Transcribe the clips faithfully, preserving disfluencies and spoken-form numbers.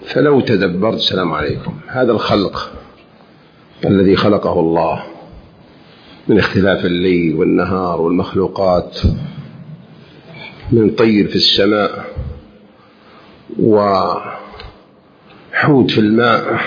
فلو تدبرت السلام عليكم هذا الخلق الذي خلقه الله من اختلاف الليل والنهار والمخلوقات، من طير في السماء وحوت في الماء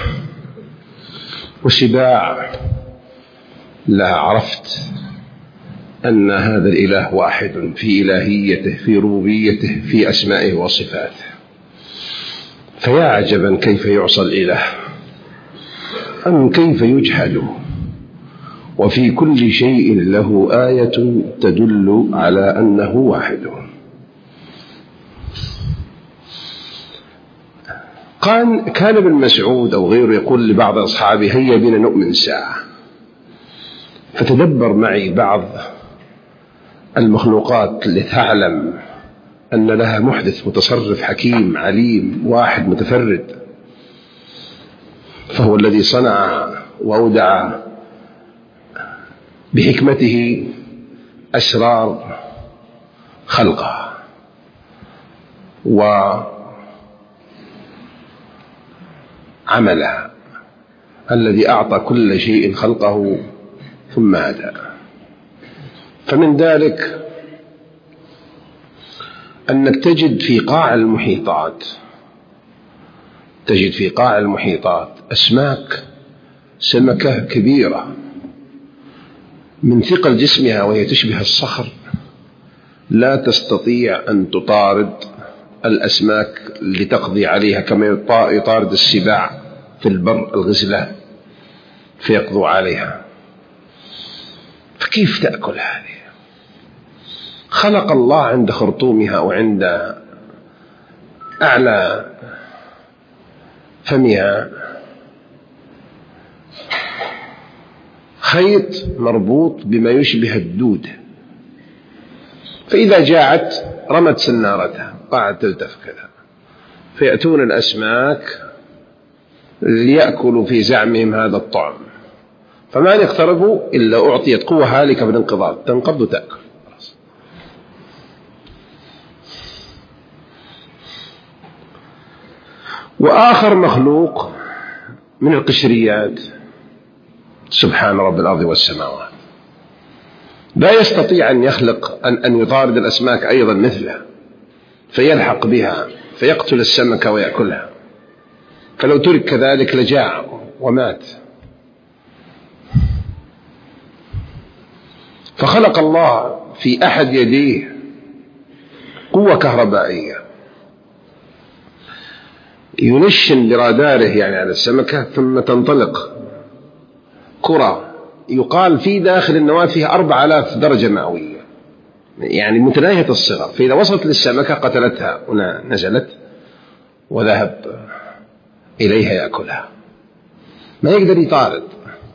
وسباع، لا عرفت أن هذا الإله واحد في إلهيته، في ربوبيته، في أسمائه وصفاته. فيا عجبا كيف يعصى الإله، أم كيف يجحد، وفي كل شيء له آية تدل على أنه واحد. كان ابن مسعود أو غيره يقول لبعض أصحابه: هيا بنا نؤمن ساعة. فتدبر معي بعض المخلوقات لتعلم أن لها محدث متصرف حكيم عليم واحد متفرد، فهو الذي صنع وأودع بحكمته أسرار خلقه وعملها، الذي أعطى كل شيء خلقه ثم هدى. فمن ذلك أنك تجد في قاع المحيطات تجد في قاع المحيطات أسماك، سمكة كبيرة من ثقل جسمها وهي تشبه الصخر لا تستطيع أن تطارد الأسماك لتقضي عليها كما يطارد السباع في البر الغزلان فيقضوا عليها. فكيف تأكل هذه؟ خلق الله عند خرطومها وعند أعلى فمها خيط مربوط بما يشبه الدود، فإذا جاعت رمت سنارتها قاعدة تلتف كذا، فيأتون الأسماك ليأكلوا في زعمهم هذا الطعم، فما يقتربوا إلا أعطيت قوة هالكة بالانقضاض، تنقض وتأكل. وآخر مخلوق من القشريات سبحان رب الأرض والسماوات لا يستطيع أن يخلق أن, أن يطارد الأسماك أيضا مثله فيلحق بها فيقتل السمكة ويأكلها، فلو ترك كذلك لجاع ومات. فخلق الله في أحد يديه قوة كهربائية ينشن براداره يعني على السمكة، ثم تنطلق كرة يقال في داخل النواة فيها أربع آلاف درجة مئوية، يعني متناهية الصغر، فإذا وصلت للسمكة قتلتها ونزلت وذهب إليها يأكلها، ما يقدر يطارد.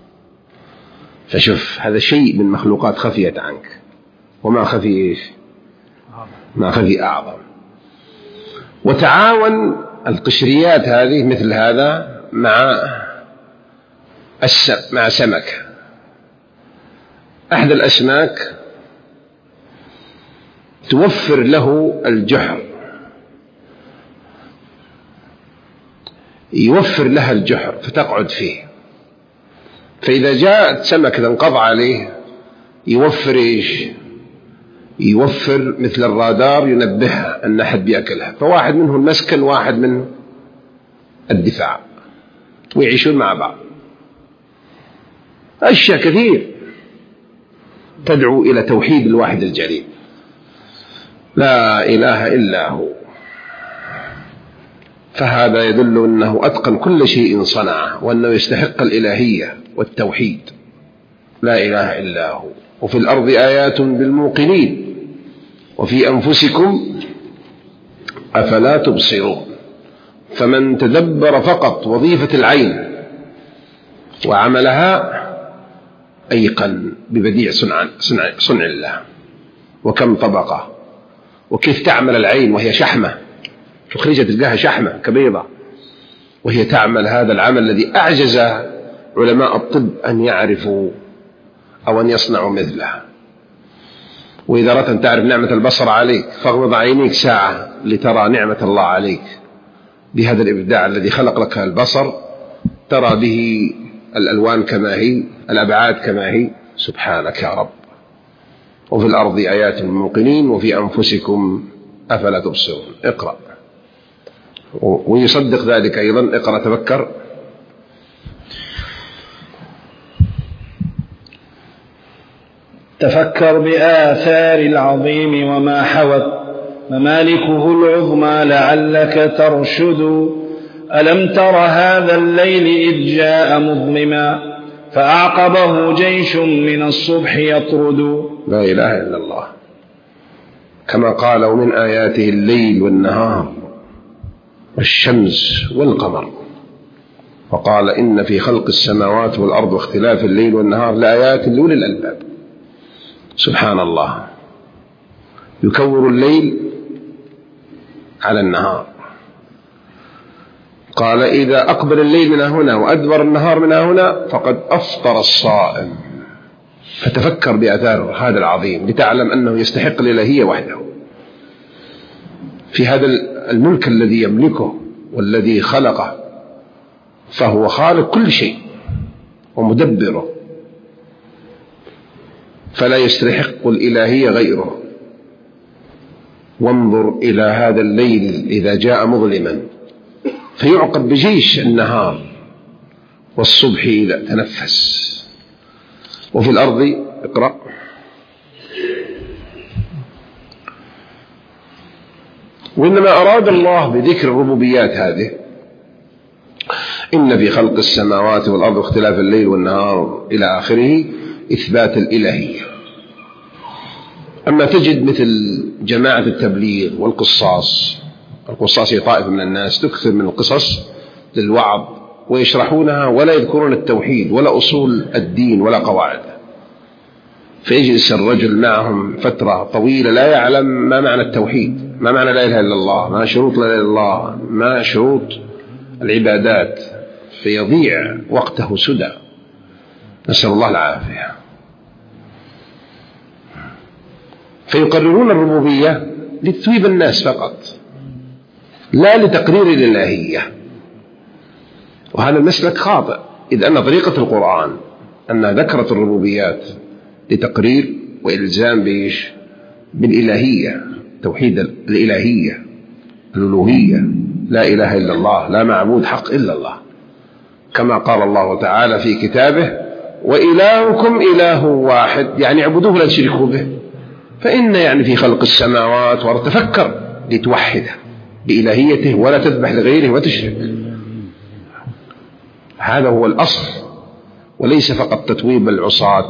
فشوف هذا شيء من مخلوقات خفيت عنك، وما خفي إيش؟ ما خفي أعظم. وتعاون القشريات هذه مثل هذا مع السم مع سمك. أحد الأسماك توفر له الجحر، يوفر لها الجحر فتقعد فيه، فإذا جاءت سمك انقضى عليه يوفر إيش؟ يوفر مثل الرادار ينبهها أن أحد بيأكلها، فواحد منه المسكن واحد من الدفاع، ويعيشون مع بعض. أشياء كثير تدعو إلى توحيد الواحد الجليل، لا إله إلا هو. فهذا يدل أنه أتقن كل شيء صنعه، وأنه يستحق الإلهية والتوحيد، لا إله إلا هو. وفي الأرض آيات بالموقنين وفي أنفسكم أفلا تبصرون. فمن تدبر فقط وظيفة العين وعملها أيقن ببديع صنع, صنع, صنع الله، وكم طبقة، وكيف تعمل العين وهي شحمة، تخرجها تلقاها شحمة كبيضة، وهي تعمل هذا العمل الذي أعجز علماء الطب أن يعرفوا أو أن يصنعوا مثلها. وإذا أردت أن تعرف نعمة البصر عليك فاغمض عينيك ساعة لترى نعمة الله عليك بهذا الإبداع الذي خلق لك البصر ترى به الألوان كما هي، الأبعاد كما هي. سبحانك يا رب. وفي الأرض آيات للموقنين وفي أنفسكم أفلا تبصرون. اقرأ. ويصدق ذلك أيضا. اقرأ تفكر. تفكر بآثار العظيم وما حوت ممالكه العظمى لعلك ترشد. ألم تر هذا الليل إذ جاء مظلما فأعقبه جيش من الصبح يطرد. لا إله إلا الله. كما قال ومن آياته الليل والنهار والشمس والقمر، وقال إن في خلق السماوات والأرض واختلاف الليل والنهار لآيات لأولي الألباب. سبحان الله. يكور الليل على النهار. قال إذا أقبل الليل من هنا وأدبر النهار من هنا فقد أفطر الصائم. فتفكر بآثار هذا العظيم لتعلم أنه يستحق الإلهية وحده في هذا الملك الذي يملكه والذي خلقه، فهو خالق كل شيء ومدبره، فلا يستحق الإلهية غيره. وانظر إلى هذا الليل إذا جاء مظلما فيعقب بجيش النهار والصبح إذا تنفس. وفي الأرض اقرأ. وإنما أراد الله بذكر الربوبيات هذه إن في خلق السماوات والأرض واختلاف الليل والنهار إلى آخره إثبات الإلهية. أما تجد مثل جماعة التبليغ والقصاص، القصاص هي طائفة من الناس تكثر من القصص للوعظ ويشرحونها ولا يذكرون التوحيد ولا أصول الدين ولا قواعد، فيجلس الرجل معهم فترة طويلة لا يعلم ما معنى التوحيد، ما معنى لا إله إلا الله، ما شروط لا إله إلا الله، ما شروط العبادات، فيضيع وقته سدى. نسأل الله العافية. فيقررون الربوبية لتثويب الناس فقط لا لتقرير الإلهية، وهذا المسلك خاطئ، إذ أن طريقة القرآن أنها ذكرت الربوبيات لتقرير وإلزام بإيش؟ بالإلهية، توحيد الإلهية، الألوهية، لا إله إلا الله، لا معبود حق إلا الله، كما قال الله تعالى في كتابه وإلهكم إله واحد، يعني اعبدوه لا تشركوا به. فإن يعني في خلق السماوات والأرض تفكر لتوحده بإلهيته ولا تذبح لغيره وتشرك. هذا هو الأصل، وليس فقط تتويب العصاة.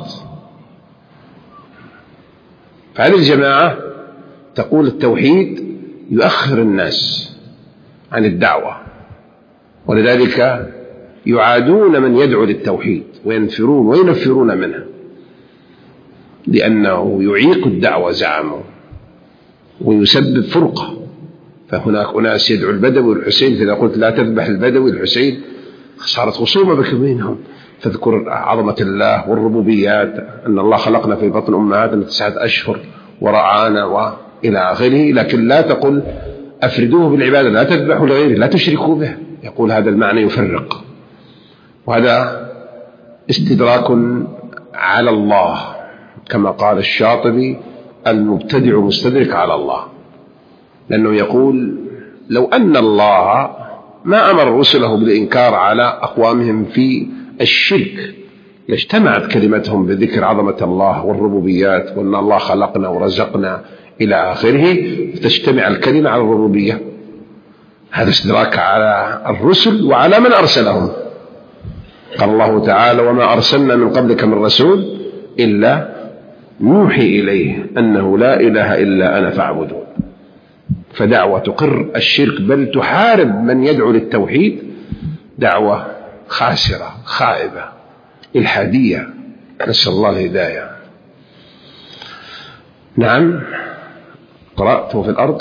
فهذه الجماعة تقول التوحيد يؤخر الناس عن الدعوة، ولذلك يعادون من يدعو للتوحيد وينفرون وينفرون منه، لأنه يعيق الدعوة زعموا ويسبب فرقة. فهناك أناس يدعو البدوي والحسين، فإذا قلت لا تذبح البدوي والحسين صارت خصومة بك بينهم. فاذكر عظمة الله والربوبيات، أن الله خلقنا في بطن أمهاتنا تسعة أشهر ورعانا وإلى آخره، لكن لا تقل أفردوه بالعبادة، لا تذبحوا لغيره، لا تشركوا به. يقول هذا المعنى يفرق، وهذا استدراك على الله، كما قال الشاطبي المبتدع مستدرك على الله، لأنه يقول لو أن الله ما أمر رسله بالإنكار على أقوامهم في الشرك لاجتمعت كلمتهم بذكر عظمة الله والربوبيات، وأن الله خلقنا ورزقنا إلى آخره، تجتمع الكلمة على الربوبية. هذا استدراك على الرسل وعلى من أرسلهم. قال الله تعالى وما أرسلنا من قبلك من رسول إلا نوحي إليه أنه لا إله إلا أنا فاعبدون. فدعوة تقر الشرك بل تحارب من يدعو للتوحيد دعوة خاسرة خائبة إلحادية، نسأل الله الهداية. نعم. قرأت في الأرض.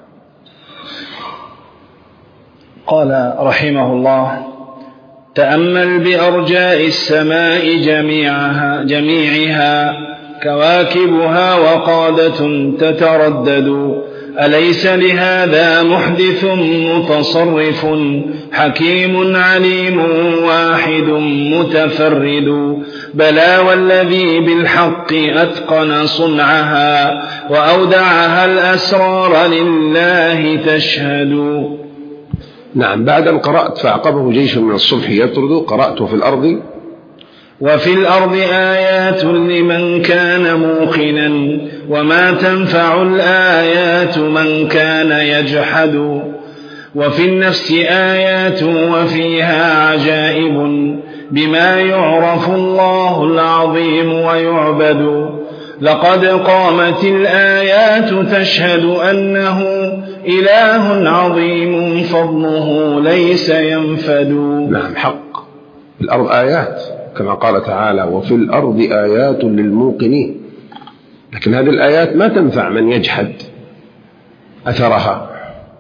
قال رحمه الله تأمل بأرجاء السماء جميعها, جميعها كواكبها وقادة تتردد، أليس لهذا محدث متصرف حكيم عليم واحد متفرد بلى والذي بالحق أتقن صنعها وأودعها الأسرار لله تشهد. نعم. بعد أن قرأت فأعقبه جيش من الصبح يطرد قرأت في الأرض وفي الأرض آيات لمن كان موقنا وما تنفع الآيات من كان يجحد وفي النفس آيات وفيها عجائب بما يعرف الله العظيم ويعبد لقد قامت الآيات تشهد أنه إله عظيم فضله ليس ينفد. نعم حق. في الأرض آيات كما قال تعالى وفي الأرض آيات للموقنين، لكن هذه الآيات ما تنفع من يجحد أثرها.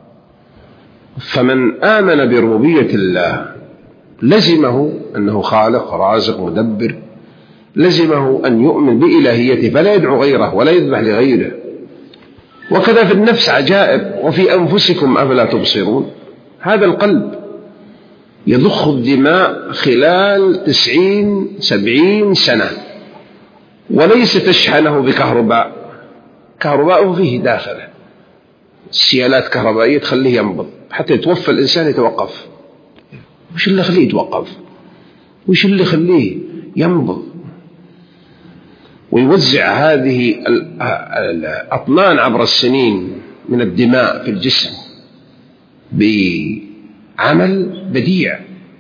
فمن آمن بربوبية الله لزمه أنه خالق رازق مدبر، لزمه أن يؤمن بإلهيته فلا يدعو غيره ولا يذبح لغيره. وكذا في النفس عجائب وفي أنفسكم أفلا تبصرون. هذا القلب يضخ الدماء خلال تسعين سبعين سنة وليس تشحنه بكهرباء، كهرباء فيه داخله سيالات كهربائية تخليه ينبض حتى يتوفى الإنسان يتوقف. وش اللي خليه يتوقف؟ وش اللي خليه ينبض ويوزع هذه الأطنان عبر السنين من الدماء في الجسم بعمل بديع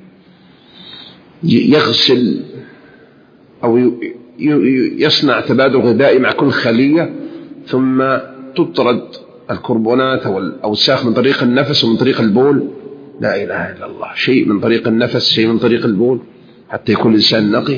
يغسل أو يصنع تبادل غذائي مع كل خلية، ثم تطرد الكربونات أو الأوساخ من طريق النفس ومن طريق البول. لا إله إلا الله. شيء من طريق النفس شيء من طريق البول حتى يكون الإنسان نقي.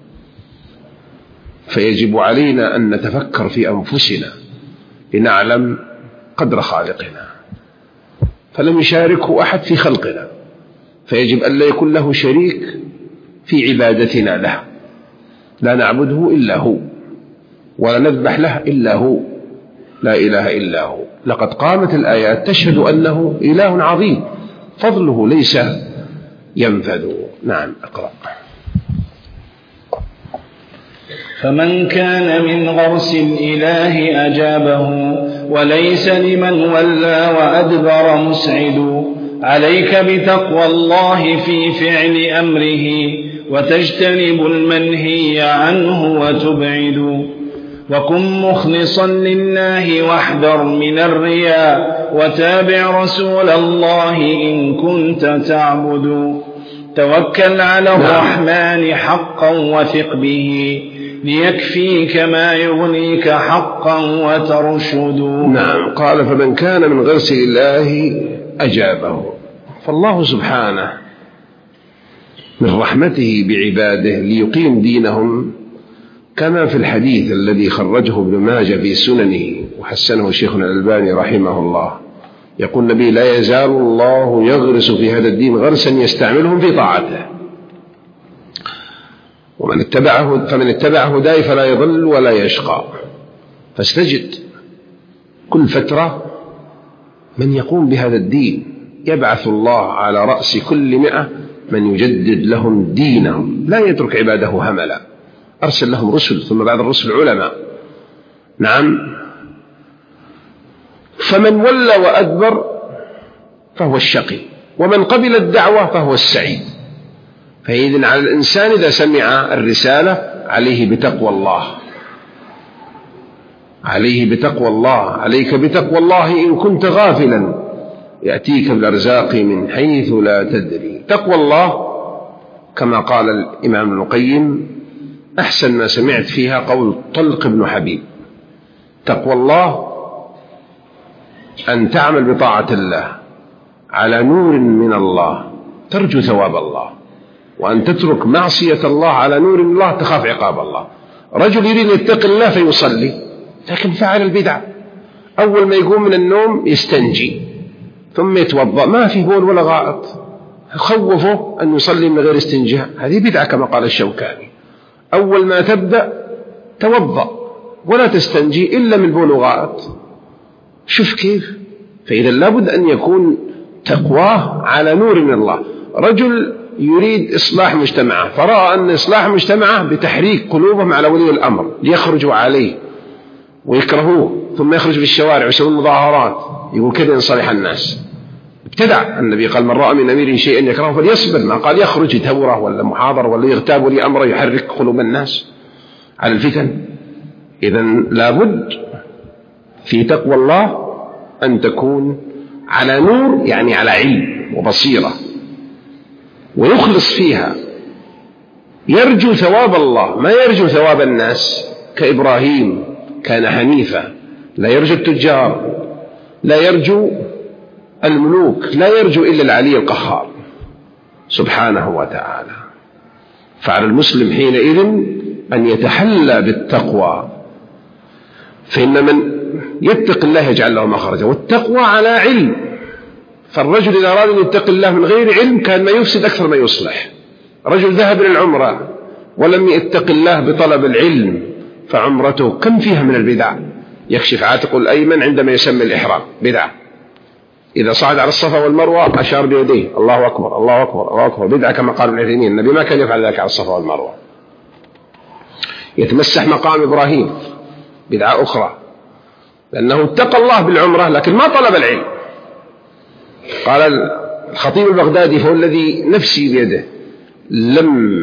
فيجب علينا أن نتفكر في أنفسنا لنعلم قدر خالقنا، فلم يشاركه أحد في خلقنا، فيجب أن لا يكون له شريك في عبادتنا له. لا نعبده إلا هو ولا نذبح له إلا هو، لا إله إلا هو. لقد قامت الآيات تشهد أنه إله عظيم فضله ليس ينفذ. نعم اقرأ. فمن كان من غرس الإله أجابه وليس لمن ولى وأدبر مسعد. عليك بتقوى الله في فعل أمره وتجتنب المنهي عنه وتبعد. وكن مخلصا لله واحذر من الرياء وتابع رسول الله إن كنت تعبد. توكل على الرحمن حقا وثق به ليكفيك ما يغنيك حقا وترشد. نعم. قال فمن كان من غرس الله أجابه. فالله سبحانه من رحمته بعباده ليقيم دينهم كما في الحديث الذي خرجه ابن ماجه في سننه وحسنه شيخنا الألباني رحمه الله، يقول النبي لا يزال الله يغرس في هذا الدين غرسا يستعملهم في طاعته، ومن اتبعه فمن اتبع هداي فلا يضل ولا يشقى. فاستجد كل فترة من يقوم بهذا الدين، يبعث الله على رأس كل مئة من يجدد لهم دينهم، لا يترك عباده هملا. أرسل لهم رسل ثم بعد الرسل علماء. نعم. فمن ولى وأدبر فهو الشقي، ومن قبل الدعوة فهو السعيد. فإذن على الإنسان إذا سمع الرسالة عليه بتقوى الله، عليه بتقوى الله. عليك بتقوى الله إن كنت غافلا يأتيك الأرزاق من حيث لا تدري. تقوى الله كما قال الإمام ابن القيم أحسن ما سمعت فيها قول طلق بن حبيب: تقوى الله أن تعمل بطاعة الله على نور من الله ترجو ثواب الله، وأن تترك معصية الله على نور من الله تخاف عقاب الله. رجل يريد يتقي الله فيصلي لكن فعل البدعة، أول ما يقوم من النوم يستنجي ثم يتوضأ، ما في بول ولا غائط، خوفه أن يصلي من غير استنجاء، هذه بدعة كما قال الشوكاني. أول ما تبدأ توضأ ولا تستنجي إلا من بول وغائط، شوف كيف. فإذا لابد أن يكون تقواه على نور من الله. رجل يريد إصلاح مجتمعه فرأى أن إصلاح مجتمعه بتحريك قلوبهم على ولي الأمر ليخرجوا عليه ويكرهوه، ثم يخرج في الشوارع ويسوي مظاهرات يقول كذا ينصلح الناس. ابتدع. النبي قال من رأى من أمير شيئا يكرهه فليصبر، ما قال يخرج يتهوره ولا محاضر ولا يغتاب ولي أمره يحرك قلوب الناس على الفتن. إذن لابد في تقوى الله أن تكون على نور، يعني على علم وبصيرة، ويخلص فيها، يرجو ثواب الله ما يرجو ثواب الناس. كإبراهيم كان حنيفا، لا يرجو التجار، لا يرجو الملوك، لا يرجو إلا العلي القهار سبحانه وتعالى. فعلى المسلم حينئذ أن يتحلى بالتقوى، فإن من يتق الله يجعل له مخرجا، والتقوى على علم. فالرجل إذا أراد أن يتقي الله من غير علم كان ما يفسد أكثر ما يصلح. رجل ذهب للعمرة ولم يتق الله بطلب العلم فعمرته كم فيها من البدع. يكشف عاتق الأيمن عندما يسمي الإحرام بدعة، إذا صعد على الصفا والمروة أشار بيديه الله أكبر الله أكبر الله أكبر، بدعة كما قال ابن عثيمين. النبي ما كان يفعل ذلك على الصفا والمروة. يتمسح مقام إبراهيم بدعة أخرى، لأنه اتقى الله بالعمرة لكن ما طلب العلم. قال الخطيب البغدادي فهو الذي نفسي بيده لم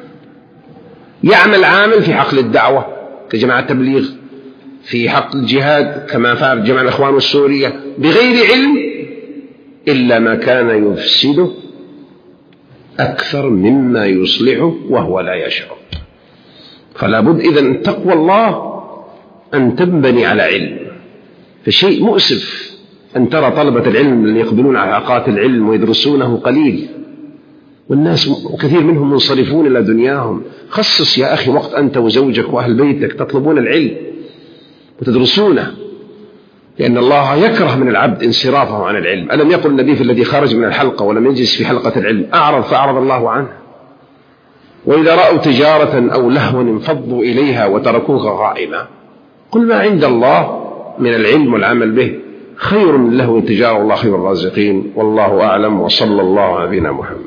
يعمل عامل في حقل الدعوة كجماعة التبليغ، في حقل الجهاد كما فعل جماعة الإخوان السورية بغير علم إلا ما كان يفسده أكثر مما يصلحه وهو لا يشعر. فلا بد إذن تقوى الله أن تنبني على علم. فشيء مؤسف أن ترى طلبة العلم اللي يقبلون على حلقات العلم ويدرسونه قليل، والناس وكثير منهم منصرفون إلى دنياهم. خصص يا أخي وقت أنت وزوجك وأهل بيتك تطلبون العلم وتدرسونه، لأن الله يكره من العبد انصرافه عن العلم. ألم يقل النبي في الذي خرج من الحلقة ولم يجلس في حلقة العلم أعرض فأعرض الله عنه، وإذا رأوا تجارة أو لهوا انفضوا إليها وتركوك قائما. قل ما عند الله من العلم والعمل به خير من لهو التجارة والله خير الرازقين. والله أعلم، وصلى الله على نبينا محمد.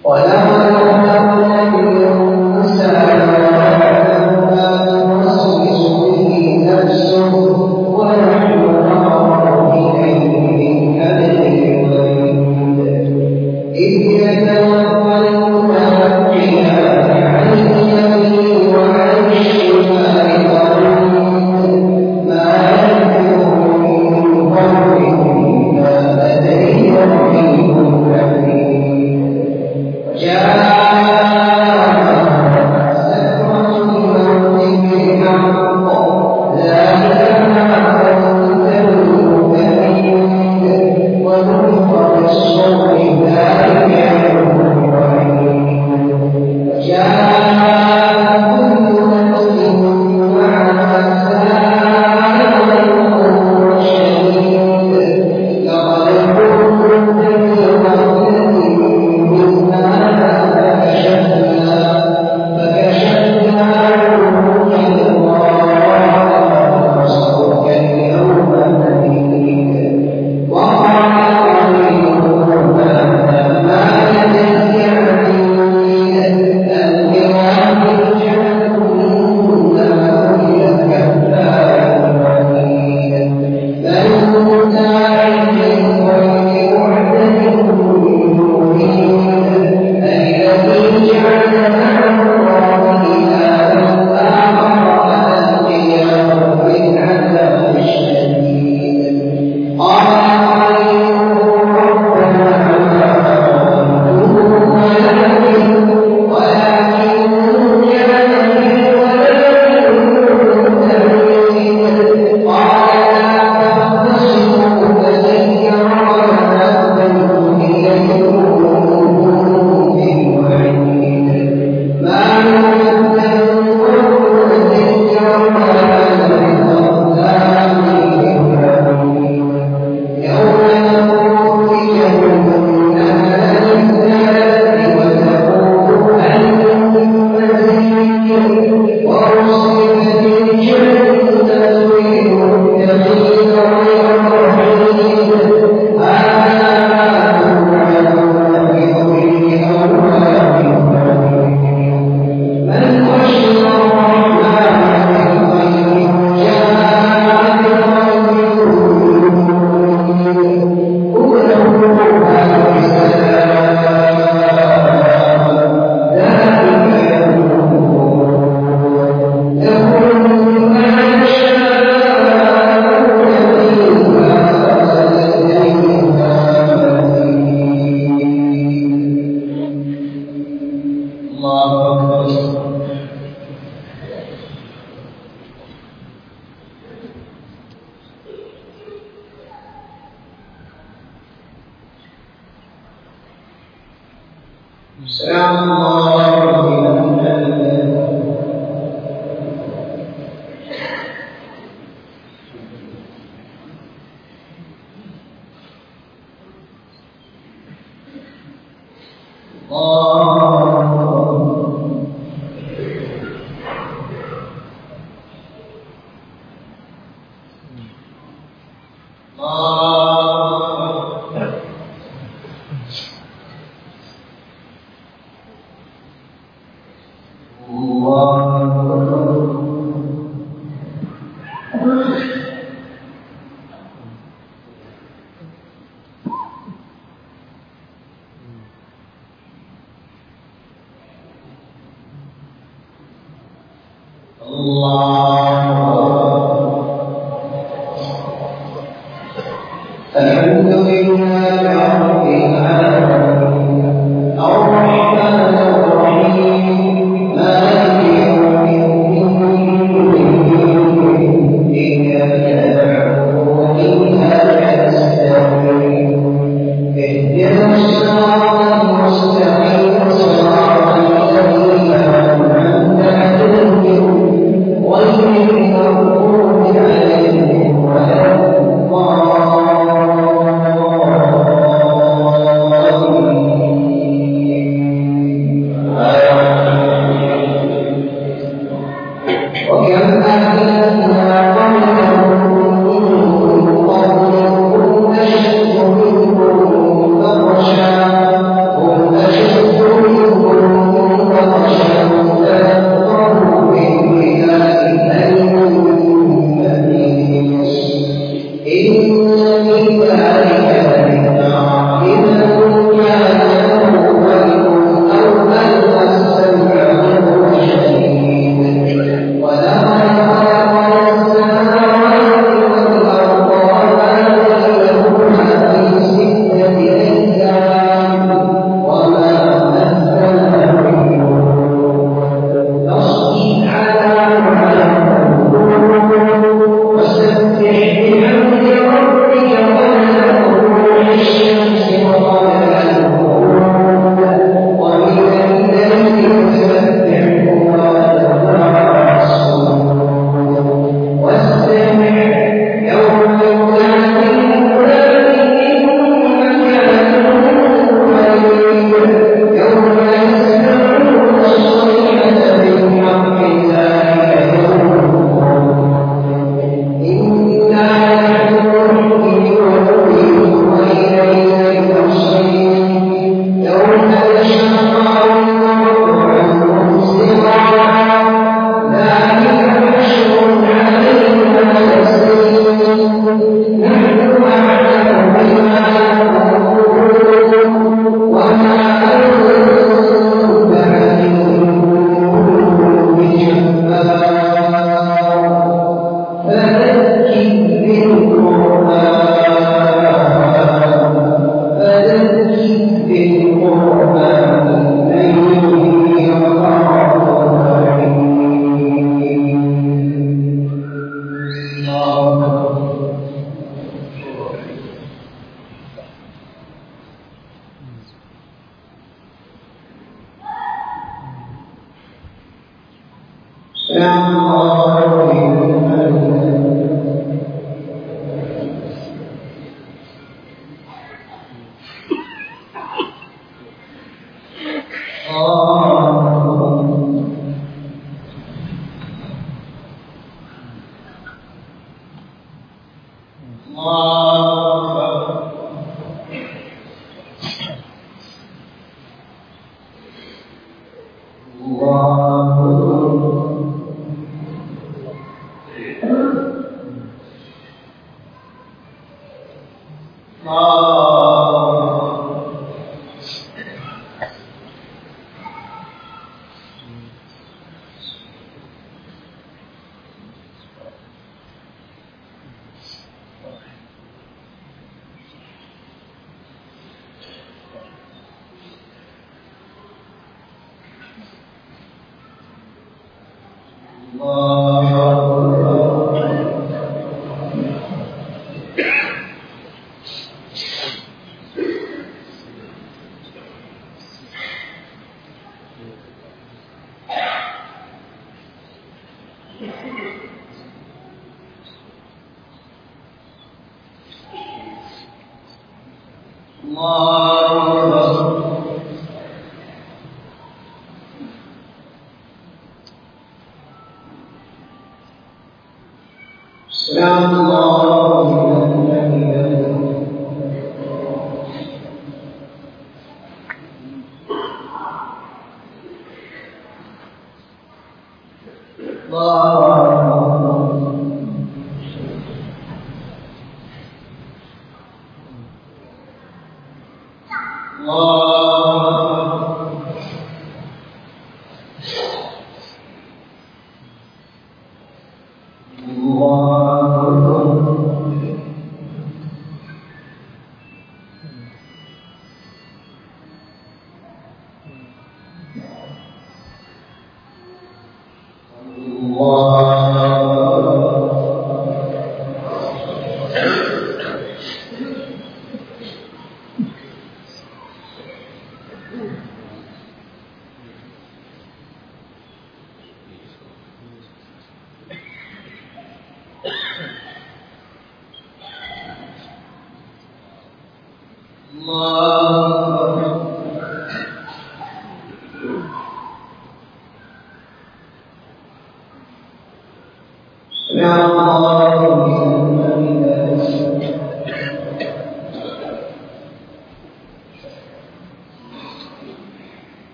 الله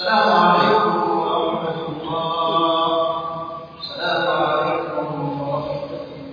السلام عليكم ورحمة الله. السلام عليكم ورحمة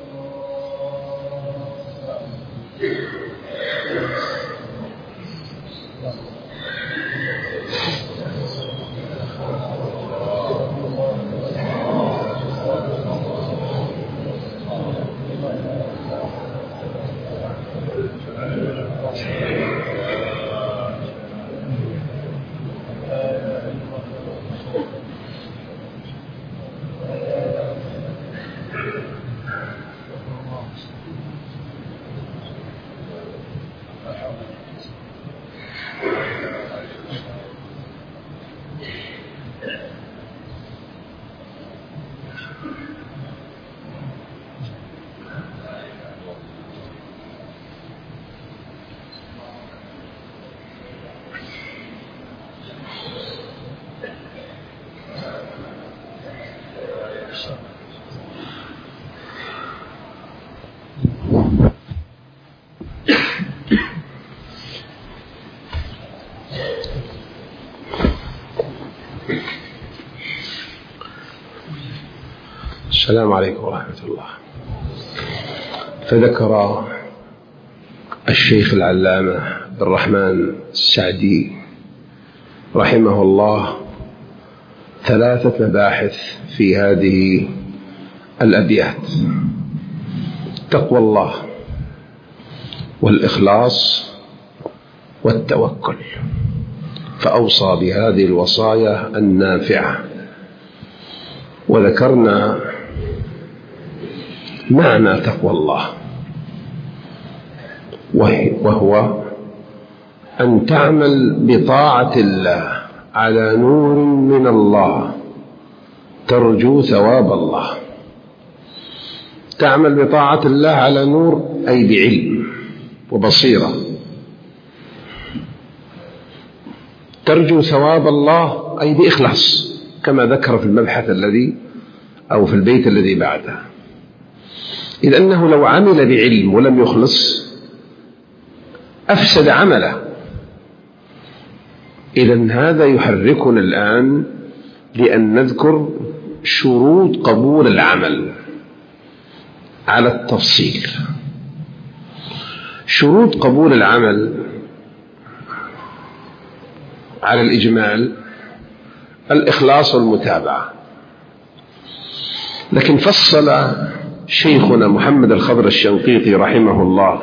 السلام عليكم ورحمة الله. فذكر الشيخ العلامة عبد الرحمن السعدي رحمه الله ثلاثة مباحث في هذه الأبيات: تقوى الله والإخلاص والتوكل، فأوصى بهذه الوصايا النافعة. وذكرنا معنى تقوى الله، وهو أن تعمل بطاعة الله على نور من الله ترجو ثواب الله. تعمل بطاعة الله على نور أي بعلم وبصيرة، ترجو ثواب الله أي بإخلاص، كما ذكر في المبحث الذي أو في البيت الذي بعده. إذ أنه لو عمل بعلم ولم يخلص أفسد عمله. إذن هذا يحركنا الآن لأن نذكر شروط قبول العمل على التفصيل. شروط قبول العمل على الإجمال: الإخلاص والمتابعة. لكن فصل شيخنا محمد الخضر الشنقيطي رحمه الله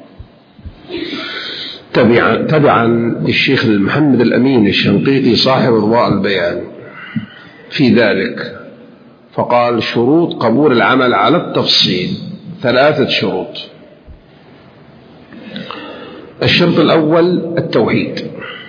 تبعا, تبعا للشيخ محمد الأمين الشنقيطي صاحب أضواء البيان في ذلك، فقال: شروط قبول العمل على التفصيل ثلاثة شروط. الشرط الأول التوحيد،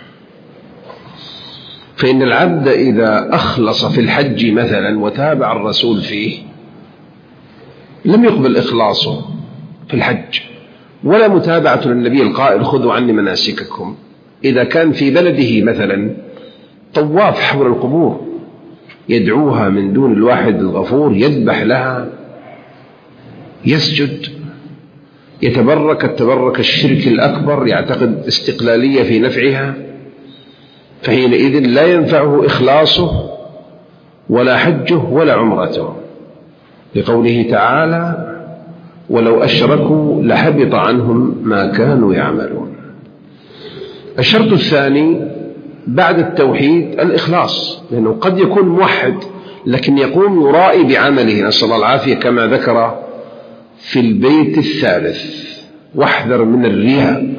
فإن العبد إذا أخلص في الحج مثلا وتابع الرسول فيه لم يقبل إخلاصه في الحج ولا متابعة للنبي القائل: خذوا عني مناسككم. إذا كان في بلده مثلا طواف حول القبور يدعوها من دون الواحد الغفور، يذبح لها، يسجد، يتبرك التبرك الشرك الأكبر، يعتقد استقلالية في نفعها، فحينئذ لا ينفعه إخلاصه ولا حجه ولا عمرته، لقوله تعالى: ولو أشركوا لحبط عنهم ما كانوا يعملون. الشرط الثاني بعد التوحيد الإخلاص، لأنه قد يكون موحد لكن يقوم يرائي بعمله، نسأل الله العافية، كما ذكر في البيت الثالث: واحذر من الرياء،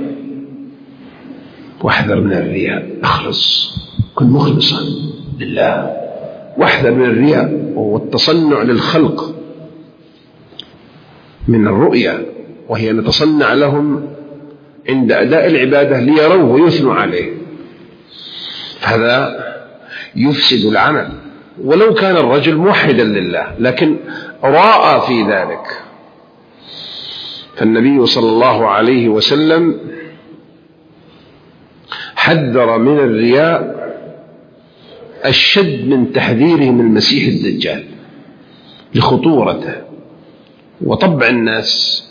واحذر من الرياء، اخلص، كن مخلصا لله، واحذر من الرياء وهو التصنع للخلق من الرؤيا، وهي نتصنع لهم عند أداء العبادة ليروه ويثنوا عليه، هذا يفسد العمل ولو كان الرجل موحدا لله لكن راى في ذلك. فالنبي صلى الله عليه وسلم حذر من الرياء الشد من تحذيره من المسيح الدجال لخطورته وطبع الناس،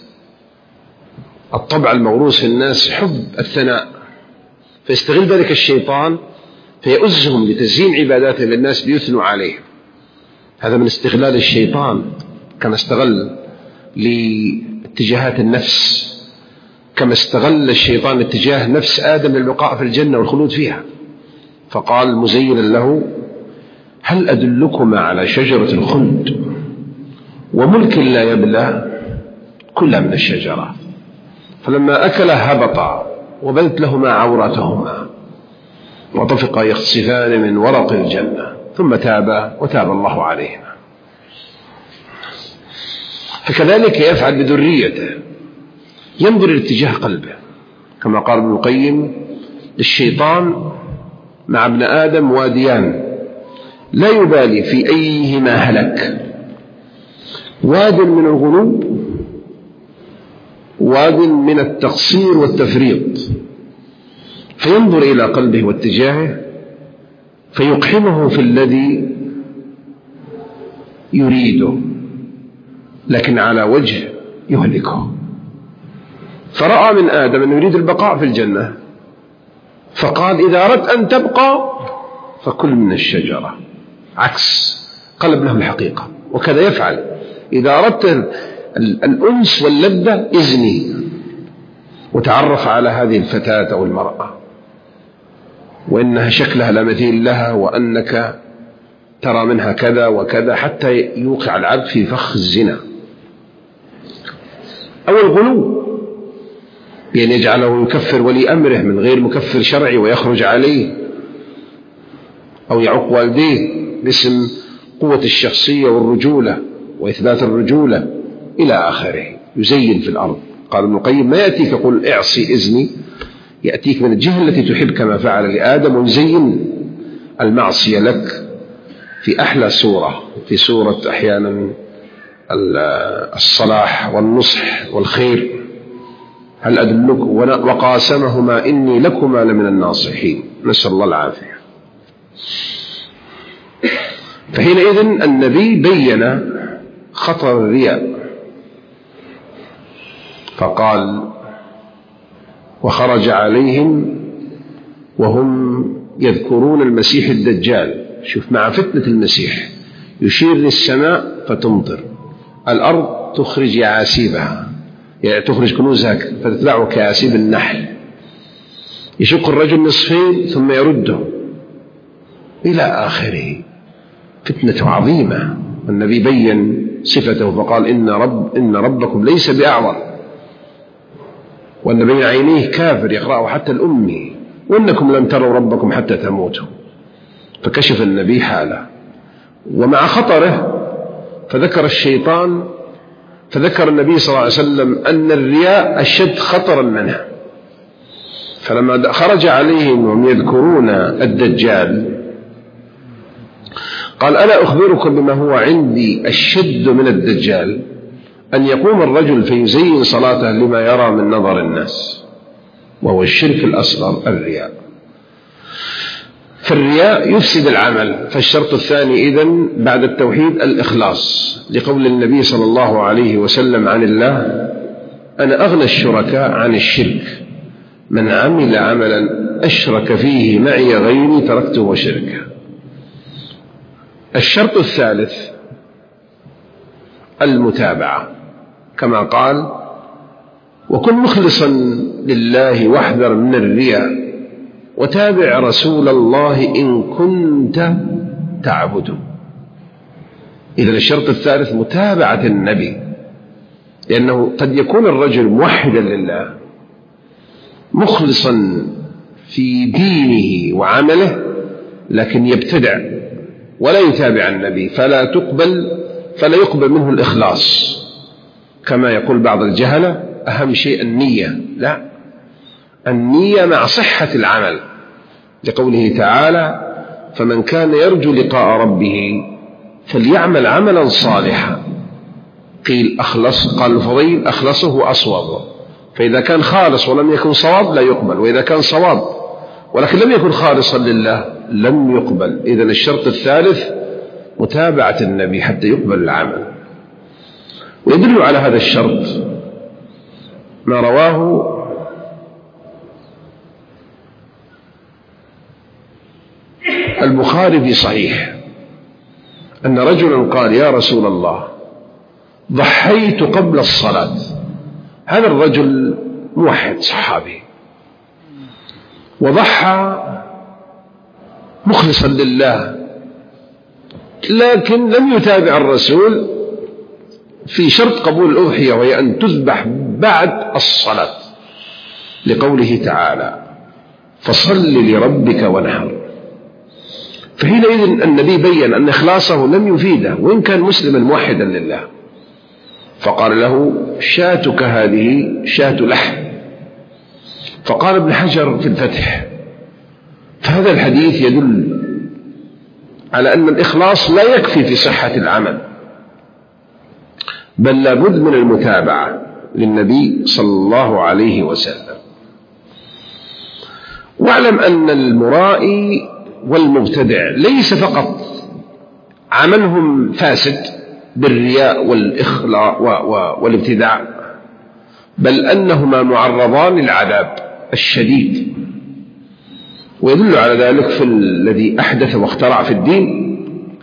الطبع الموروث في الناس حب الثناء، فيستغل ذلك الشيطان فيؤزهم لتزيين عباداته للناس ليثنوا عليه. هذا من استغلال الشيطان، كما استغل لاتجاهات النفس، كما استغل الشيطان اتجاه نفس آدم للبقاء في الجنة والخلود فيها، فقال مزينا له: هل أدلكما على شجرة الخلد وملك لا يبلى؟ كلا من الشجرة. فلما أكلا هبطا وبدت لهما عوراتهما وطفقا يخصفان من ورق الجنة ثم تابا وتاب الله عليهما. فكذلك يفعل بذريته، ينظر إلى اتجاه قلبه، كما قال ابن القيم: للشيطان مع ابن آدم واديان لا يبالي في أيهما هلك، واد من الغلو، واد من التقصير والتفريط، فينظر إلى قلبه واتجاهه فيقحمه في الذي يريده، لكن على وجه يهلكه. فرأى من آدم أنه يريد البقاء في الجنة، فقال: إذا أردت أن تبقى فكل من الشجرة، عكس، قلب له الحقيقة. وكذا يفعل إذا أردت الأنس واللذة إذني وتعرف على هذه الفتاة أو المرأة وإنها شكلها لا مثيل لها وأنك ترى منها كذا وكذا، حتى يوقع العبد في فخ الزنا. أو الغلو، بأن يجعله يكفر ولي أمره من غير مكفر شرعي ويخرج عليه، أو يعق والديه باسم قوة الشخصية والرجولة وإثبات الرجولة إلى آخره، يزين في الأرض. قال ابن القيم: ما يأتيك يقول اعصي إذني، يأتيك من الجهة التي تحب كما فعل لآدم، ويزين المعصية لك في أحلى صورة، في صورة أحيانا الصلاح والنصح والخير. هل أدلك؟ وقاسمهما إني لكما لمن الناصحين، نسأل الله العافية. فحينئذ النبي بين خطر الرياء فقال: وخرج عليهم وهم يذكرون المسيح الدجال. شوف، مع فتنة المسيح يشير للسماء فتمطر، الأرض تخرج يعاسيبها، يعني تخرج كنوزها فتتبعه كياسيب النحل، يشق الرجل نصفين ثم يرده إلى آخره. فتنة عظيمة. والنبي بين صفته فقال: إن, رب إن ربكم ليس بأعور، وأن بين عينيه كافر يقرأه حتى الأمي، وإنكم لن تروا ربكم حتى تموتوا. فكشف النبي حاله. ومع خطره فذكر الشيطان، فذكر النبي صلى الله عليه وسلم أن الرياء أشد خطرا منه. فلما خرج عليهم وهم يذكرون الدجال قال: ألا أخبركم بما هو عندي أشد من الدجال، أن يقوم الرجل فيزين صلاته لما يرى من نظر الناس، وهو الشرك الأصغر الرياء. فالرياء يفسد العمل. فالشرط الثاني إذن بعد التوحيد الإخلاص، لقول النبي صلى الله عليه وسلم عن الله: أنا أغنى الشركاء عن الشرك، من عمل عملا أشرك فيه معي غيري تركته وشركه. الشرط الثالث المتابعة، كما قال: وكن مخلصا لله واحذر من الرياء وتابع رسول الله إن كنت تعبده. إذن الشرط الثالث متابعة النبي، لأنه قد يكون الرجل موحدا لله مخلصا في دينه وعمله، لكن يبتدع ولا يتابع النبي، فلا تقبل فلا يقبل منه الإخلاص. كما يقول بعض الجهلة: أهم شيء النية. لا، النية مع صحة العمل، لقوله تعالى: فمن كان يرجو لقاء ربه فليعمل عملا صالحا. قيل أخلص، قال الفضيل: أخلصه وأصوب. فإذا كان خالص ولم يكن صواب لا يقبل، وإذا كان صواب ولكن لم يكن خالصا لله لم يقبل. إذن الشرط الثالث متابعة النبي حتى يقبل العمل. ويدل على هذا الشرط ما رواه البخاري في صحيح أن رجلا قال يا رسول الله ضحيت قبل الصلاة. هذا الرجل موحد صحابي وضحى مخلصا لله، لكن لم يتابع الرسول في شرط قبول الأضحية، وهي أن تذبح بعد الصلاة، لقوله تعالى فصل لربك وانحر. فحينئذ النبي بين أن إخلاصه لم يفيده وإن كان مسلما موحدا لله، فقال له شاتك هذه شاة لحم. فقال ابن حجر في الفتح فهذا الحديث يدل على أن الإخلاص لا يكفي في صحة العمل، بل لابد من المتابعة للنبي صلى الله عليه وسلم. واعلم أن المرائي والمبتدع ليس فقط عملهم فاسد بالرياء والإخلاء والابتداع، بل أنهما معرضان للعذاب الشديد. ويدل على ذلك في الذي أحدث واخترع في الدين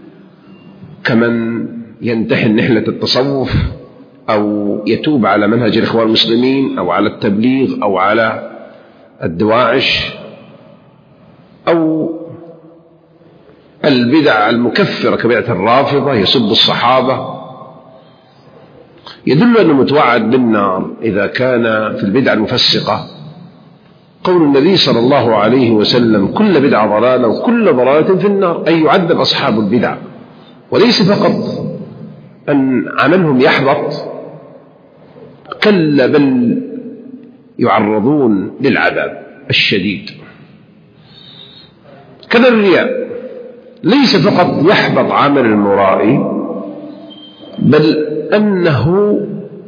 كمن ينتحل نحلة التصوف أو يتوب على منهج الإخوان المسلمين أو على التبليغ أو على الدواعش أو البدع المكفرة كبدعة الرافضة يسب الصحابة. يدل أنه متوعد بالنار إذا كان في البدع المفسقة قول النبي صلى الله عليه وسلم كل بدعة ضلالة وكل ضلالة في النار، أي يعذب أصحاب البدع، وليس فقط أن عملهم يحبط، كلا بل يعرضون للعذاب الشديد. كذا الرياء ليس فقط يحبط عمل المرائي، بل أنه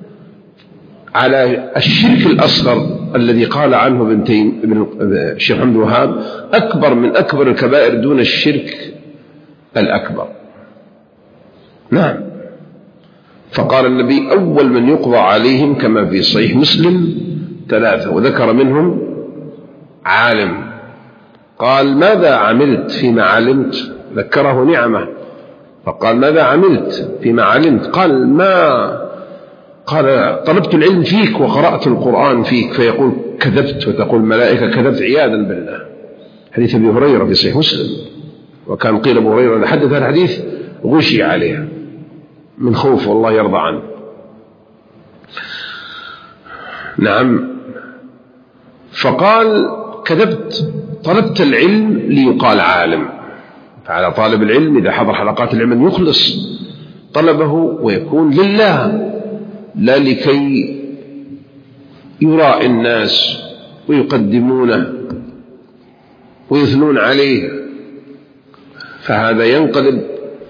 على الشرك الأصغر الذي قال عنه ابن تيم ابن الشيخ محمد الوهاب أكبر من أكبر الكبائر دون الشرك الأكبر. نعم، فقال النبي أول من يقضى عليهم كما في صحيح مسلم ثلاثة، وذكر منهم عالم. قال ماذا عملت فيما علمت؟ ذكره نعمة، فقال ماذا عملت فيما علمت؟ قال ما قال طلبت العلم فيك وقرأت القرآن فيك. فيقول كذبت، وتقول الملائكة كذبت عياذا بالله. حديث أبي هريرة في صحيح مسلم، وكان قيل أبو هريرة حدث هذا الحديث غشي عليه من خوف والله يرضى عنه. نعم، فقال كذبت، طلبت العلم ليقال عالم. فعلى طالب العلم إذا حضر حلقات العلم أن يخلص طلبه ويكون لله، لا لكي يراء الناس ويقدمونه ويثنون عليه. فهذا ينقلب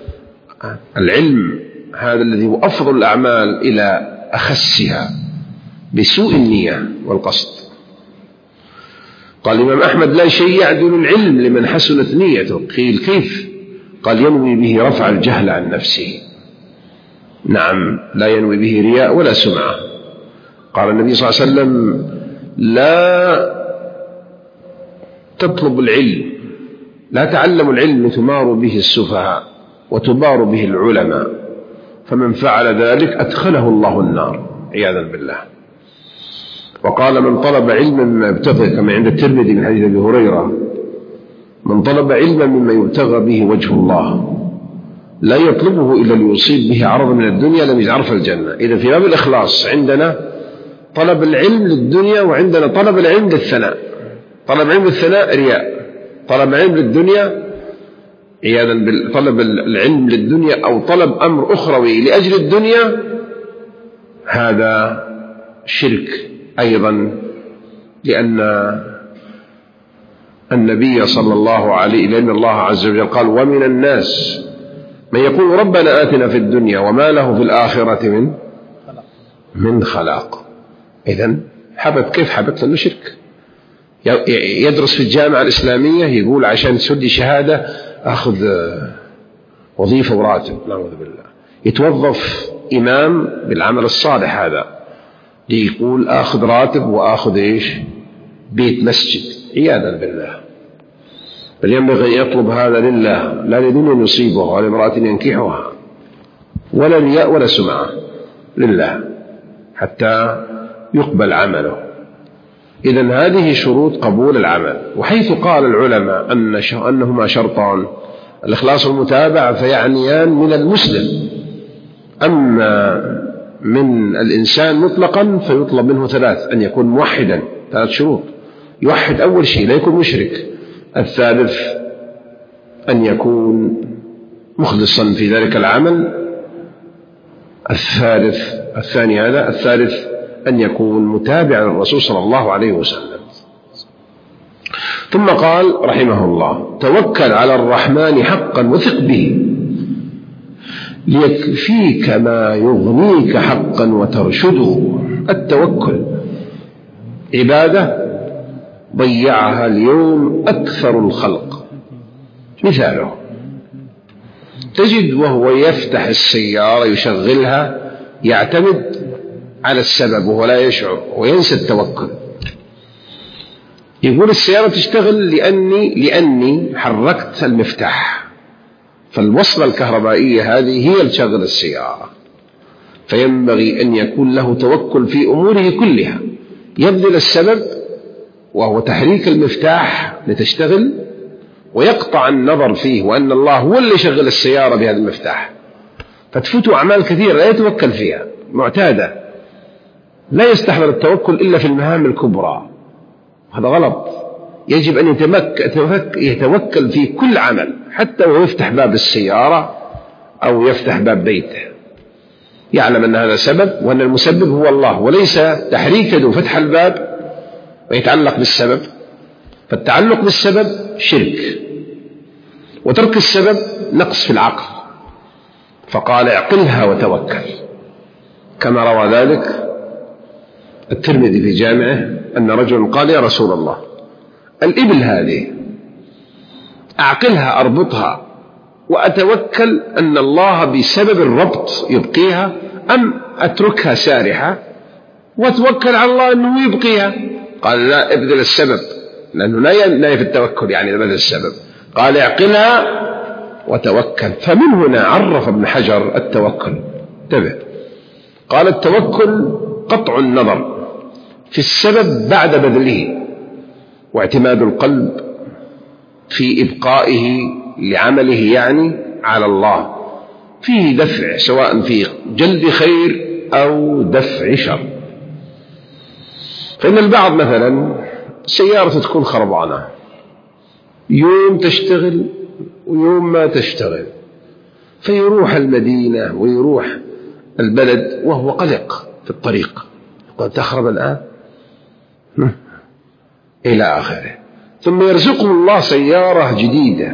العلم هذا الذي هو أفضل الأعمال إلى أخسها بسوء النية والقصد. قال الإمام أحمد لا شيء يعدل العلم لمن حسنت نيته. قيل كيف؟ قال ينوي به رفع الجهل عن نفسه. نعم، لا ينوي به رياء ولا سمعة. قال النبي صلى الله عليه وسلم لا تطلب العلم، لا تعلموا العلم تمار به السفهاء وتبار به العلماء، فمن فعل ذلك أدخله الله النار عياذا بالله. وقال من طلب علما مما يبتغى، كما عند الترمذي من حديث أبي هريرة، من طلب علما مما يبتغى به وجه الله لا يطلبه إلا ليصيب به عرض من الدنيا لم يعرف الجنة. إذا في باب الإخلاص عندنا طلب العلم للدنيا، وعندنا طلب العلم للثناء. طلب العلم للثناء رياء، طلب العلم للدنيا عياذا بالله، طلب العلم للدنيا أو طلب أمر أخروي لأجل الدنيا هذا شرك أيضا، لأن النبي صلى الله عليه لأن الله عز وجل قال ومن الناس من يقول ربنا آتنا في الدنيا وما له في الآخرة من من خلاق. إذن حبت، كيف حبت؟ لأنه شرك. يدرس في الجامعة الإسلامية يقول عشان تسدي شهادة أخذ وظيفة وراتب، نعوذ بالله. يتوظف إمام بالعمل الصالح هذا ليقول آخذ راتب وآخذ إيش؟ بيت مسجد عياذا بالله. بل ينبغي أن يطلب هذا لله لا لدين يصيبه ولا امرأة ينكحها ولا رياء ولا سمعة، لله حتى يقبل عمله. إذن هذه شروط قبول العمل. وحيث قال العلماء أن أنهما شرطان، الإخلاص والمتابعة، فيعنيان من المسلم. أما من الإنسان مطلقا فيطلب منه ثلاث: أن يكون موحدا، ثلاث شروط: يوحد أول شيء لا يكون مشرك، الثالث أن يكون مخلصا في ذلك العمل، الثالث الثاني هذا الثالث أن يكون متابعا للرسول صلى الله عليه وسلم. ثم قال رحمه الله: توكل على الرحمن حقا وثق به ليكفيك ما يغنيك حقا وترشد. التوكل عبادة ضيعها اليوم أكثر الخلق. مثاله: تجد وهو يفتح السيارة يشغلها يعتمد على السبب وهو لا يشعر وينسى التوكل. يقول السيارة تشتغل لأني لأني حركت المفتاح، فالوصلة الكهربائية هذه هي تشغل السيارة. فينبغي أن يكون له توكل في أموره كلها، يبذل السبب وهو تحريك المفتاح لتشتغل، ويقطع النظر فيه وأن الله هو اللي يشغل السيارة بهذا المفتاح. فتفوت أعمال كثيرة لا يتوكل فيها، معتادة، لا يستحضر التوكل إلا في المهام الكبرى. هذا غلط. يجب أن يتوكل في كل عمل، حتى وهو يفتح باب السيارة أو يفتح باب بيته، يعلم أن هذا سبب وأن المسبب هو الله، وليس تحريك يده فتح الباب ويتعلق بالسبب. فالتعلق بالسبب شرك، وترك السبب نقص في العقل. فقال: اعقلها وتوكل، كما روى ذلك الترمذي في جامعه أن رجل قال: يا رسول الله، الإبل هذه أعقلها أربطها وأتوكل أن الله بسبب الربط يبقيها، أم أتركها سارحة وأتوكل على الله أنه يبقيها؟ قال: لا، ابذل السبب، لأنه لا في التوكل يعني بذل السبب. قال: اعقلها وتوكل. فمن هنا عرف ابن حجر التوكل. انتبه، قال: التوكل قطع النظر في السبب بعد بذله، واعتماد القلب في إبقائه لعمله يعني على الله، فيه دفع، سواء في جلب خير أو دفع شر. فإن البعض مثلا سيارة تكون خربانة، يوم تشتغل ويوم ما تشتغل، فيروح المدينة ويروح البلد وهو قلق في الطريق، قد تخرب الآن إلى آخره. ثم يرزقه الله سيارة جديدة،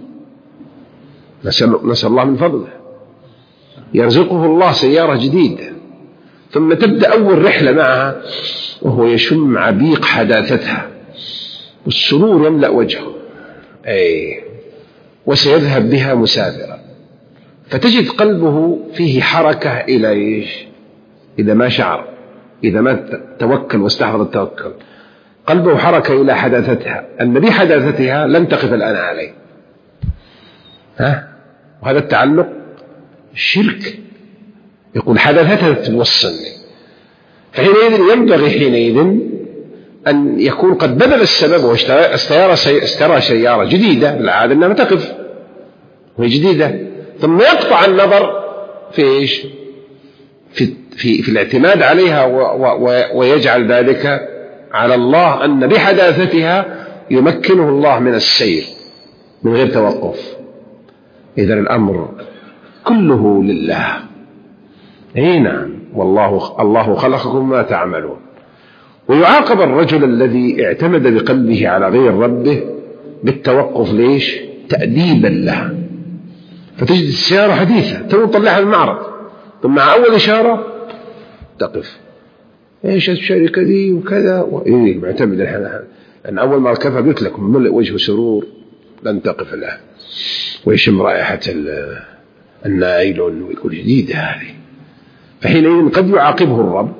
نسأل, نسأل الله من فضله، يرزقه الله سيارة جديدة، ثم تبدأ أول رحلة معها وهو يشم عبيق حداثتها، والسرور يملأ وجهه، أي وسيذهب بها مسافرا. فتجد قلبه فيه حركة إلى إيش؟ إذا ما شعر، إذا ما توكل واستحضر التوكل، قلبه حركة إلى حداثتها، أن بحداثتها لن تقف الآن عليه. ها؟ وهذا التعلق شرك. يقول حداثتها توصلني. فحينئذ ينبغي حينئذ أن يكون قد بذل السبب واشترى سيارة جديدة، العادة أنها تقف وهي جديدة، ثم يقطع النظر في إيش؟ في, في, في الاعتماد عليها ويجعل ذلك على الله، أن بحداثتها يمكنه الله من السير من غير توقف. إذن الأمر كله لله. هنا والله الله خلقكم ما تعملون. ويعاقب الرجل الذي اعتمد بقلبه على غير ربه بالتوقف، ليش؟ تأديبا له. فتجد السيارة حديثة تو طلعها المعرض، ثم مع أول إشارة تقف، إيش الشركة دي وكذا، وإيه معتمد الحين، لأن أول ما ركبها قلت لكم ملء وجهه سرور لن تقف له، ويشم رائحة النايلون ويقول جديدة هذه. فحينئذ قد يعاقبه الرب.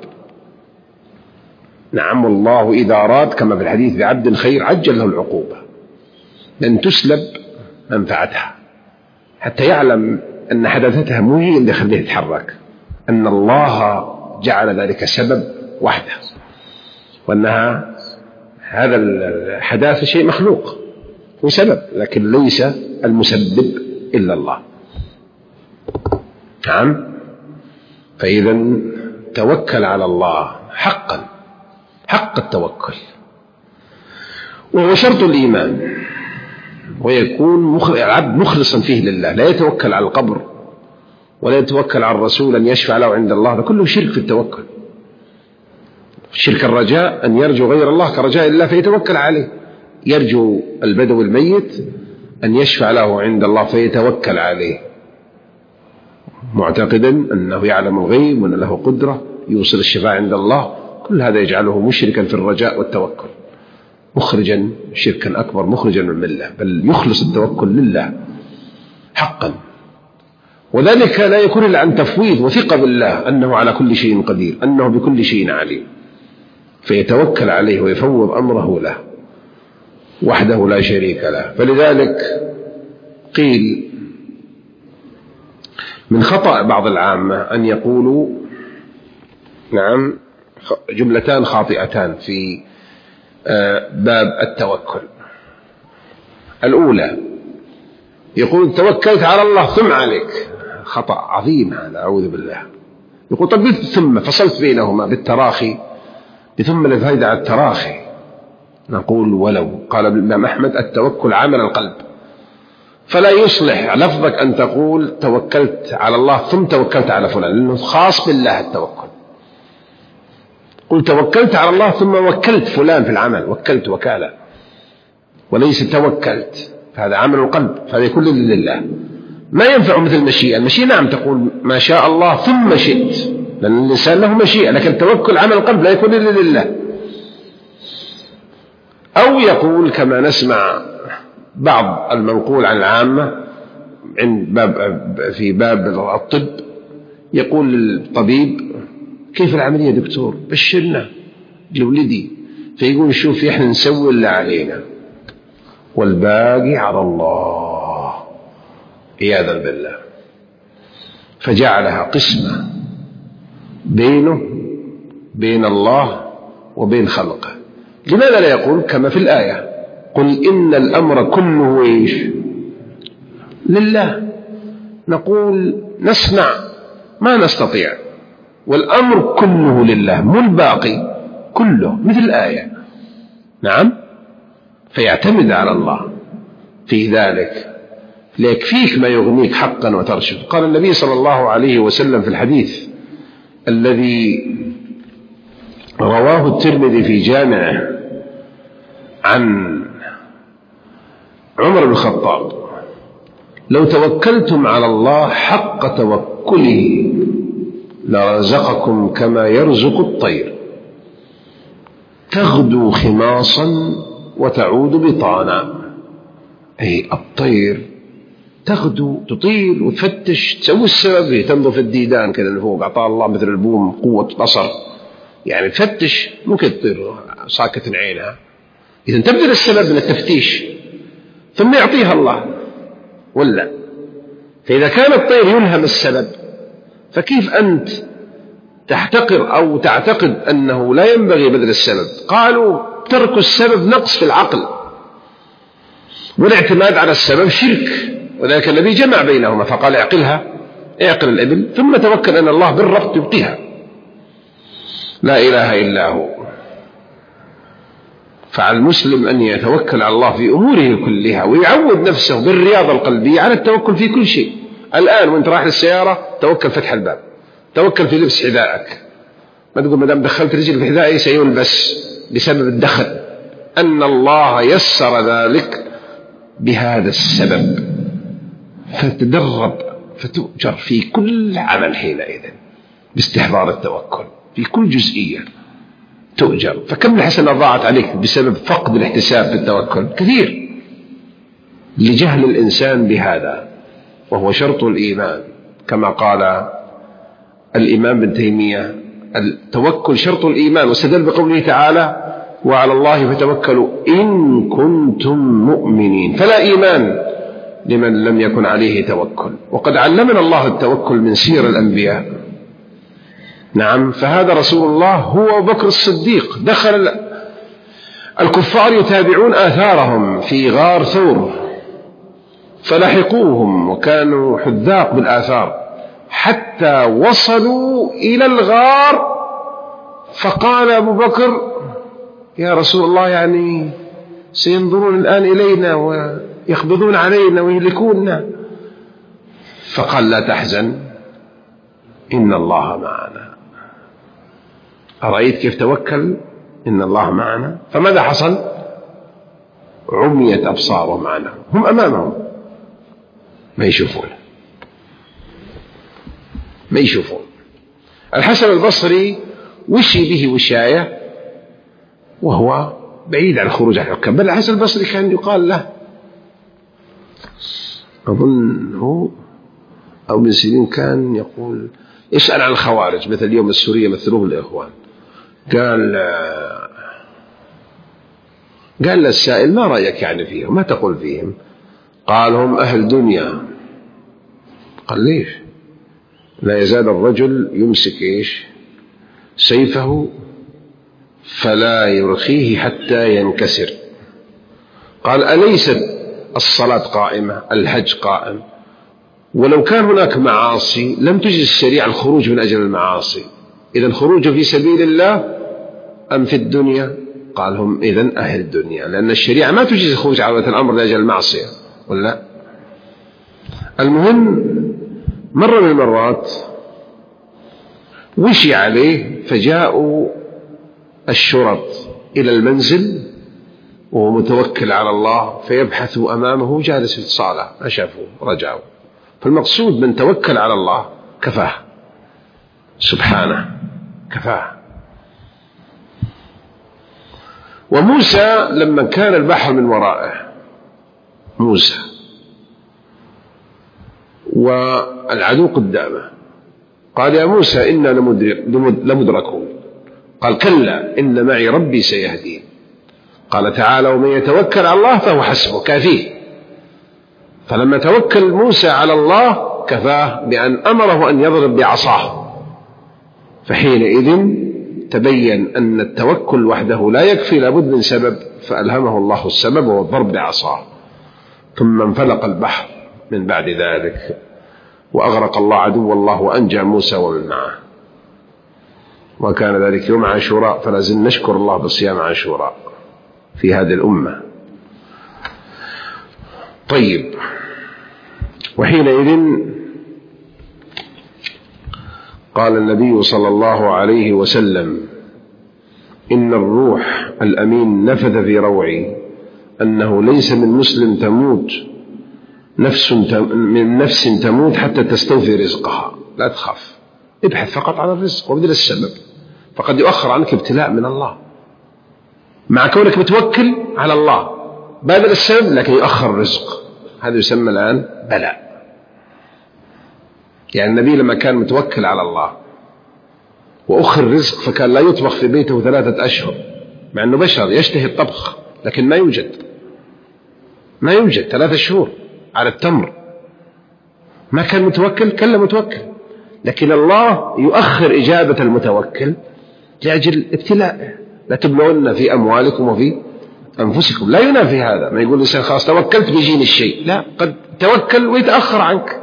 نعم، والله إذا أراد كما في الحديث بعبد خير عجل له العقوبة، لن تسلب منفعتها، حتى يعلم أن حدثتها مو هي اللي خليه يتحرك، أن الله جعل ذلك سبب وحده، وأنها هذا الحداثة شيء مخلوق وسبب، لكن ليس المسبب إلا الله. نعم. فإذا توكل على الله حقا، حق التوكل، وهو شرط الإيمان، ويكون العبد مخلصا فيه لله، لا يتوكل على القبر ولا يتوكل على الرسول أن يشفع له عند الله، ده كله شرك في التوكل. شرك الرجاء أن يرجو غير الله كرجاء الله فيتوكل عليه، يرجو البدو الميت أن يشفع له عند الله فيتوكل عليه، معتقدا أنه يعلم الغيب وأن له قدرة يوصل الشفاعة عند الله. كل هذا يجعله مشركا في الرجاء والتوكل، مخرجا شركا أكبر، مخرجا من الملة، بل يخلص التوكل لله حقا. وذلك لا يكون إلا عن تفويض وثقة بالله أنه على كل شيء قدير، أنه بكل شيء عليم، فيتوكل عليه ويفوض أمره له وحده لا شريك له. فلذلك قيل من خطأ بعض العامة أن يقولوا نعم جملتان خاطئتان في باب التوكل. الأولى يقول توكلت على الله ثم عليك، خطأ عظيم هذا، أعوذ بالله. يقول طب ثم فصلت بينهما بالتراخي، بثم لفائدة على التراخي. نقول ولو قال الإمام أحمد التوكل عمل القلب، فلا يصلح لفظك أن تقول توكلت على الله ثم توكلت على فلان، لأنه خاص بالله التوكل. قل توكلت على الله ثم وكلت فلان في العمل، وكلت وكالة، وليس توكلت، فهذا عمل القلب، فهذا يكون لله. ما ينفع مثل المشيئة. المشيئة نعم تقول ما شاء الله ثم شئت، لأن الإنسان له مشيئة، لكن التوكل عمل القلب لا يكون إلا لله. أو يقول كما نسمع بعض المنقول عن العامة عند باب في باب الطب، يقول للطبيب كيف العملية دكتور؟ بشرنا لولدي، فيقول شوف احنا نسوي اللي علينا والباقي على الله، عياذا بالله. فجعلها قسمة بينه بين الله وبين خلقه. لماذا لا يقول كما في الآية قل إن الأمر كله إيش لله؟ نقول نصنع ما نستطيع، والأمر كله لله، مو الباقي كله، مثل الآية. نعم. فيعتمد على الله في ذلك، ليكفيك ما يغنيك حقا وترشد. قال النبي صلى الله عليه وسلم في الحديث الذي رواه الترمذي في جامعه عن عمر بن الخطاب لو توكلتم على الله حق توكله لرزقكم كما يرزق الطير تغدو خماصا وتعود بطانا. أي الطير تغدو تطير وتفتش، تسوي السبب، تنظف الديدان كذا اللي فوق، أعطاه الله مثل البوم قوة بصر، يعني تفتش، ممكن تطير ساكت عينها، إذن تبذل السبب من التفتيش ثم يعطيها الله ولا. فإذا كان الطير يلهم السبب، فكيف أنت تحتقر أو تعتقد أنه لا ينبغي بذل السبب؟ قالوا ترك السبب نقص في العقل، والاعتماد على السبب شرك، وذلك الذي جمع بينهما فقال اعقلها، اعقل الإبل ثم توكل أن الله بالربط يبقيها. لا إله إلا هو. فعلى المسلم أن يتوكل على الله في أموره كلها، ويعود نفسه بالرياضة القلبية على التوكل في كل شيء. الآن وانت رايح للسيارة توكل فتح الباب، توكل في لبس حذائك، ما تقول مدام دخلت رجل في حذائي سيلبس بسبب الدخل، أن الله يسر ذلك بهذا السبب، فتدرب فتؤجر في كل عمل حينئذ باستحضار التوكل في كل جزئية تؤجر. فكم الحسنة ضاعت عليك بسبب فقد الاحتساب في التوكل؟ كثير، لجهل الإنسان بهذا، وهو شرط الإيمان كما قال الإمام ابن تيمية التوكل شرط الإيمان، واستدل بقوله تعالى وعلى الله فتوكلوا إن كنتم مؤمنين. فلا إيمان لمن لم يكن عليه توكل. وقد علمنا الله التوكل من سير الأنبياء. نعم، فهذا رسول الله هو بكر الصديق. دخل الكفار يتابعون آثارهم في غار ثور فلحقوهم وكانوا حذاق بالآثار حتى وصلوا إلى الغار، فقال أبو بكر يا رسول الله يعني سينظرون الآن إلينا ويقبضون علينا ويهلكوننا. فقال لا تحزن إن الله معنا. أرأيت كيف توكل؟ إن الله معنا. فماذا حصل؟ عميت أبصارهم عنه، هم أمامهم ما يشوفون ما يشوفون. الحسن البصري وشي به وشاية وهو بعيد عن الخروج عن الحكام، بل الحسن البصري كان يقال له أظنه أو من سنين كان يقول اسأل عن الخوارج مثل اليوم السورية مثلوه الإخوان. قال قال للسائل ما رأيك يعني فيهم؟ ما تقول فيهم؟ قال هم أهل دنيا. قال ليش؟ لا يزال الرجل يمسك إيش سيفه فلا يرخيه حتى ينكسر. قال أليست الصلاة قائمة؟ الحج قائم؟ ولو كان هناك معاصي لم تجز الشريعة الخروج من أجل المعاصي. إذا الخروج في سبيل الله أم في الدنيا؟ قال هم إذن أهل الدنيا، لأن الشريعة ما تجز الخروج على الأمر لأجل المعصية ولا. المهم مرة من المرات وشي عليه فجاءوا الشرط إلى المنزل وهو متوكل على الله، فيبحثوا أمامه جالس في الصالة ما شافوه رجعوا. فالمقصود من توكل على الله كفاه سبحانه كفاه. وموسى لما كان البحر من ورائه موسى والعدو قدامه قال يا موسى إنا لمدركون. قال كلا إن معي ربي سيهدين. قال تعالى ومن يتوكل على الله فهو حسبه كافيه. فلما توكل موسى على الله كفاه بأن أمره أن يضرب بعصاه، فحينئذ تبين أن التوكل وحده لا يكفي، لابد من سبب، فألهمه الله السبب وهو الضرب بعصاه. ثم انفلق البحر من بعد ذلك وأغرق الله عدو الله وأنجى موسى ومن معه. وكان ذلك يوم عاشوراء، فلازم نشكر الله بصيام عاشوراء في هذه الأمة. طيب، وحينئذ قال النبي صلى الله عليه وسلم إن الروح الأمين نفث في روعي أنه ليس من مسلم تموت نفس من نفس تموت حتى تستوفي رزقها. لا تخاف، ابحث فقط عن الرزق وابذل السبب، فقد يؤخر عنك ابتلاء من الله مع كونك متوكل على الله، باذل السبب لكن يؤخر الرزق. هذا يسمى الآن بلاء. يعني النبي لما كان متوكل على الله وأخر الرزق فكان لا يطبخ في بيته ثلاثة أشهر، مع أنه بشر يشتهي الطبخ لكن ما يوجد ما يوجد ثلاثة شهور على التمر. ما كان متوكل، كان متوكل، لكن الله يؤخر إجابة المتوكل لأجل ابتلاء. لا تبلغن في أموالكم وفي أنفسكم. لا ينافي هذا، ما يقول الإنسان خلاص توكلت بيجيني الشيء، لا، قد توكل ويتأخر عنك.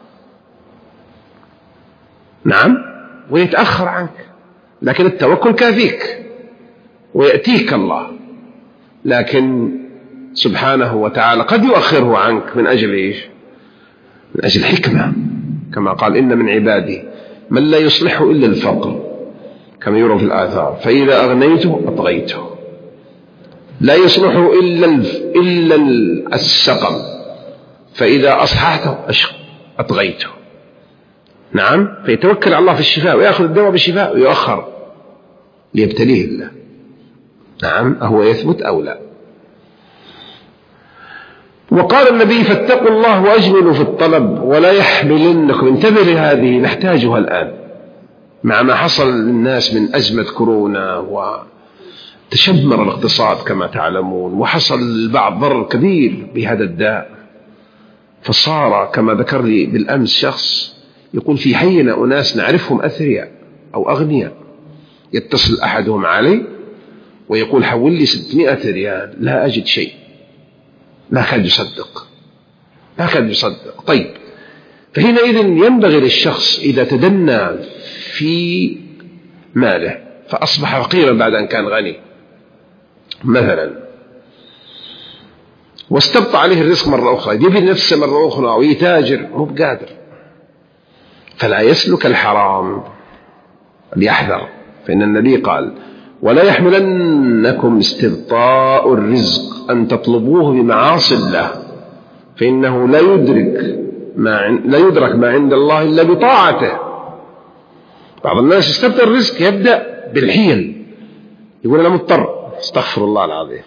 نعم، ويتأخر عنك، لكن التوكل كافيك ويأتيك الله. لكن سبحانه وتعالى قد يؤخره عنك من أجل إيش؟ من أجل حكمة، كما قال إن من عبادي من لا يصلحه إلا الفقر، كما يرى في الآثار، فإذا أغنيته أطغيته. لا يصلحه إلا إلا السقم، فإذا أصححته أطغيته. نعم، فيتوكل على الله في الشفاء ويأخذ الدواء بالشفاء ويؤخر ليبتليه الله. نعم، أهو يثبت أو لا. وقال النبي فاتقوا الله وأجملوا في الطلب ولا يحملنكم. انتبه لهذه، نحتاجها الآن مع ما حصل للناس من أزمة كورونا تشمر الاقتصاد كما تعلمون، وحصل البعض ضرر كبير بهذا الداء، فصار كما ذكر لي بالأمس شخص يقول في حينا أناس نعرفهم أثرياء أو أغنياء، يتصل أحدهم علي ويقول حول لي ستمائة ريال، لا أجد شيء، لا كاد يصدق لا كاد يصدق. طيب، فحينئذ ينبغي للشخص إذا تدنى في ماله فأصبح فقيرا بعد أن كان غني مثلا، واستبطأ عليه الرزق مرة أخرى، يبي نفسه مرة أخرى ويتاجر مو بقادر، فلا يسلك الحرام، ليحذر. فإن النبي قال ولا يحملنكم استبطاء الرزق أن تطلبوه بمعاصي الله، فإنه لا يدرك ما لا يدرك ما عند الله إلا بطاعته. بعض الناس يستبطئ الرزق، يبدأ بالحيل، يقول أنا مضطر، استغفر الله العظيم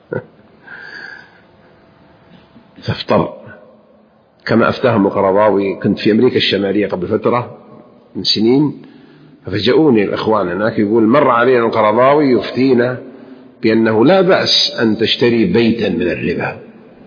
فافتر، كما أفتاهم القرضاوي. كنت في أمريكا الشمالية قبل فترة من سنين، ففجأوني الإخوان هناك يقول مر علينا القرضاوي يفتينا بأنه لا بأس أن تشتري بيتا من الربا.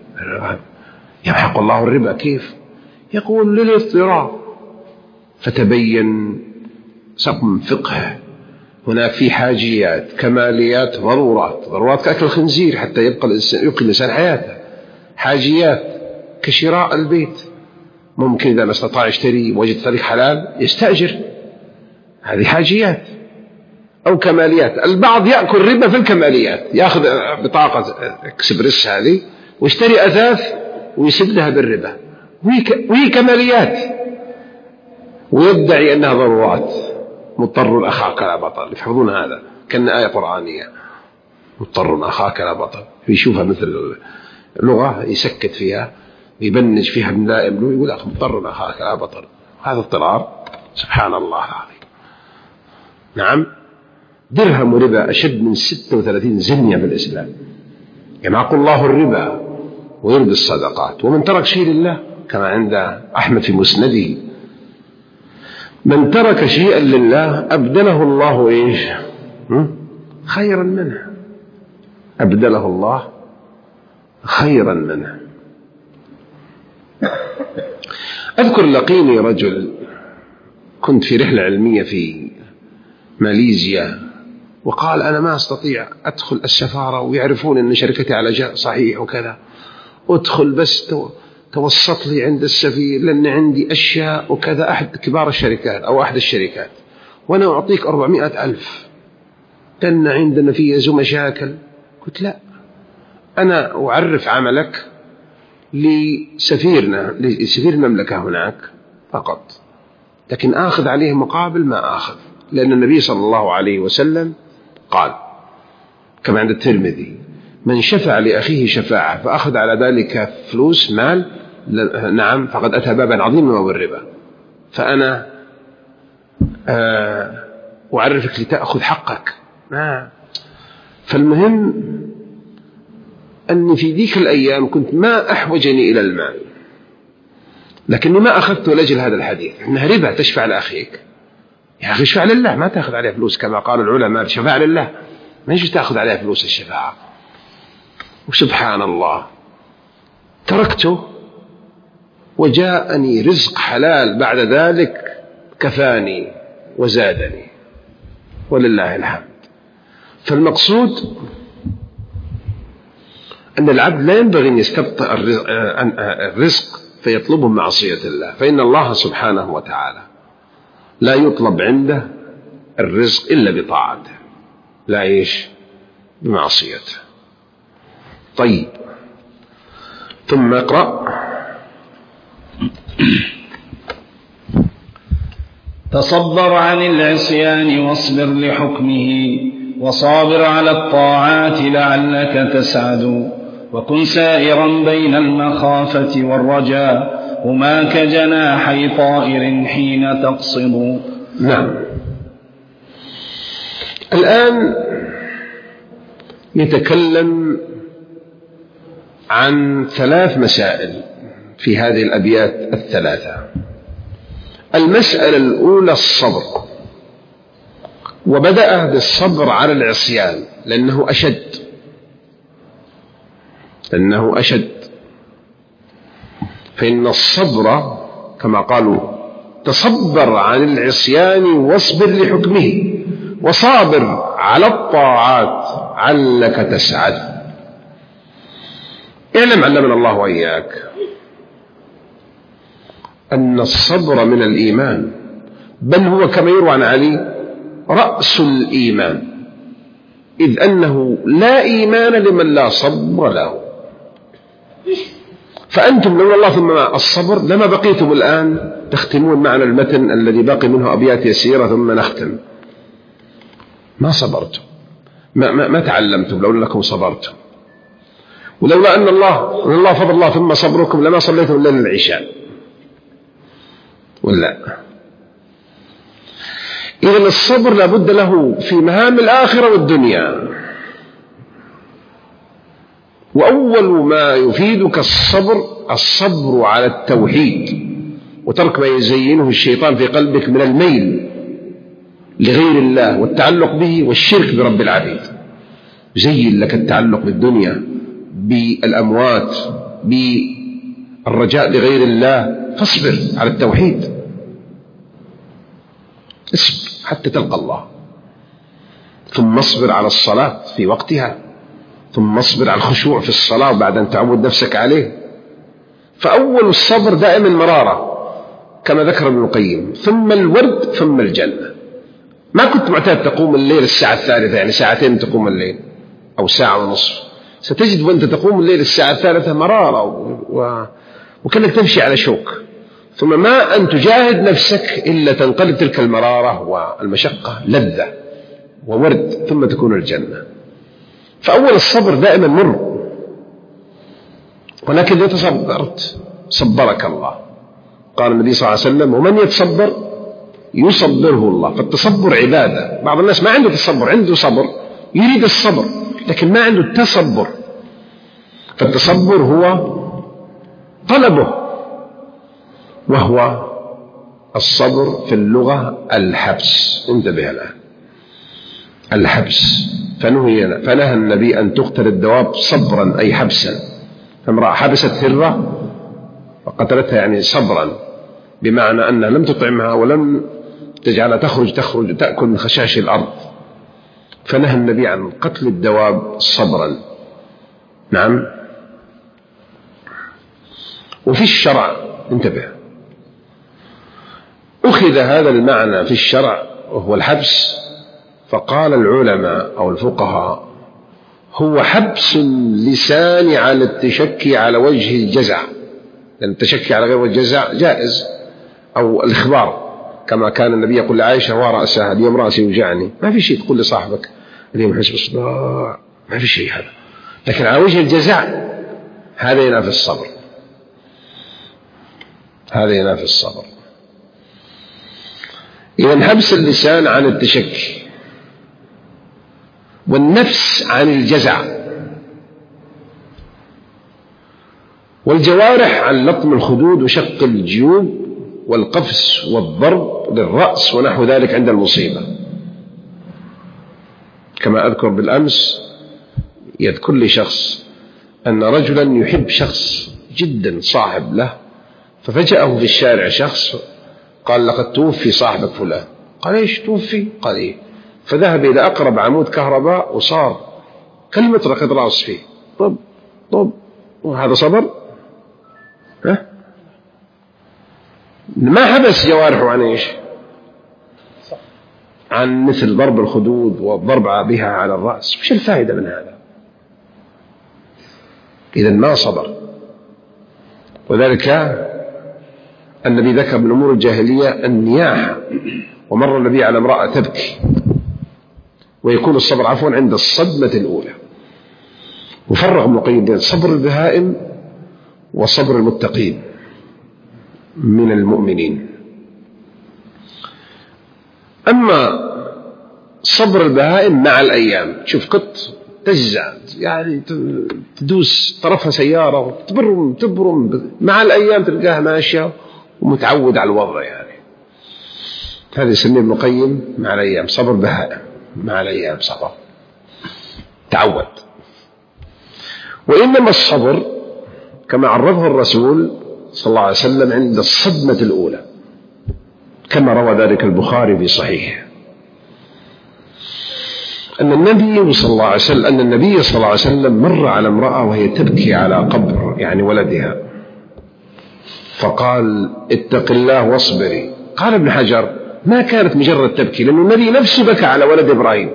يمحق الله الربا كيف؟ يقول للاضطرار. فتبين سقم فقه، هناك في حاجيات، كماليات، ضرورات. ضرورات كأكل الخنزير حتى يبقى الإنسان يبقى الإنسان حياته. حاجيات كشراء البيت، ممكن إذا ما استطاع يشتري وجد طريق حلال يستأجر، هذه حاجيات. أو كماليات، البعض يأكل ربا في الكماليات، يأخذ بطاقة اكسبرس هذه ويشتري أثاث ويسدها بالربا، وهي كماليات، ويدعي أنها ضرورات. مضطر أخاك لا بطل، يحفظون هذا كأن آية قرآنية، مضطر أخاك لا بطل، يشوفها مثل لغة يسكت فيها، يبنج فيها ملائم له، يقول أخ مضطر أخاك لا بطل. هذا اضطرار سبحان الله العظيم. نعم، درهم ربا أشد من ستة وثلاثين زنية في الإسلام. يمحق الله الربا ويربي الصدقات، ومن ترك شيء لله كما عند أحمد في مسنده، من ترك شيئا لله أبدله الله إيش خيرا منه، أبدله الله خيرا منه. أذكر لقيني رجل، كنت في رحلة علمية في ماليزيا، وقال أنا ما أستطيع أدخل السفارة ويعرفون أن شركتي على جاء صحيح وكذا، أدخل بس توسط لي عند السفير لأن عندي أشياء وكذا، أحد كبار الشركات أو أحد الشركات، وأنا أعطيك أربعمائة ألف لأن عندنا فيه مشاكل. قلت لا، أنا أعرف عملك لسفيرنا لسفير المملكة هناك فقط، لكن آخذ عليه مقابل ما آخذ، لأن النبي صلى الله عليه وسلم قال كما عند الترمذي من شفع لأخيه شفاعة فأخذ على ذلك فلوس مال، نعم فقد أتى بابا عظيما من الربا. فأنا أعرفك لتأخذ حقك. فالمهم أني في ذيك الأيام كنت ما أحوجني إلى المال، لكني ما أخذته لأجل هذا الحديث إنها ربا تشفع لأخيك. يا أخي اشفع لله، ما تأخذ عليها فلوس كما قال العلماء، شفاعة لله، ما يجب تأخذ عليها فلوس الشفاعة. وسبحان الله تركته وجاءني رزق حلال بعد ذلك كفاني وزادني ولله الحمد. فالمقصود أن العبد لا ينبغي أن يستبطئ الرزق فيطلبه معصية الله، فإن الله سبحانه وتعالى لا يطلب عنده الرزق إلا بطاعته، لا إيش بمعصيته. طيب، ثم اقرأ. تصبر عن العصيان واصبر لحكمه، وصابر على الطاعات لعلك تسعد، وكن سائرا بين المخافة والرجاء، هما كجناحي طائر حين تقصد. نعم، الآن يتكلم عن ثلاث مسائل في هذه الأبيات الثلاثة. المسألة الأولى الصبر، وبدأ بالصبر على العصيان لأنه أشد لأنه أشد فإن الصبر كما قالوا تصبر عن العصيان واصبر لحكمه وصابر على الطاعات علك تسعد. اعلم علمنا الله وإياك أن الصبر من الإيمان، بل هو كما يروى عن علي رأس الإيمان، إذ أنه لا إيمان لمن لا صبر له. فأنتم لولا الله ثم الصبر لما بقيتم الآن تختمون معنا المتن الذي باقي منه أبيات يسيرة ثم نختم. ما صبرتم، ما, ما, ما تعلمتم لولا أنكم صبرتم، ولولا أن الله أن الله فضل الله ثم صبركم لما صليتم الليل العشاء ولا. إذن الصبر لابد له في مهام الآخرة والدنيا. وأول ما يفيدك الصبر الصبر على التوحيد وترك ما يزينه الشيطان في قلبك من الميل لغير الله والتعلق به والشرك برب العبيد. يزين لك التعلق بالدنيا، بالأموات، بالرجاء لغير الله، فاصبر على التوحيد، اصبر حتى تلقى الله. ثم اصبر على الصلاة في وقتها، ثم اصبر على الخشوع في الصلاة بعد أن تعود نفسك عليه. فأول الصبر دائما مرارة كما ذكر ابن القيم، ثم الورد ثم الجنة. ما كنت معتاد تقوم الليل الساعة الثالثة، يعني ساعتين تقوم الليل أو ساعة ونصف، ستجد وأنت تقوم الليل الساعة الثالثة مرارة و... و... وكأنك تمشي على شوك، ثم ما أن تجاهد نفسك إلا تنقلب تلك المرارة والمشقة لذة وورد ثم تكون الجنة. فأول الصبر دائما مر، ولكن إذا تصبرت صبرك الله. قال النبي صلى الله عليه وسلم: ومن يتصبر يصبره الله. فالتصبر عبادة. بعض الناس ما عنده تصبر، عنده صبر يريد الصبر لكن ما عنده التصبر. فالتصبر هو طلبه، وهو الصبر في اللغة الحبس. انتبه الآن، الحبس. فنهي فنهى النبي أن تقتل الدواب صبرا أي حبسا. فامرأة حبست هرة فقتلتها يعني صبرا، بمعنى أنها لم تطعمها ولم تجعلها تخرج تخرج تأكل من خشاش الأرض. فنهى النبي عن قتل الدواب صبرا. نعم. وفي الشرع انتبه، أخذ هذا المعنى في الشرع وهو الحبس، فقال العلماء أو الفقهاء: هو حبس اللسان على التشكي على وجه الجزع، لأن التشكي على غير وجه الجزع جائز، أو الإخبار كما كان النبي يقول لعائشة: ورأسها اليوم رأسي يوجعني. ما في شيء تقول لصاحبك اليوم حس بصداع، ما في شيء هذا. لكن على وجه الجزع هذا ينافي الصبر، هذا ينافي الصبر. إذن حبس اللسان عن التشكي، والنفس عن الجزع، والجوارح عن لطم الخدود وشق الجيوب والقفز والضرب للرأس ونحو ذلك عند المصيبة. كما أذكر بالأمس يذكر لي شخص أن رجلا يحب شخص جدا صاحب له، ففجأه في الشارع شخص قال: لقد توفي صاحبك فلان. قال: إيش توفي؟ قال: إيه. فذهب إلى أقرب عمود كهرباء وصار كلمة رقد رأس فيه طب طب. وهذا صبر؟ ها؟ ما حبس جوارحه عن إيش؟ عن مثل ضرب الخدود والضرب بها على الرأس. وش الفائدة من هذا؟ إذن ما صبر. وذلك النبي ذكر من أمور الجاهلية النياحة، ومر النبي على امرأة تبكي، ويكون الصبر عفوا عند الصدمة الأولى. وفرق ابن القيم بين صبر البهائم وصبر المتقين من المؤمنين. أما صبر البهائم مع الأيام، شوف قط تجزع يعني تدوس طرفها سيارة تبرم تبرم، مع الأيام تلقاها ماشية ومتعود على الوضع يعني. هذا يسميه ابن القيم مع الأيام صبر بهائم، مع الأيام صبر تعود. وإنما الصبر كما عرفه الرسول صلى الله عليه وسلم عند الصدمة الأولى، كما روى ذلك البخاري في صحيحه أن النبي صلى الله عليه وسلم أن النبي صلى الله عليه وسلم مر على امرأة وهي تبكي على قبر يعني ولدها، فقال اتق الله واصبري. قال ابن حجر ما كانت مجرد تبكي، لأن النبي نفسه بكى على ولد إبراهيم،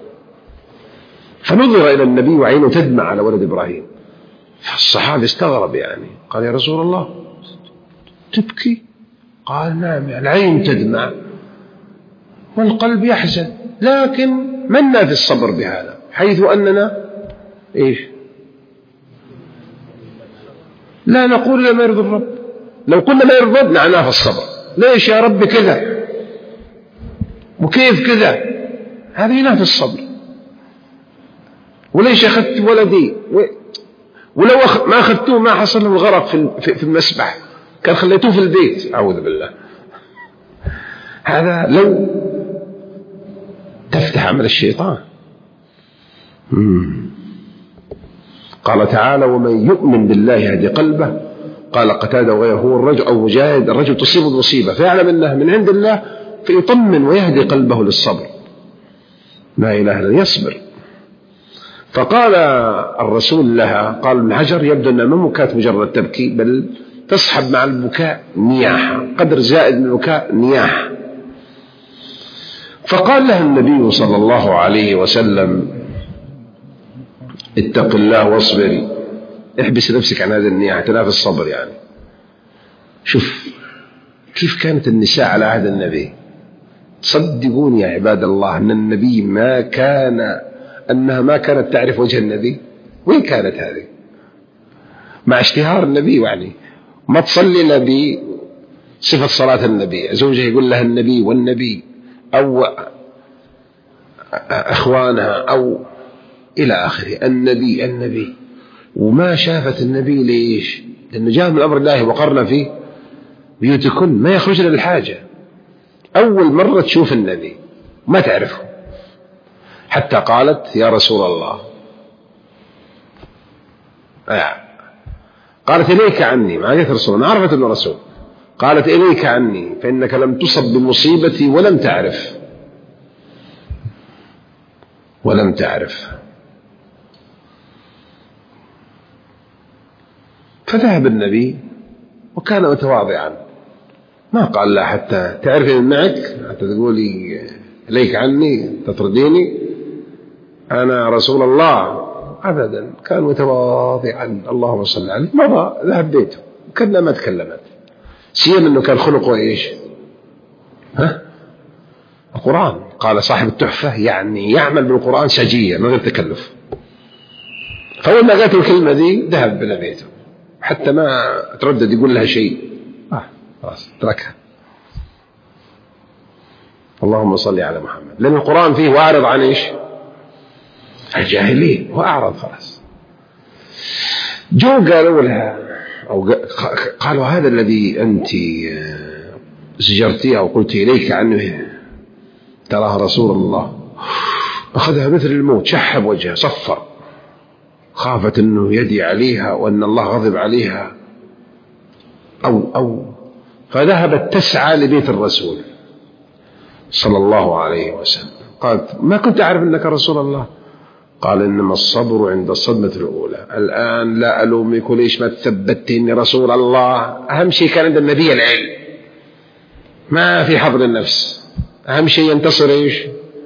فنظر إلى النبي وعينه تدمع على ولد إبراهيم، فالصحابي استغرب يعني قال يا رسول الله تبكي؟ قال نعم، العين تدمع والقلب يحزن، لكن منا في الصبر بهذا، حيث أننا إيش لا نقول لما يرضي الرب، لو قلنا ما يرضى نعناه في الصبر، ليش يا رب كذا وكيف كذا، هذه لا في الصبر. وليش أخذت ولدي و... ولو أخ... ما أخذتوه ما حصل له الغرق في, في المسبح، كان خليتوه في البيت، أعوذ بالله. هذا لو تفتح عمل الشيطان. مم. قال تعالى ومن يؤمن بالله يهدي قلبه. قال قتادة وغيره هو الرجل أو مجاهد الرجل تصيبه المصيبة فيعلم أنها من عند الله فيطمن ويهدي قلبه للصبر، لا إله إلا يصبر. فقال الرسول لها قال ابن حجر يبدو أنها ما كانت مجرد تبكي، بل تصحب مع البكاء نياحة، قدر زائد من البكاء نياحة. فقال لها النبي صلى الله عليه وسلم اتق الله واصبري، احبس نفسك عن هذا النياحة، تنافي الصبر يعني. شوف كيف كانت النساء على عهد النبي. تصدقون يا عباد الله أن النبي ما كان أنها ما كانت تعرف وجه النبي؟ وين كانت هذه مع اشتهار النبي؟ يعني ما تصلي نبي صفة صلاة النبي، زوجها يقول لها النبي والنبي أو أخوانها أو إلى آخره، النبي النبي، وما شافت النبي. ليش؟ لأنه جاء من أمر الله وقرنا في بيوتكن، ما يخرجن للحاجة. أول مرة تشوف النبي ما تعرفه، حتى قالت يا رسول الله آه. قالت إليك عني، ما قالت رسول، ما عرفت أنه رسول، قالت إليك عني فإنك لم تصب بمصيبتي ولم تعرف ولم تعرف. فذهب النبي وكان متواضعا، ما قال لا حتى تعرفي من معك، حتى تقولي إليك عني تطرديني أنا رسول الله، أبدا. كان متواضعا اللهم صل عليه. مضى ذهب بيته وكنا ما تكلمت، سيما أنه كان خلقه إيش؟ ها؟ القرآن. قال صاحب التحفة يعني يعمل بالقرآن سجية من غير تكلف. فأول ما قالت الكلمة دي ذهب إلى بيته حتى ما تردد يقول لها شيء، آه خلاص تركها. اللهم صل على محمد. لأن القرآن فيه وأعرض عن إيش؟ الجاهلين، وأعرض خلاص. جو قالوا لها أو قالوا هذا الذي أنت زجرتيه أو قلت إليك عنه تراه رسول الله، أخذها مثل الموت، شحب وجهه صفر، خافت أنه يدي عليها وأن الله غضب عليها أو أو فذهبت تسعى لبيت الرسول صلى الله عليه وسلم. قالت ما كنت أعرف أنك رسول الله. قال إنما الصبر عند الصدمة الأولى. الآن لا ألومك ليش ما تثبت إني رسول الله، أهم شيء كان عند النبي العلم، ما في حفظ النفس، أهم شيء ينتصر إيش؟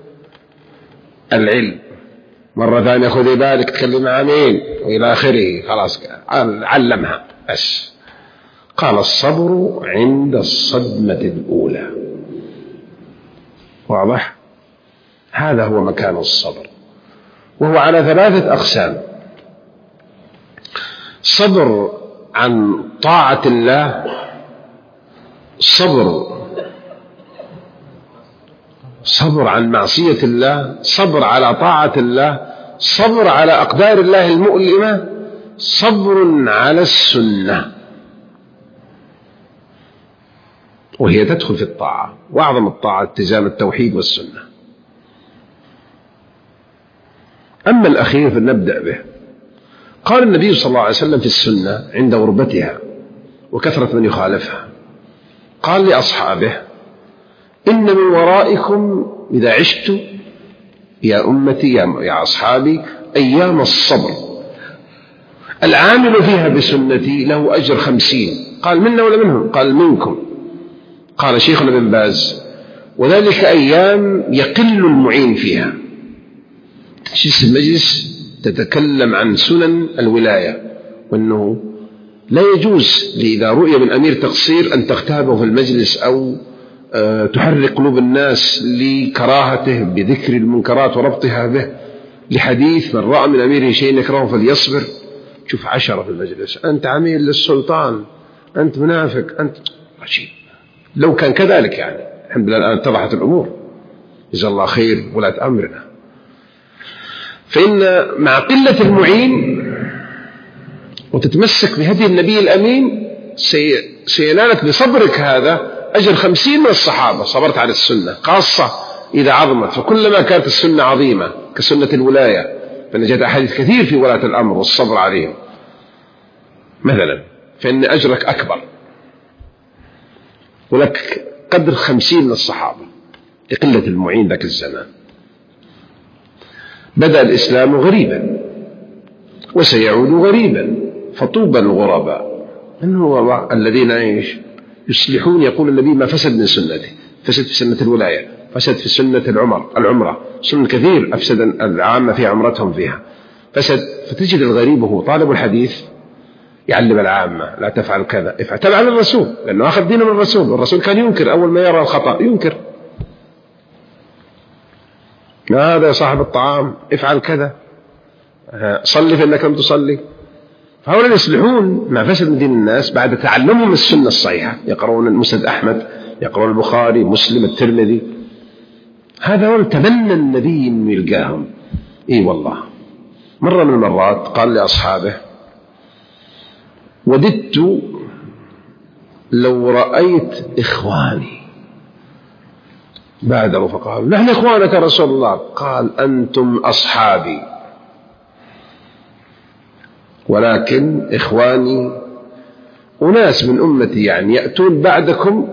العلم. مرة ثانية خذي بالك تكلم مع مين وإلى آخره، خلاص علمها بس. قال الصبر عند الصدمة الأولى. واضح؟ هذا هو مكان الصبر، وهو على ثلاثة أقسام: صبر عن طاعة الله، صبر صبر عن معصية الله، صبر على طاعة الله، صبر على أقدار الله المؤلمة، صبر على السنة. وهي تدخل في الطاعة، وأعظم الطاعة التزام التوحيد والسنة. أما الأخير فلنبدأ به. قال النبي صلى الله عليه وسلم في السنة عند غربتها وكثرة من يخالفها، قال لأصحابه: إن من ورائكم إذا عشت يا أمتي يا أصحابي أيام الصبر العامل فيها بسنتي له أجر خمسين. قال منا ولا منهم؟ قال منكم. قال شيخنا بن باز: وذلك أيام يقل المعين فيها. تجلس المجلس تتكلم عن سنن الولاية، وأنه لا يجوز إذا رؤي من أمير تقصير أن تغتابه في المجلس أو أه تحرك قلوب الناس لكراهته بذكر المنكرات وربطها به، لحديث من رأى من أميره شيء يكرهه فليصبر. شوف عشرة في المجلس: أنت عميل للسلطان، أنت منافق، أنت عجيب. لو كان كذلك يعني الحمد لله الآن اتضحت الأمور، جزا الله خير ولاة أمرنا. فإن مع قلة المعين وتتمسك بهدي النبي الأمين سينالك بصبرك هذا أجر خمسين من الصحابة. صبرت على السنة خاصة إذا عظمت، فكلما كانت السنة عظيمة كسنة الولاية، فإن جاءت أحاديث كثير في ولاة الأمر والصبر عليهم مثلا، فإن أجرك أكبر، ولك قدر خمسين من الصحابة لقلة المعين ذاك الزمان. بدأ الإسلام غريبا وسيعود غريبا، فطوبى الغرباء. من هو الذين ايش يصلحون؟ يقول النبي: ما فسد من سنته، فسد في سنة الولاية، فسد في سنة العمر العمرة، سنة كثير أفسد العامة في عمرتهم فيها فسد. فتجد الغريب هو طالب الحديث يعلم العامة: لا تفعل كذا، افعل، تبع للرسول، لأنه أخذ دينه من الرسول، والرسول كان ينكر أول ما يرى الخطأ ينكر: ما هذا يا صاحب الطعام، افعل كذا، صلي فإنك لم تصلي. فهؤلاء يصلحون ما فسد من دين الناس بعد تعلمهم السنة الصحيحة، يقرؤون المسند أحمد، يقرؤون البخاري، مسلم، الترمذي. هذا هو تمنى النبي أن يلقاهم. إي والله. مرة من المرات قال لأصحابه: وددت لو رأيت إخواني. بادروا فقالوا: نحن إخوانك يا رسول الله. قال: أنتم أصحابي، ولكن إخواني أناس من أمتي يعني يأتون بعدكم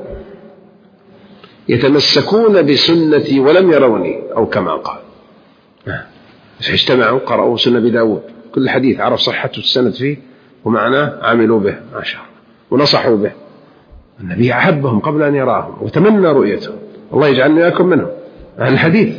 يتمسكون بسنتي ولم يروني، أو كما قال. اجتمعوا قرأوا سنة أبي داود، كل حديث عرف صحته السند فيه ومعناه عملوا به ما شاء الله ونصحوا به. النبي أحبهم قبل أن يراهم وتمنى رؤيتهم. الله يجعلنا وإياكم منهم أهل الحديث.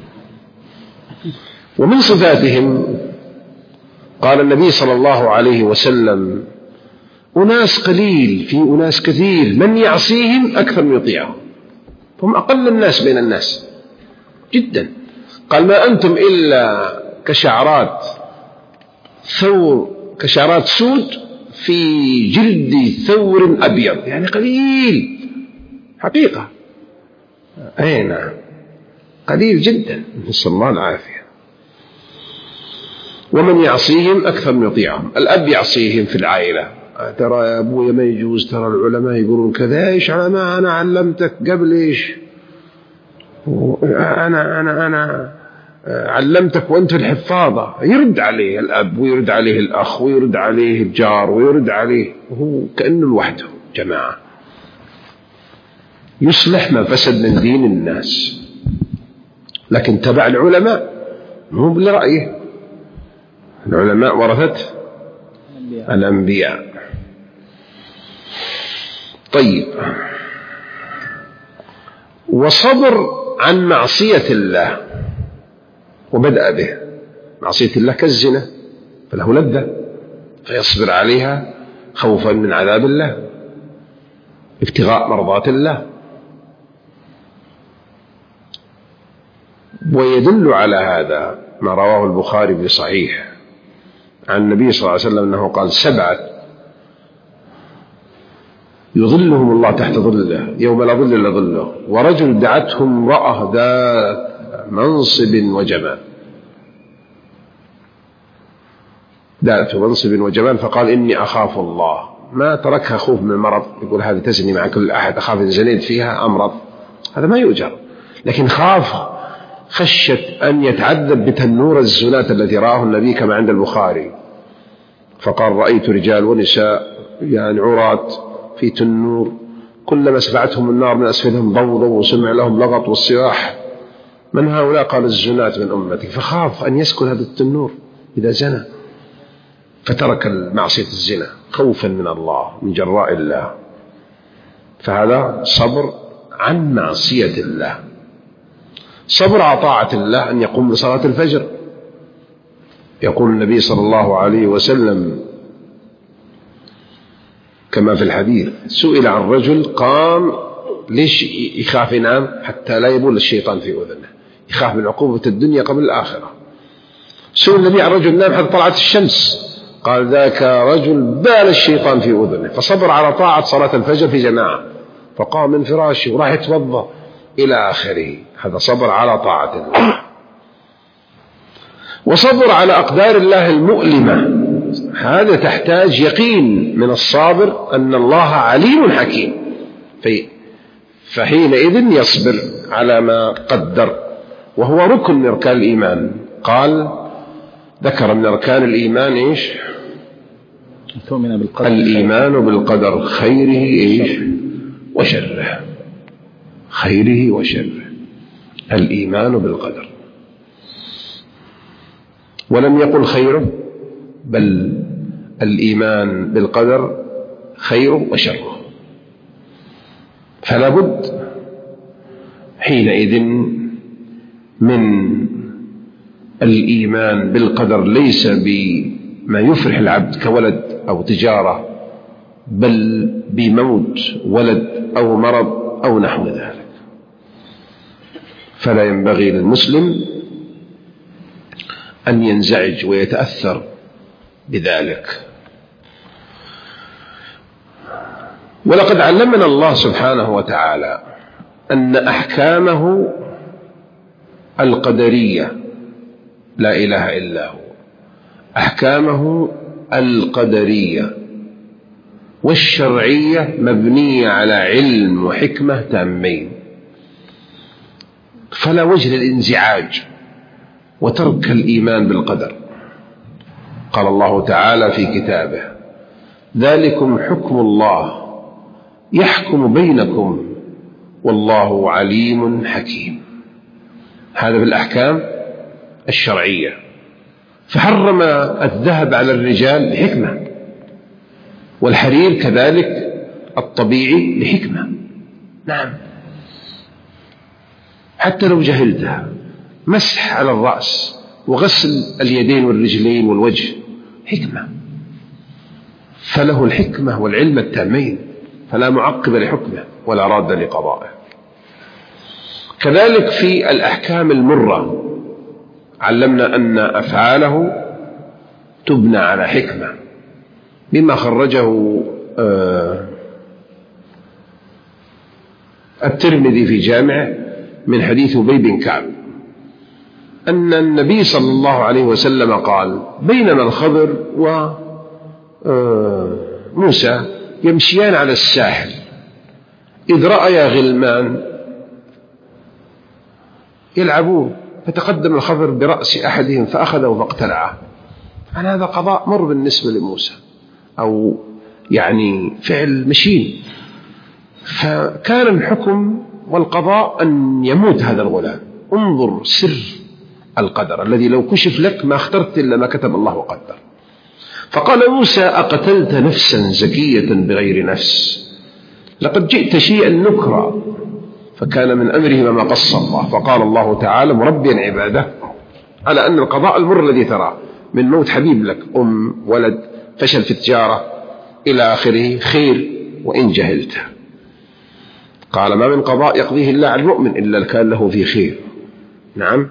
ومن صفاتهم قال النبي صلى الله عليه وسلم: أناس قليل في أناس كثير، من يعصيهم أكثر من يطيعهم، هم أقل الناس بين الناس جدا. قال: ما أنتم إلا كشعرات ثور كشعرات سود في جلد ثور أبيض، يعني قليل حقيقة. أي نعم، قليل جدا، نسأل الله العافية. ومن يعصيهم أكثر من يطيعهم. الأب يعصيهم في العائلة: ترى يا أبويا ما يجوز، ترى العلماء يقولون كذا، إيش ما أنا علمتك قبل، إيش أنا أنا أنا علمتك وأنت الحفاظة. يرد عليه الأب ويرد عليه الأخ ويرد عليه الجار ويرد عليه، وهو كأنه لوحده جماعة. يصلح ما فسد من دين الناس، لكن تبع العلماء مو برأيه. العلماء ورثة الأنبياء. طيب، وصبر عن معصية الله، وبدأ به معصية الله كالزنا، فله لذة فيصبر عليها خوفا من عذاب الله، ابتغاء مرضات الله. ويدل على هذا ما رواه البخاري بصحيح عن النبي صلى الله عليه وسلم أنه قال: سبعة يظلهم الله تحت ظله يوم لا ظل إلا ظله، ورجل دعته امرأة ذات منصب وجمال، دعته منصب وجمال، فقال: إني أخاف الله ما تركها خوف من المرض، يقول هذه تزني مع كل أحد، أخاف إن زنيت فيها أمرض، هذا ما يؤجر. لكن خاف خشية أن يتعذب بتنور الزنات التي رآه النبي كما عند البخاري، فقال رأيت رجال ونساء يعني عراة في تنور، كلما سفعتهم النار من أسفلهم ضوضوا وسمع لهم لغط والصياح، من هؤلاء؟ قال الزنات من أمتي. فخاف أن يسكن هذا التنور إذا زنى، فترك معصية الزنا خوفا من الله من جراء الله. فهذا صبر عن معصية الله. صبر على طاعة الله أن يقوم بصلاة الفجر. يقول النبي صلى الله عليه وسلم كما في الحديث، سئل عن رجل قام ليش يخاف ينام حتى لا يبول الشيطان في أذنه، يخاف من عقوبة الدنيا قبل الآخرة. سئل النبي عن رجل نام حتى طلعت الشمس، قال ذاك رجل بال الشيطان في أذنه، فصبر على طاعة صلاة الفجر في جماعة، فقام من فراشه وراح يتوضأ إلى آخره. هذا صبر على طاعة الله. وصبر على أقدار الله المؤلمة، هذا تحتاج يقين من الصابر أن الله عليم حكيم، فحينئذ يصبر على ما قدر، وهو ركن من أركان الإيمان. قال ذكر من أركان الإيمان إيش؟ الإيمان بالقدر خيره إيش وشره، خيره وشره، الإيمان بالقدر. ولم يقل خيره، بل الإيمان بالقدر خيره وشره. فلا بد حينئذ من الإيمان بالقدر، ليس بما يفرح العبد كولد أو تجارة، بل بموت ولد أو مرض أو نحو ذلك. فلا ينبغي للمسلم أن ينزعج ويتأثر بذلك. ولقد علمنا الله سبحانه وتعالى أن أحكامه القدرية، لا إله إلا هو، أحكامه القدرية والشرعية مبنية على علم وحكمة تامين، فلا وجه للانزعاج وترك الإيمان بالقدر. قال الله تعالى في كتابه: ذلكم حكم الله يحكم بينكم والله عليم حكيم. هذا بالأحكام الشرعية. فحرم الذهب على الرجال لحكمة، والحرير كذلك الطبيعي لحكمة. نعم، حتى لو جهلتها، مسح على الرأس وغسل اليدين والرجلين والوجه حكمة، فله الحكمة والعلم التامين، فلا معقب لحكمه ولا راد لقضائه. كذلك في الأحكام المرة علمنا أن أفعاله تبنى على حكمة، بما خرجه الترمذي في جامعه من حديث أبي بن كعب أن النبي صلى الله عليه وسلم قال: بينما الخضر وموسى يمشيان على الساحل إذ رأيا غلمان يلعبون، فتقدم الخضر برأس أحدهم فأخذه فاقتلعه. يعني هذا قضاء مر بالنسبة لموسى، أو يعني فعل مشين. فكان الحكم والقضاء أن يموت هذا الغلام. انظر سر القدر الذي لو كشف لك ما اخترت إلا ما كتب الله وقدر. فقال موسى: أقتلت نفسا زكية بغير نفس لقد جئت شيئا نكرا. فكان من أمره ما قص الله. فقال الله تعالى مربيا عباده على أن القضاء المر الذي ترى من موت حبيب لك، أم، ولد، فشل في التجارة إلى آخره، خير وإن جهلته. قال: ما من قضاء يقضيه الله على المؤمن إلا كان له في خير. نعم.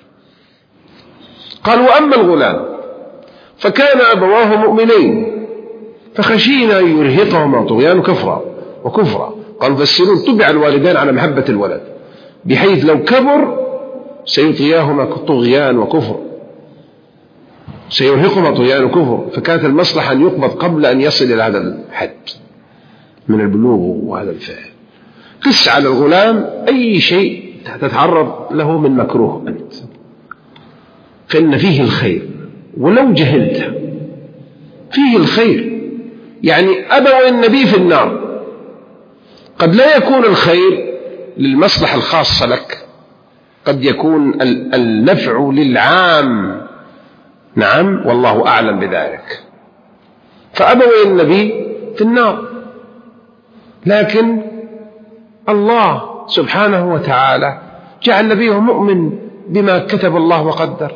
قال: وأما الغلام فكان أبواه مؤمنين فخشينا أن يرهقهما طغيان كفرا وكفرا. قالوا فسرون: طبع الوالدان على محبة الولد بحيث لو كبر سيطغياهما طغيان وكفر. سيرهقهما طغيان الكفر، فكانت المصلحة أن يقبض قبل أن يصل إلى هذا الحد من البلوغ وهذا الفعل. قس على الغلام أي شيء تتعرض له من مكروه أنت، فإن فيه الخير ولو جهلت فيه الخير. يعني أبوي النبي في النار، قد لا يكون الخير للمصلحة الخاصة لك، قد يكون النفع للعام، نعم والله أعلم بذلك. فأبوي النبي في النار، لكن الله سبحانه وتعالى جعل نبيه مؤمن بما كتب الله وقدر.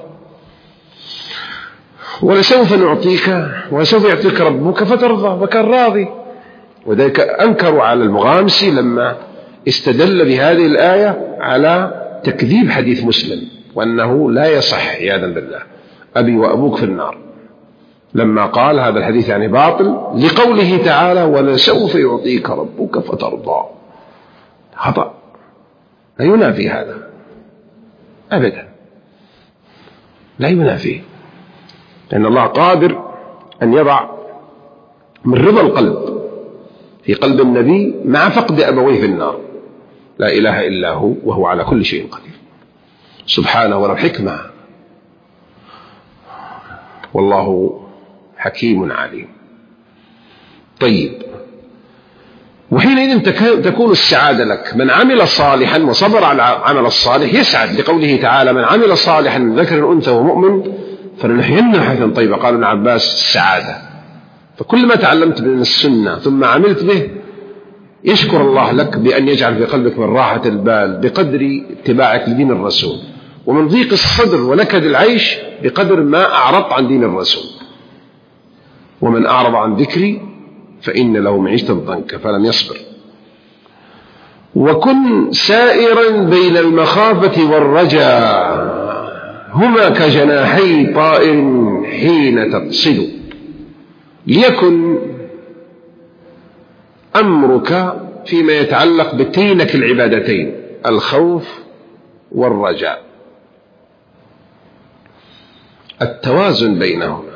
ولسوف نعطيك ولسوف يعطيك ربك فترضى، وكان راضي. وذلك أنكروا على المغامسي لما استدل بهذه الآية على تكذيب حديث مسلم وأنه لا يصح عياذا بالله، أبي وأبوك في النار، لما قال هذا الحديث يعني باطل لقوله تعالى ولسوف يعطيك ربك فترضى. خطأ، لا ينافي هذا أبدا، لا ينافي، لأن الله قادر أن يضع من رضا القلب في قلب النبي مع فقد أبويه في النار. لا إله إلا هو وهو على كل شيء قدير سبحانه، ولو حكمة، والله حكيم عليم. طيب، وحينئذ تكون السعادة لك. من عمل صالحا وصبر على العمل الصالح يسعد، لقوله تعالى من عمل صالحا من ذكر أنثى ومؤمن فلنحيينه حياة طيبة. قال ابن عباس السعادة. فكل ما تعلمت من السنة ثم عملت به يشكر الله لك بأن يجعل في قلبك من راحة البال بقدر اتباعك لدين الرسول، ومن ضيق الصدر ونكد العيش بقدر ما أعرضت عن دين الرسول. ومن أعرض عن ذكري فإن له معيشة ضنكا فلن يصبر. وكن سائرا بين المخافة والرجاء، هما كجناحي طائر حين تقصد. ليكن أمرك فيما يتعلق بتينك العبادتين الخوف والرجاء، التوازن بينهما.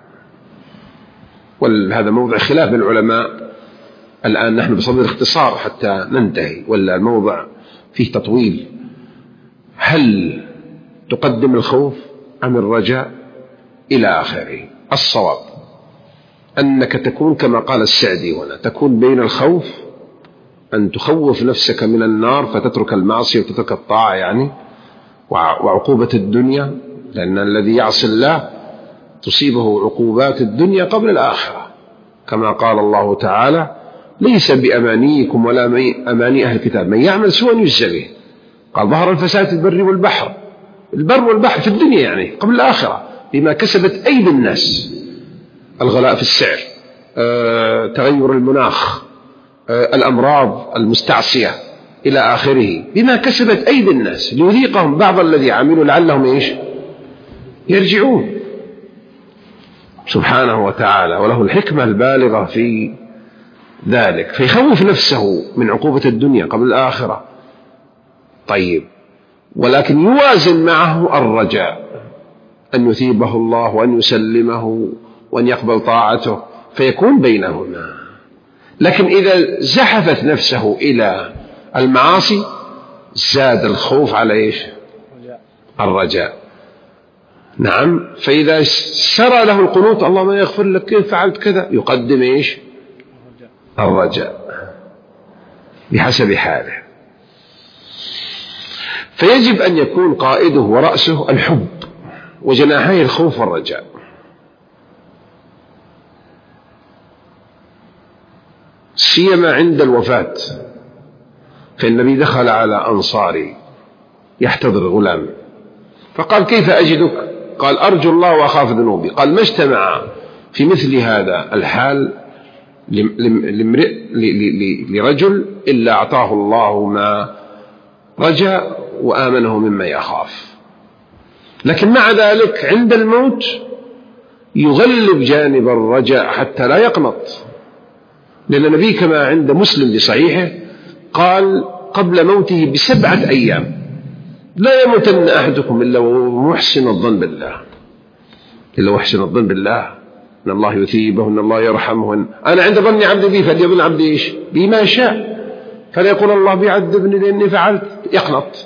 وهذا موضع خلاف العلماء الآن، نحن بصدد الاختصار حتى ننتهي، ولا الموضع فيه تطويل. هل تقدم الخوف أم الرجاء إلى آخره؟ الصواب أنك تكون كما قال السعدي هنا، تكون بين الخوف أن تخوف نفسك من النار فتترك المعصية وتترك الطاعة يعني، وعقوبة الدنيا، لأن الذي يعصي الله تصيبه عقوبات الدنيا قبل الآخرة، كما قال الله تعالى ليس بأمانيكم ولا أماني أهل الكتاب من يعمل سوءا يجزى به. قال ظهر الفساد في البر والبحر، البر والبحر في الدنيا يعني قبل الآخرة، بما كسبت أيدي الناس، الغلاء في السعر، أه، تغير المناخ، أه، الأمراض المستعصية إلى آخره، بما كسبت أيدي الناس، ليذيقهم بعض الذي عملوا لعلهم إيش يرجعون سبحانه وتعالى. وله الحكمة البالغة في ذلك، فيخوف نفسه من عقوبة الدنيا قبل الآخرة. طيب، ولكن يوازن معه الرجاء أن يثيبه الله وأن يسلمه وأن يقبل طاعته، فيكون بينهما. لكن إذا زحفت نفسه إلى المعاصي زاد الخوف على إيش؟ الرجاء. نعم، فإذا سرى له القنوط اللهم يغفر لك كيف فعلت كذا، يقدم إيش؟ الرجاء بحسب حاله. فيجب أن يكون قائده ورأسه الحب وجناحي الخوف والرجاء. سيما عند الوفاة، فالنبي دخل على أنصاري يحتضر غلام فقال كيف أجدك؟ قال أرجو الله وأخاف ذنوبي. قال ما اجتمع في مثل هذا الحال لرجل إلا أعطاه الله ما رجاء وآمنه مما يخاف. لكن مع ذلك عند الموت يغلب جانب الرجاء حتى لا يقنط، لأن النبي كما عند مسلم بصحيحه قال قبل موته بسبعة أيام لا يموتن أحدكم إلا وهو محسن الظن بالله. إلا أحسن الظن بالله إن الله يثيبه وإن الله يرحمه. أنا عند ظن عبدي بي فليظن عبدي إيش بما شاء، فليقول الله بيعذبني لأني فعلت، يقنط.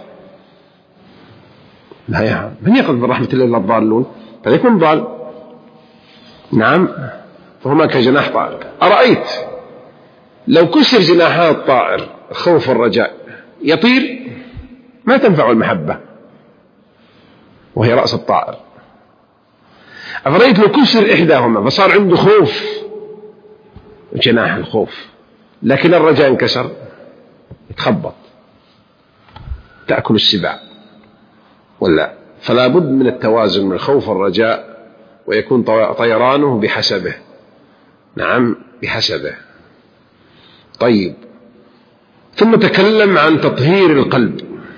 لا يا من يقنط من رحمة الله إلا الضالون، فليكون ضال. نعم، فهما كجناح طائر. أرأيت لو كسر جناحات الطائر خوف الرجاء يطير؟ ما تنفع المحبة وهي رأس الطائر. أفرأيت لو كسر إحداهما فصار عنده خوف، جناح الخوف، لكن الرجاء انكسر، يتخبط، تأكل السباع ولا. فلا بد من التوازن من خوف الرجاء، ويكون طيرانه بحسبه. نعم بحسبه. طيب، ثم تكلم عن تطهير القلب.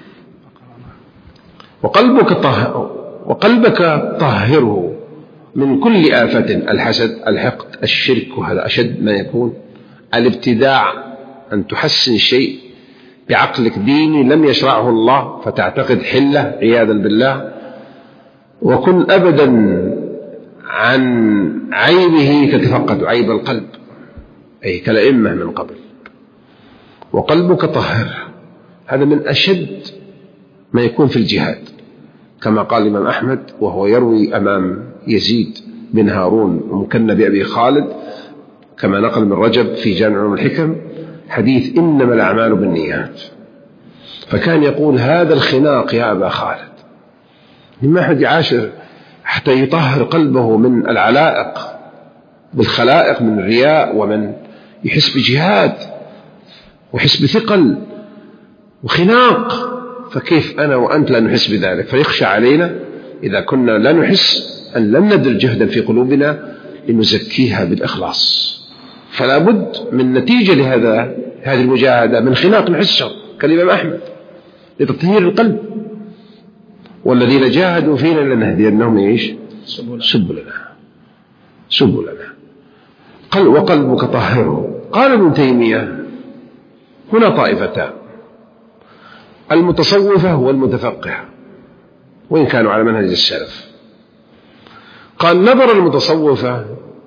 وقلبك طهر وقلبك طهره من كل آفة، الحسد، الحقد، الشرك، وهذا أشد ما يكون، الابتداع، أن تحسن الشيء بعقلك ديني لم يشرعه الله فتعتقد حلة عياذا بالله. وكن أبدا عن عيبه تتفقد، عيب القلب، أي كالأئمة من قبل. وقلبك طهر، هذا من أشد ما يكون في الجهاد، كما قال الإمام أحمد وهو يروي أمام يزيد بن هارون مكنى بأبي خالد، كما نقل من رجب في جامع علوم الحكم، حديث إنما الأعمال بالنيات. فكان يقول هذا الخناق يا أبا خالد، لما أحد يعاشر حتى يطهر قلبه من العلائق بالخلائق، من الرياء، ومن يحس بجهاد ويحس بثقل وخناق، فكيف أنا وأنت لا نحس بذلك؟ فيخشى علينا إذا كنا لا نحس أن لم ندر جهدا في قلوبنا لنزكيها بالإخلاص. فلا بد من نتيجة لهذا هذه المجاهدة من خناق نحسه كالإمام أحمد لتطهير القلب. والذين جاهدوا فينا لنهدينهم إيش؟ سبلنا سبلنا. قل وقلبك طهره. قال ابن تيمية هنا طائفتان، المتصوفة والمتفقهة، وإن كانوا على منهج السلف. قال نظر المتصوفة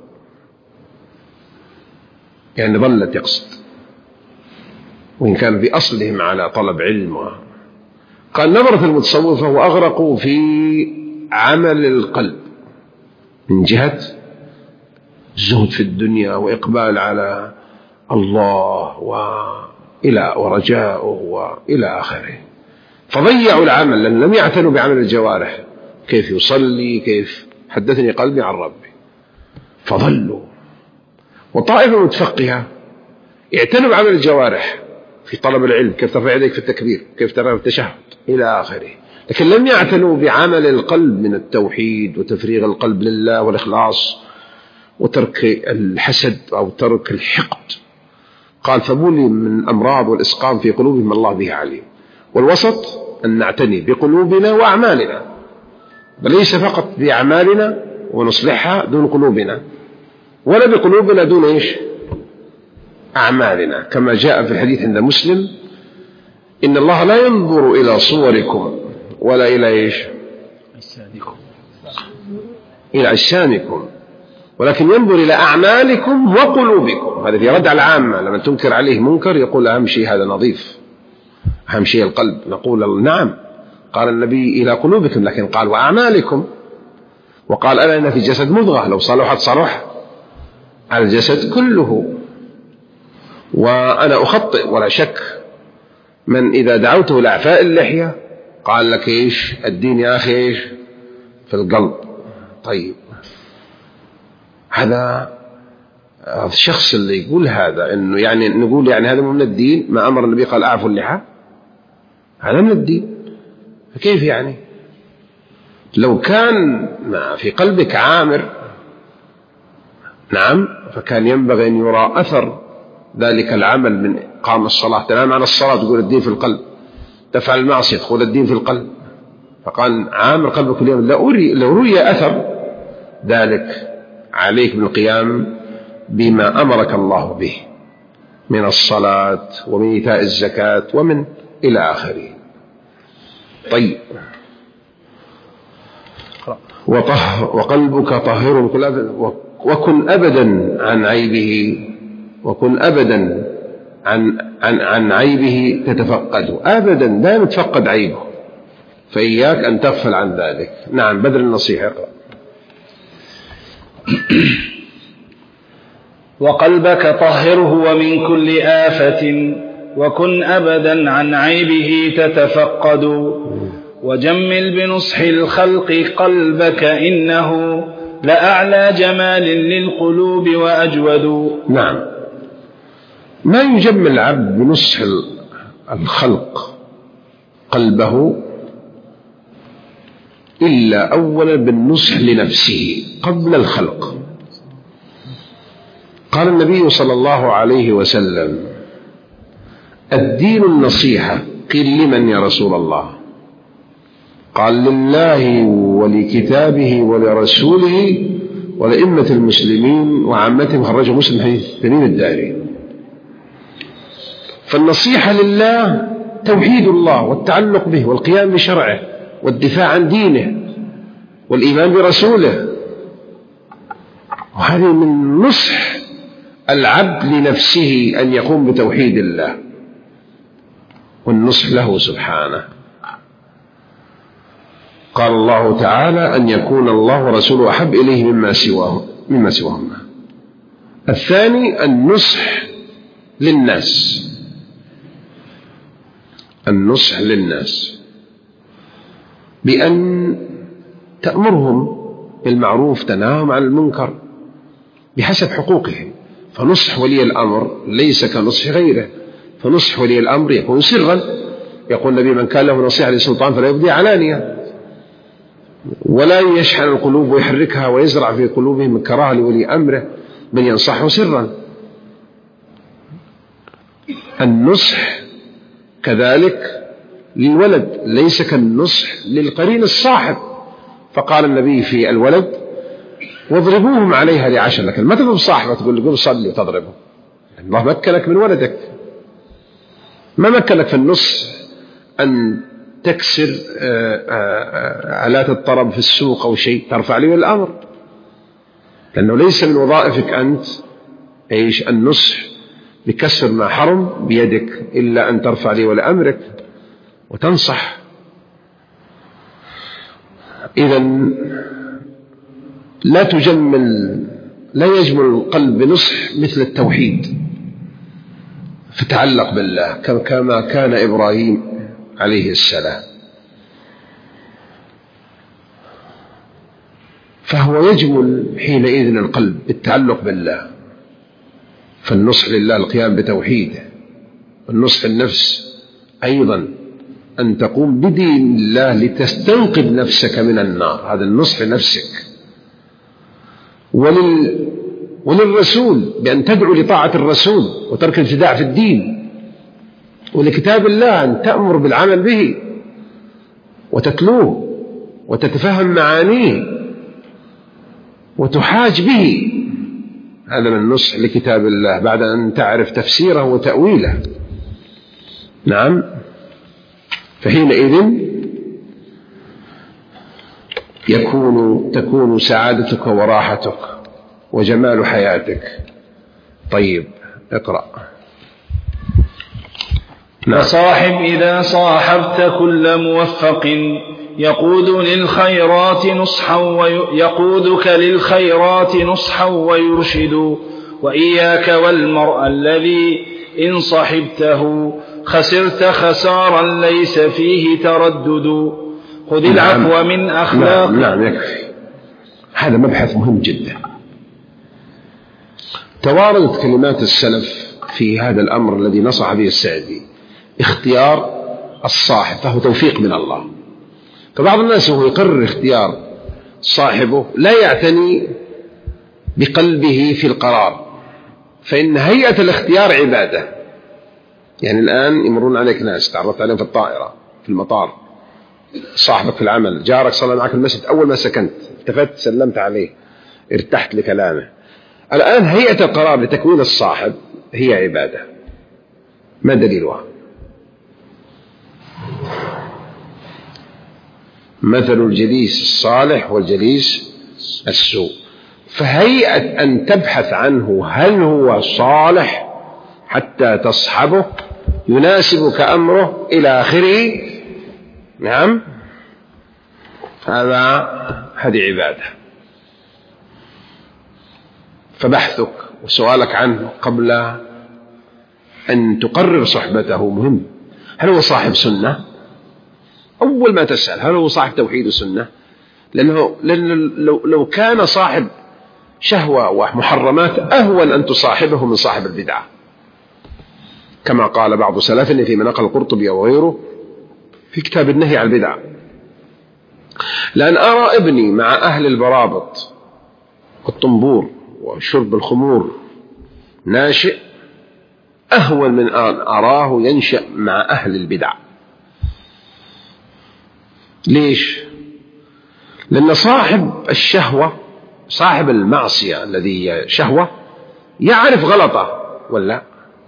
يعني ظلت يقصد، وإن كان في أصلهم على طلب علم. قال نظرت المتصوفة وأغرقوا في عمل القلب من جهة الزهد في الدنيا وإقبال على الله وإلى ورجاؤه وإلى آخره، فضيعوا العمل لأن لم يعتنوا بعمل الجوارح، كيف يصلي، كيف حدثني قلبي عن ربي، فضلوا. وطائفة متفقهة اعتنوا بعمل الجوارح في طلب العلم، كيف ترفع يديك في التكبير، كيف ترفع في التشهد إلى آخره، لكن لم يعتنوا بعمل القلب من التوحيد وتفريغ القلب لله والإخلاص وترك الحسد أو ترك الحقد. قال فبولي من الأمراض والإسقام في قلوبهم الله به عليم. والوسط أن نعتني بقلوبنا وأعمالنا، بل ليس فقط بأعمالنا ونصلحها دون قلوبنا، ولا بقلوبنا دون إيش؟ أعمالنا، كما جاء في الحديث عند مسلم إن الله لا ينظر إلى صوركم ولا إلى إيش؟ إلى أجسامكم، ولكن ينظر إلى أعمالكم وقلوبكم. هذا في رد على العامة، لما تنكر عليه منكر يقول أهم شيء هذا نظيف، أهم شيء القلب. نقول نعم، قال النبي إلى قلوبكم، لكن قال وأعمالكم، وقال ألا إن في الجسد مضغة لو صلحت صلح على الجسد كله. وأنا أخطئ ولا شك من إذا دعوته لإعفاء اللحية قال لك إيش الدين يا أخي إيش في القلب. طيب هذا الشخص اللي يقول هذا إنه يعني نقول يعني هذا من الدين، ما أمر النبي قال أعفوا اللحى، هذا من الدين. فكيف يعني لو كان في قلبك عامر، نعم، فكان ينبغي أن يرى أثر ذلك العمل من قام الصلاة، تنام عن الصلاة تقول الدين في القلب، تفعل المعصية تقول الدين في القلب. فقال عامر قلبك اليوم، لو رؤي أثر ذلك عليك بالقيام بما أمرك الله به من الصلاة ومن إيتاء الزكاة ومن إلى آخره. طيب وطهر وقلبك طهر وكن أبدا عن عيبه وكن أبدا عن, عن, عن عيبه تتفقد أبدا لا تتفقد عيبه، فإياك أن تغفل عن ذلك. نعم بدل النصيحة اقرأ. وقلبك طهره ومن كل آفة وكن أبدا عن عيبه تتفقد وجمل بنصح الخلق قلبك إنه لأعلى جمال للقلوب وأجود. نعم ما يجمل العبد بنصح الخلق قلبه إلا أولا بالنصح لنفسه قبل الخلق. قال النبي صلى الله عليه وسلم الدين النصيحة. قيل لمن يا رسول الله؟ قال لله ولكتابه ولرسوله ولأئمة المسلمين وعامتهم. خرجه مسلم حديث تميم الداري. فالنصيحة لله توحيد الله والتعلق به والقيام بشرعه والدفاع عن دينه والإيمان برسوله، وهذه من نصح العبد لنفسه أن يقوم بتوحيد الله والنصح له سبحانه. قال الله تعالى أن يكون الله ورسوله أحب إليه مما سواه مما سواهما. الثاني النصح للناس النصح للناس بأن تأمرهم بالمعروف تنهاهم عن المنكر بحسب حقوقهم. فنصح ولي الأمر ليس كنصح غيره، فنصح ولي الأمر يكون سرا. يقول النبي من كان له نصيحة للسلطان فلا يبدي علانية، ولا يشحن القلوب ويحركها ويزرع في قلوبهم الكراهة لولي أمره من ينصحه سرا. النصح كذلك للولد ليس كالنصح للقرين الصاحب. فقال النبي في الولد واضربوهم عليها لعشر. لكن ما تضرب صاحبه تقول له قم صلي وتضربه. الله مكنك من ولدك، ما مكنك في النصح أن تكسر آلات الطرب في السوق أو شيء ترفع لي الأمر، لأنه ليس من وظائفك أنت إيش النصح بكسر ما حرم بيدك إلا أن ترفع لي ولأمرك وتنصح. إذن لا تجمل لا يجمل القلب بنصح مثل التوحيد فتعلق بالله كما كان إبراهيم عليه السلام. فهو يجمل حينئذ القلب بالتعلق بالله. فالنصح لله القيام بتوحيده، والنصح النفس أيضا أن تقوم بدين الله لتستنقذ نفسك من النار. هذا النصح لنفسك. ولل وللرسول بأن تدعو لطاعة الرسول وترك الابتداع في الدين، ولكتاب الله أن تأمر بالعمل به وتتلوه وتتفهم معانيه وتحاج به. هذا من النصح لكتاب الله بعد أن تعرف تفسيره وتأويله. نعم. فحينئذ يكون تكون سعادتك وراحتك وجمال حياتك. طيب اقرأ. نعم. وصاحب إذا صاحبت كل موفق يقود للخيرات نصحا ويقودك للخيرات نصحا ويرشد. وإياك والمرء الذي إن صحبته خسرت خسارا ليس فيه تردد. خذ العفو نعم. من أخلاق. نعم. نعم يكفي. هذا مبحث مهم جدا. تواردت كلمات السلف في هذا الأمر الذي نصح به السعدي، اختيار الصاحب، فهو توفيق من الله. فبعض الناس وهو يقرر اختيار صاحبه لا يعتني بقلبه في القرار، فإن هيئة الاختيار عبادة. يعني الآن يمرون عليك ناس تعرفت عليهم في الطائرة في المطار، صاحبك في العمل، جارك صلى معك في المسجد، أول ما سكنت التفت سلمت عليه ارتحت لكلامه. الآن هيئة القرار لتكوين الصاحب هي عبادة. ما دليلها؟ مثل الجليس الصالح والجليس السوء. فهيئة أن تبحث عنه هل هو صالح حتى تصحبه، يناسبك أمره إلى آخره، نعم، هذا هذه عبادة. فبحثك وسؤالك عنه قبل أن تقرر صحبته مهم. هل هو صاحب سنة؟ أول ما تسأل هل هو صاحب توحيد وسنة؟ لأنه, لأنه لو, لو كان صاحب شهوة ومحرمات أهون أن تصاحبه من صاحب البدعة، كما قال بعض سلفنا فيما نقل القرطبي وغيره في كتاب النهي عن البدع: لأن أرى ابني مع أهل البرابط والطنبور وشرب الخمور ناشئ أهون من أن أراه ينشأ مع أهل البدع. ليش؟ لأن صاحب الشهوة، صاحب المعصية الذي شهوة، يعرف غلطه ولا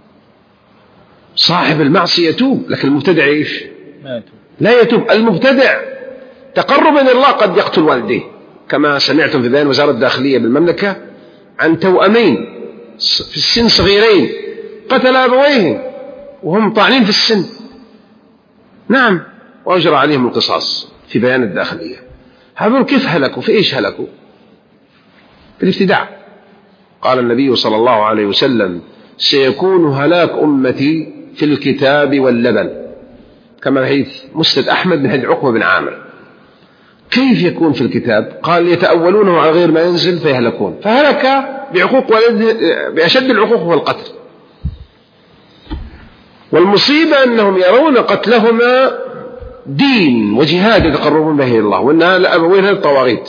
صاحب المعصية يتوب، لكن المبتدع إيش؟ لا يتوب. المبتدع تقربا إلى الله قد يقتل والديه، كما سمعتم في بيان وزارة الداخلية بالمملكة عن توأمين في السن صغيرين قتل أبويه وهم طاعنين في السن، نعم، وأجرى عليهم القصاص في بيان الداخلية. هذول كيف هلكوا؟ في إيش هلكوا؟ في الابتداع. قال النبي صلى الله عليه وسلم: سيكون هلاك أمتي في الكتاب واللبن، كما حديث مسند أحمد من حديث عقبة بن عامر. كيف يكون في الكتاب؟ قال: يتأولونه على غير ما ينزل فيهلكون. فهلك بعقوق والده بأشد العقوق هو القتل. والمصيبة أنهم يرون قتلهما دين وجهاد يتقربون به إلى الله، وأنها لأبوين الطواغيت،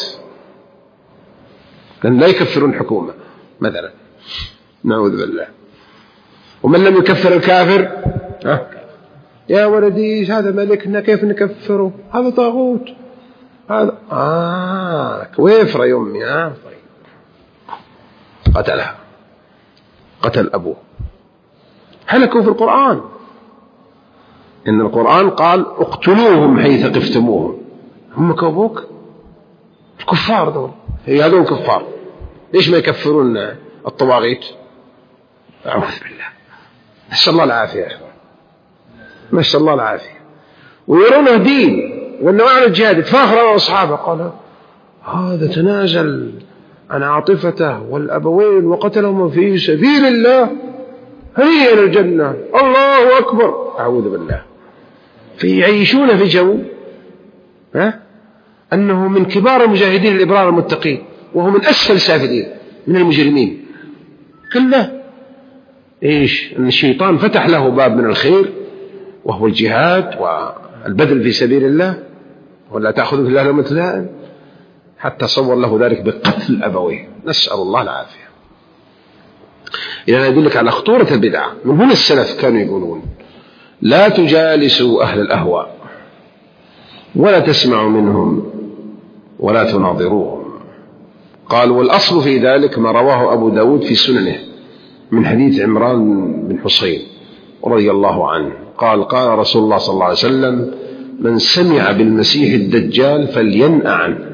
لأن لا يكفرون حكومة مثلا، نعوذ بالله. ومن لم يكفر الكافر ها؟ يا ولدي هذا ملكنا كيف نكفره؟ هذا طاغوت، هذا آه كويفر يا أمي. آه طيب. قتلها، قتل أبوه. هلكوا في القرآن، إن القرآن قال: اقتلوهم حيث قفتموهم. هم كابوك الكفار دول، هي هذول كفار، ليش ما يكفرون الطواغيت؟ أعوذ بالله، نسأل الله العافية يا إخوان، نسأل الله العافية. ويرونه دين وأنه أعلى الجهاد، يتفاخر مع أصحابه، قال: هذا تنازل عن عاطفته والأبوين وقتلهم في سبيل الله، هيا الجنة، الله أكبر، أعوذ بالله. فيعيشون في جو ها؟ أنه من كبار المجاهدين الإبرار المتقين، وهو من أسفل السافلين من المجرمين. كله إيش؟ أن الشيطان فتح له باب من الخير وهو الجهاد والبذل في سبيل الله، ولا تأخذ في الله لومة لائم، حتى صور له ذلك بقتل أبويه، نسأل الله العافية. إذا يدلك على خطورة البدعة. من هنا السلف كانوا يقولون: لا تجالسوا أهل الأهواء ولا تسمعوا منهم ولا تناظروهم. قال: والأصل في ذلك ما رواه أبو داود في سننه من حديث عمران بن حصين رضي الله عنه قال: قال رسول الله صلى الله عليه وسلم: من سمع بالمسيح الدجال فلينأ عنه،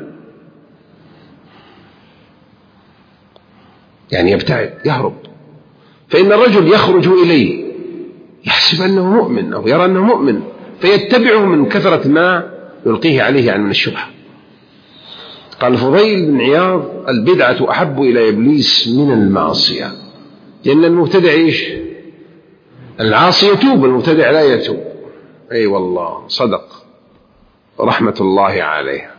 يعني يبتعد، يهرب. فإن الرجل يخرج إليه يحسب أنه مؤمن أو يرى أنه مؤمن، فيتبعه من كثرة ما يلقيه عليه عن من الشبهة. قال فضيل بن عياض: البدعة أحب إلى إبليس من المعصية، لأن المبتدع إيش؟ العاصي يتوب، المبتدع لا يتوب. أي والله صدق رحمة الله عليه.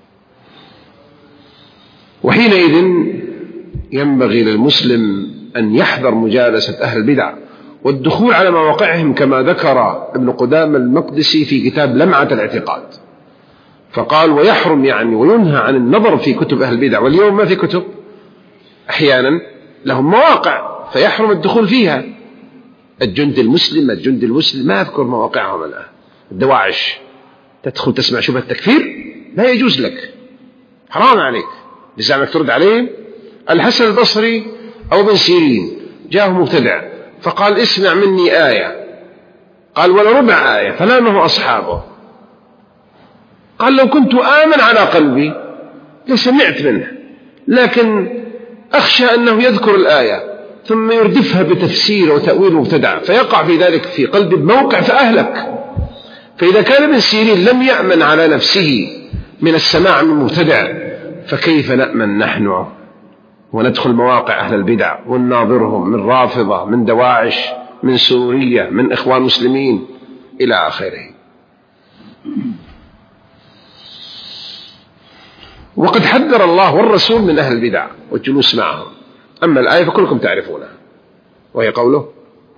وحينئذ ينبغي للمسلم أن يحذر مجالسة أهل البدع والدخول على مواقعهم، كما ذكر ابن قدامة المقدسي في كتاب لمعة الاعتقاد، فقال: ويحرم يعني وينهى عن النظر في كتب أهل البدع. واليوم ما في كتب، أحيانا لهم مواقع فيحرم الدخول فيها. الجند المسلم الجند المسلم ما أذكر مواقعهم الآن. الدواعش تدخل تسمع شبهة التكفير، لا يجوز لك، حرام عليك، لزعمك ترد عليهم. الحسن البصري أو ابن سيرين جاءه مبتدع فقال: اسمع مني آية، قال: ولا ربع آية، فلامه أصحابه. قال لو كنت آمن على قلبي لسمعت منه، لكن أخشى أنه يذكر الآية ثم يردفها بتفسير وتأويل مبتدع فيقع في ذلك في قلبي بموقع فأهلك. فإذا كان ابن سيرين لم يأمن على نفسه من السماع من مبتدع، فكيف نأمن نحن وندخل مواقع أهل البدع ونناظرهم من رافضة، من دواعش، من سورية، من إخوان مسلمين إلى آخره. وقد حذر الله والرسول من أهل البدع والجلوس معهم. أما الآية فكلكم تعرفونها، وهي قوله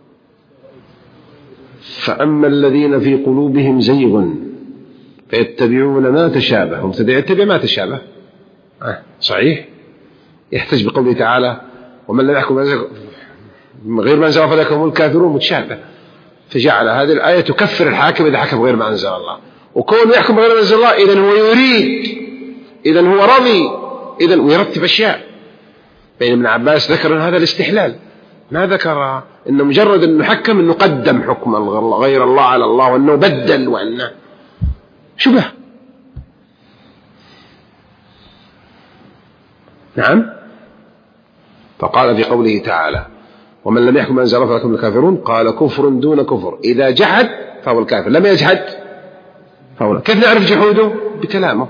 فأما الذين في قلوبهم زيغ فيتبعون ما تشابه. مبتدع يتبع ما تشابه، آه صحيح، يحتج بقوله تعالى ومن لم يحكم غير ما أنزل فذلك هم الكافرون متشابه، فجعل هذه الآية تكفر الحاكم إذا حكم غير ما أنزل الله، وكون يحكم غير ما أنزل الله إذن هو يريد، إذن هو رضي، إذن ويرتب أشياء. بين ابن عباس ذكر هذا الاستحلال، ما ذكر إنه مجرد أنه حكم أنه قدم حكم غير الله على الله وأنه بدل وأنه شبه. نعم. فقال في قوله تعالى ومن لم يحكم أنزل فلكم الكافرون قال كفر دون كفر، إذا جحد فهو الكافر، لم يجحد فهو. كيف نعرف جحوده؟ بكلامه.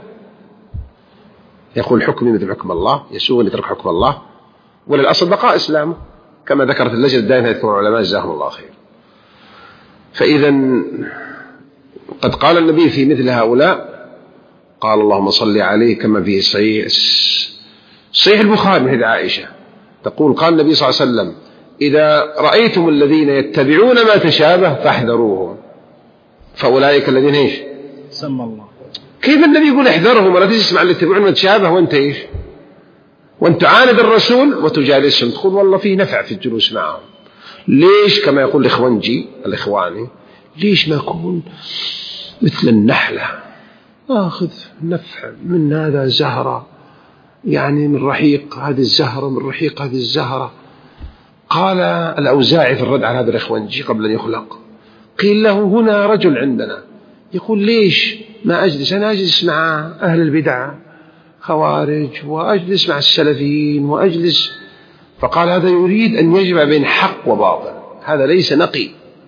يقول حكمي مثل حكم الله، يسوغ أن يترك حكم الله، وللأصل بقاء إسلامه كما ذكرت اللجنة الدائمة يذكر العلماء جزاهم الله خير. فإذا قد قال النبي في مثل هؤلاء قال اللهم صل عليه كما فيه صحيح صحيح البخاري من حديث عائشة تقول قال النبي صلى الله عليه وسلم إذا رأيتم الذين يتبعون ما تشابه فاحذروهم فأولئك الذين إيش سمى الله. كيف النبي يقول احذرهم ولا تسمع اللي يتبعون ما تشابه وانت إيش وانت تعاند الرسول وتجالسهم، تقول والله فيه نفع في الجلوس معهم. ليش كما يقول الإخوانجي الإخواني ليش ما يكون مثل النحلة آخذ نفع من هذا زهرة، يعني من رحيق هذه الزهرة من رحيق هذه الزهرة. قال الأوزاعي في الرد على هذا الإخوانجي قبل أن يخلق قيل له هنا رجل عندنا يقول ليش ما أجلس أنا أجلس مع أهل البدع خوارج وأجلس مع السلفيين وأجلس، فقال هذا يريد أن يجمع بين حق وباطل، هذا ليس نقي.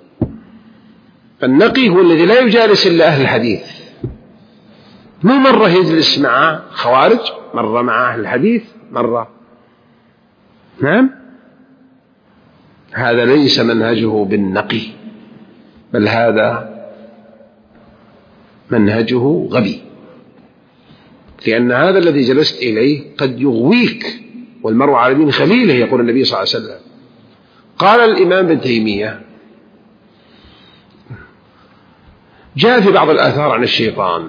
فالنقي هو الذي لا يجالس إلا أهل الحديث، مو مرة يجلس مع خوارج مرة مع أهل الحديث مرة. نعم هذا ليس منهجه بالنقي، بل هذا منهجه غبي، لأن هذا الذي جلست إليه قد يغويك، والمرء على دين خليله يقول النبي صلى الله عليه وسلم. قال الإمام ابن تيمية جاء في بعض الآثار عن الشيطان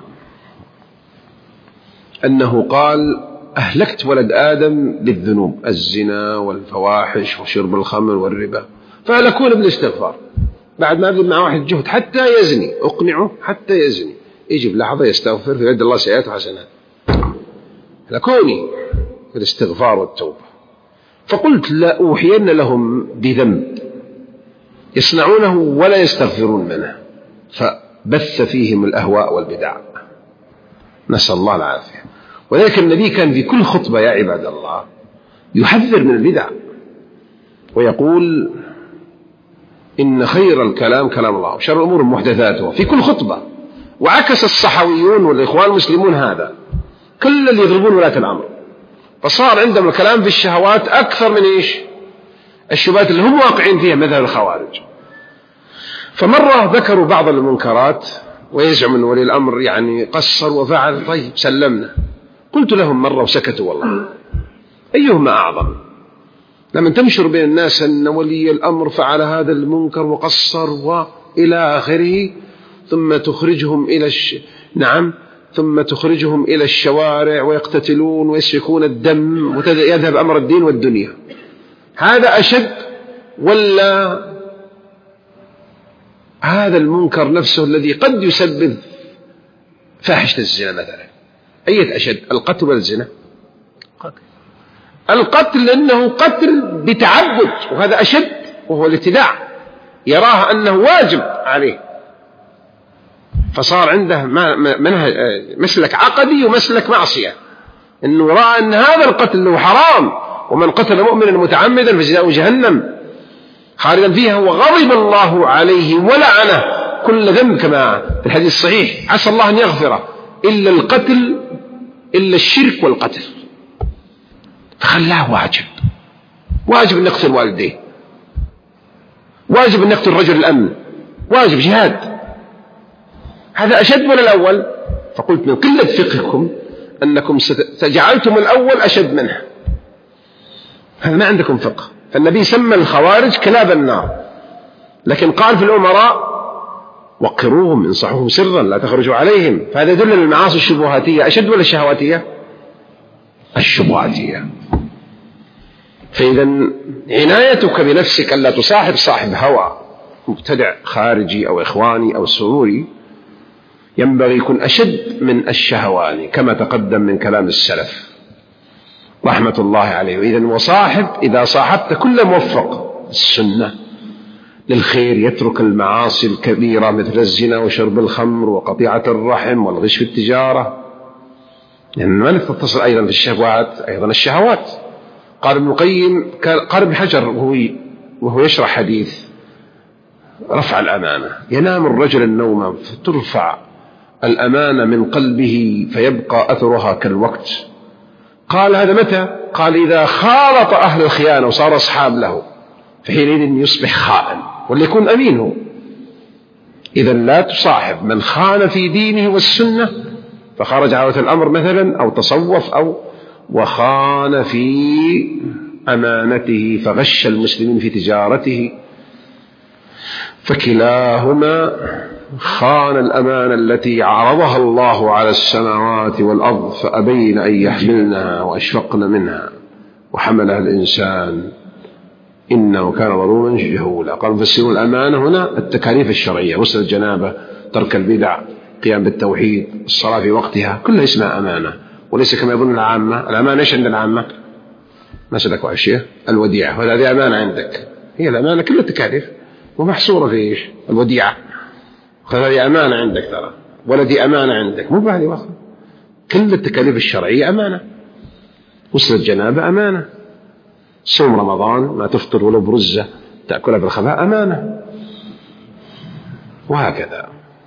أنه قال أهلكت ولد آدم بالذنوب الزنا والفواحش وشرب الخمر والربا، فأهلكون بالاستغفار. بعد ما أبذل مع واحد جهد حتى يزني أقنعه حتى يزني، يجي بلحظة يستغفر في يد الله سيئات وحسنات، هلكوني بالاستغفار والتوبة. فقلت لا أوحين لهم بذنب يصنعونه ولا يستغفرون منه، فبث فيهم الأهواء والبدع، نسأل الله العافية. وذلك النبي كان في كل خطبة يا عباد الله يحذر من البدع ويقول إن خير الكلام كلام الله وشر الأمور محدثاتها في كل خطبة. وعكس الصحويون والإخوان المسلمون هذا، كل اللي يضربون ولاة الأمر، فصار عندهم الكلام في الشهوات أكثر من إيش الشبهات اللي هم واقعين فيها مثل الخوارج. فمرة ذكروا بعض المنكرات ويزعم أن ولي الأمر يعني قصر وفعل، طيب سلمنا. قلت لهم مرة وسكتوا والله أيهما أعظم، لما تنشر بين الناس أن ولي الأمر فعل هذا المنكر وقصر وإلى آخره، ثم تخرجهم إلى الش... نعم ثم تخرجهم إلى الشوارع ويقتتلون ويسفكون الدم ويذهب أمر الدين والدنيا، هذا أشد ولا هذا المنكر نفسه الذي قد يسبب فاحشة الزنا مثلا؟ أية أشد، القتل ولا الزنا؟ القتل لأنه قتل بتعبد، وهذا أشد وهو الابتداع، يراها أنه واجب عليه. فصار عنده منهج مسلك عقدي ومسلك معصية، إنه رأى أن هذا القتل هو حرام، ومن قتل مؤمنا متعمدا فجزاؤه جهنم خالدا فيها وغضب الله عليه ولعنه كل ذنب كما في الحديث الصحيح، عسى الله أن يغفره إلا القتل، إلا الشرك والقتل. فخلاه واجب، واجب أن نقتل والديه، واجب أن نقتل رجل الأمن، واجب جهاد. هذا أشد من الأول. فقلت من قلة فقهكم أنكم ستجعلتم الأول أشد منه، هذا ما عندكم فقه. فالنبي سمى الخوارج كلاب النار، لكن قال في الأمراء وقروهم انصحوهم سرا لا تخرجوا عليهم. فهذا يدل على المعاصي الشبهاتية أشد ولا الشهواتية؟ الشبهاتية. فإذا عنايتك بنفسك ألا تصاحب صاحب هوى مبتدع خارجي أو إخواني أو سروري ينبغي يكون أشد من الشهواني كما تقدم من كلام السلف رحمة الله عليه. وإذا وصاحب إذا صاحبت كل موفق السنة للخير يترك المعاصي الكبيرة مثل الزنا وشرب الخمر وقطيعة الرحم والغش في التجارة، لأن يعني ما تتصل أيضا في الشهوات أيضا الشهوات. قال ابن القيم قال ابن حجر وهو, وهو يشرح حديث رفع الأمانة، ينام الرجل النوم فترفع الأمانة من قلبه فيبقى أثرها كالوقت. قال هذا متى؟ قال إذا خالط أهل الخيانة وصار أصحاب له فحينئذ يصبح خائن وليكون أمينه. إذا لا تصاحب من خان في دينه والسنة فخرج عودة الأمر مثلا أو تصوف أو وخان في أمانته فغش المسلمين في تجارته، فكلاهما خان الأمانة التي عرضها الله على السماوات والأرض فأبين أن يحملنها وأشفقن منها وحملها الإنسان إنه كان ظلوما جهولا. قالوا مفسرون الأمانة هنا التكاليف الشرعية، غسل الجنابة، ترك البدع، قيام بالتوحيد، الصلاة في وقتها، كلها اسمها أمانة، وليس كما يظن العامة. الأمانة إيش عند العامة؟ ما سلكوا عشية الوديعة، وهذه أمانة عندك. هي الأمانة كل التكاليف ومحصورة في إيش؟ الوديعة. هذه أمانة عندك ترى، ولدي أمانة عندك، مو بهذه وقت. كل التكاليف الشرعية أمانة. غسل الجنابة أمانة، صوم رمضان ما تفطر ولو برزة تأكلها بالخفاء أمانة، وهكذا.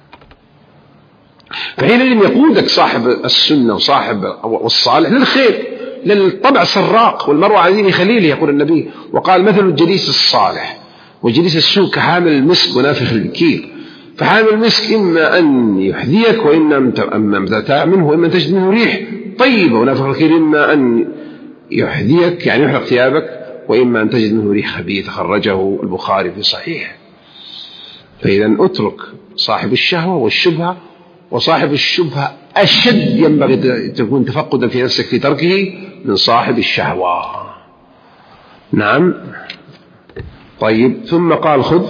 فحينئذ يقودك صاحب السنة وصاحب والصالح للخير، للطبع سراق والمروء على دين خليله يقول النبي. وقال مثل الجليس الصالح وجليس السوء كحامل المسك ونافخ الكير. فحامل المسك إما أن يحذيك وإما تتاع منه وإما تجد منه ريح طيبة، ونافخ الكير إما أن يحذيك يعني يحرق ثيابك وإما أن تجد منه ريح خبيث. خرجه البخاري في صحيح. فإذا أترك صاحب الشهوة والشبهة، وصاحب الشبهة أشد ينبغي تكون تفقدا في نفسك في تركه من صاحب الشهوة. نعم. طيب ثم قال خذ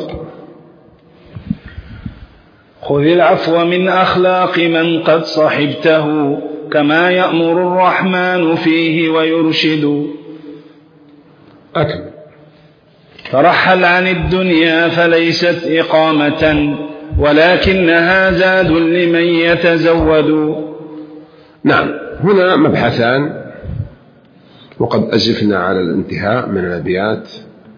خذ العفو من أخلاق من قد صحبته كما يأمر الرحمن فيه ويرشد. أكمل. فرحل عن الدنيا فليست إقامة ولكنها زاد لمن يتزود. نعم. هنا مبحثان وقد أزفنا على الانتهاء من الأبيات.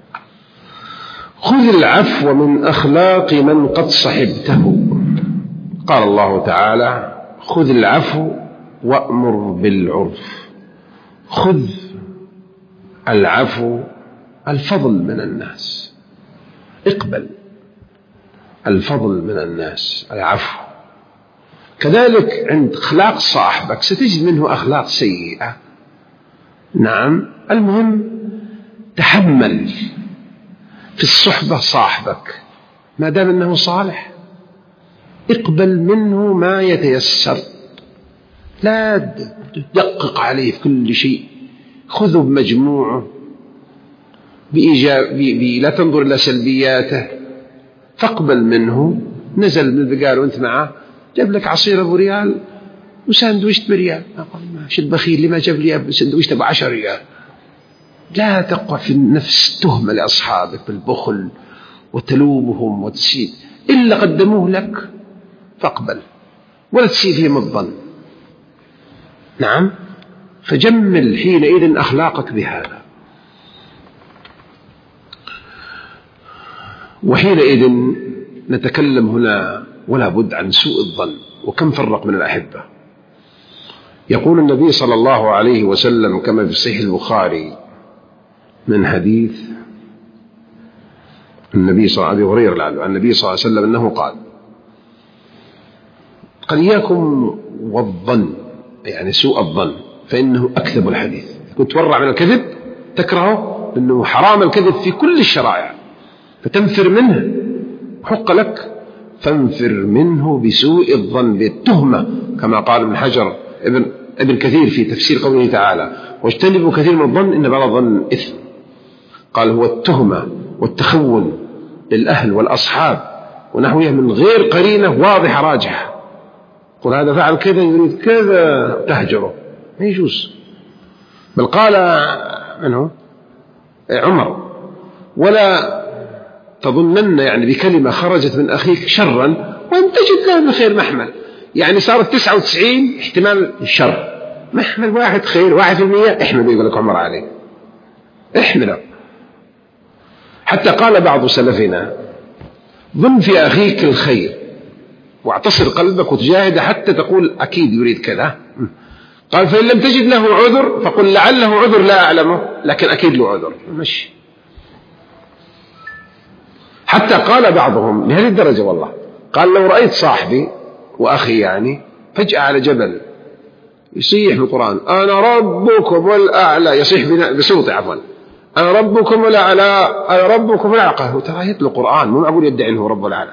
خذ العفو من أخلاق من قد صحبته. قال الله تعالى خذ العفو وأمر بالعرف. خذ العفو الفضل من الناس، اقبل الفضل من الناس، العفو. كذلك عند أخلاق صاحبك ستجد منه أخلاق سيئة. نعم. المهم تحمل في الصحبة صاحبك ما دام أنه صالح، اقبل منه ما يتيسر، لا تدقق عليه في كل شيء، خذه بمجموعه بإيجاب بي لا تنظر إلى سلبياته، فاقبل منه. نزل من البقال وانت معه جاب لك عصير أبو ريال وساندويشت بريال، شد بخيل لما جاب لي ساندويشت أبو عشر ريال. لا تقع في النفس تهمة لأصحابك بالبخل وتلومهم وتسيء، إلا قدموه لك فاقبل ولا تسيء فيهم الظن. نعم، فجمل حينئذ أخلاقك بهذا. وحينئذ نتكلم هنا ولا بد عن سوء الظن. وكم فرق من الأحبة. يقول النبي صلى الله عليه وسلم كما في صحيح البخاري من حديث النبي صلى الله عليه وسلم عن النبي صلى الله عليه وسلم أنه قال: قال إياكم والظن، يعني سوء الظن، فإنه أكذب الحديث. كنت تورع من الكذب تكرهه، إنه حرام الكذب في كل الشرائع، فتنفر منه، حق لك فانفر منه بسوء الظن، بالتهمة، كما قال ابن حجر ابن, ابن كثير في تفسير قوله تعالى: واجتنبوا كثير من الظن إن بعض الظن إثم. قال هو التهمة والتخون للأهل والأصحاب ونحوها من غير قرينة واضحة راجحة. قل هذا فعل كذا يريد كذا، تهجره، ما يجوز. بل قال منه عمر: ولا تظنن يعني بكلمة خرجت من أخيك شرا وأن تجد له من خير محمل. يعني صارت تسعة وتسعين احتمال الشر، محمل واحد خير، واحد في المية احمله، يقول لك عمر عليه احمله. حتى قال بعض سلفنا: ظن في أخيك الخير واعتصر قلبك وتجاهد حتى تقول أكيد يريد كذا. قال: فإن لم تجد له عذر فقل لعله عذر لا أعلمه لكن أكيد له عذر. مشي. حتى قال بعضهم لهذه الدرجة والله، قال: لو رأيت صاحبي وأخي يعني فجأة على جبل يصيح بالقرآن: أنا ربكم الأعلى، يصيح بصوته عفوا، أنا ربكم الأعلى، أنا ربكم الأعلى، ترى يتلو القرآن، مو معقول يدعي أنه رب الأعلى.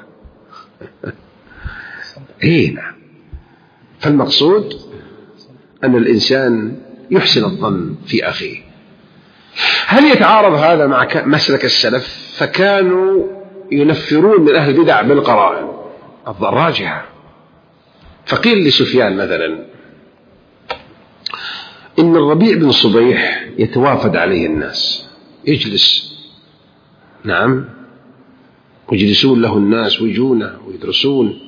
إيه نعم. فالمقصود أن الإنسان يحسن الظن في أخيه. هل يتعارض هذا مع مسلك السلف؟ فكانوا ينفرون من أهل البدع بالقرائن الراجحة. فقيل لسفيان مثلا إن الربيع بن صبيح يتوافد عليه الناس، يجلس، نعم، ويجلسون له الناس ويجونه ويدرسون.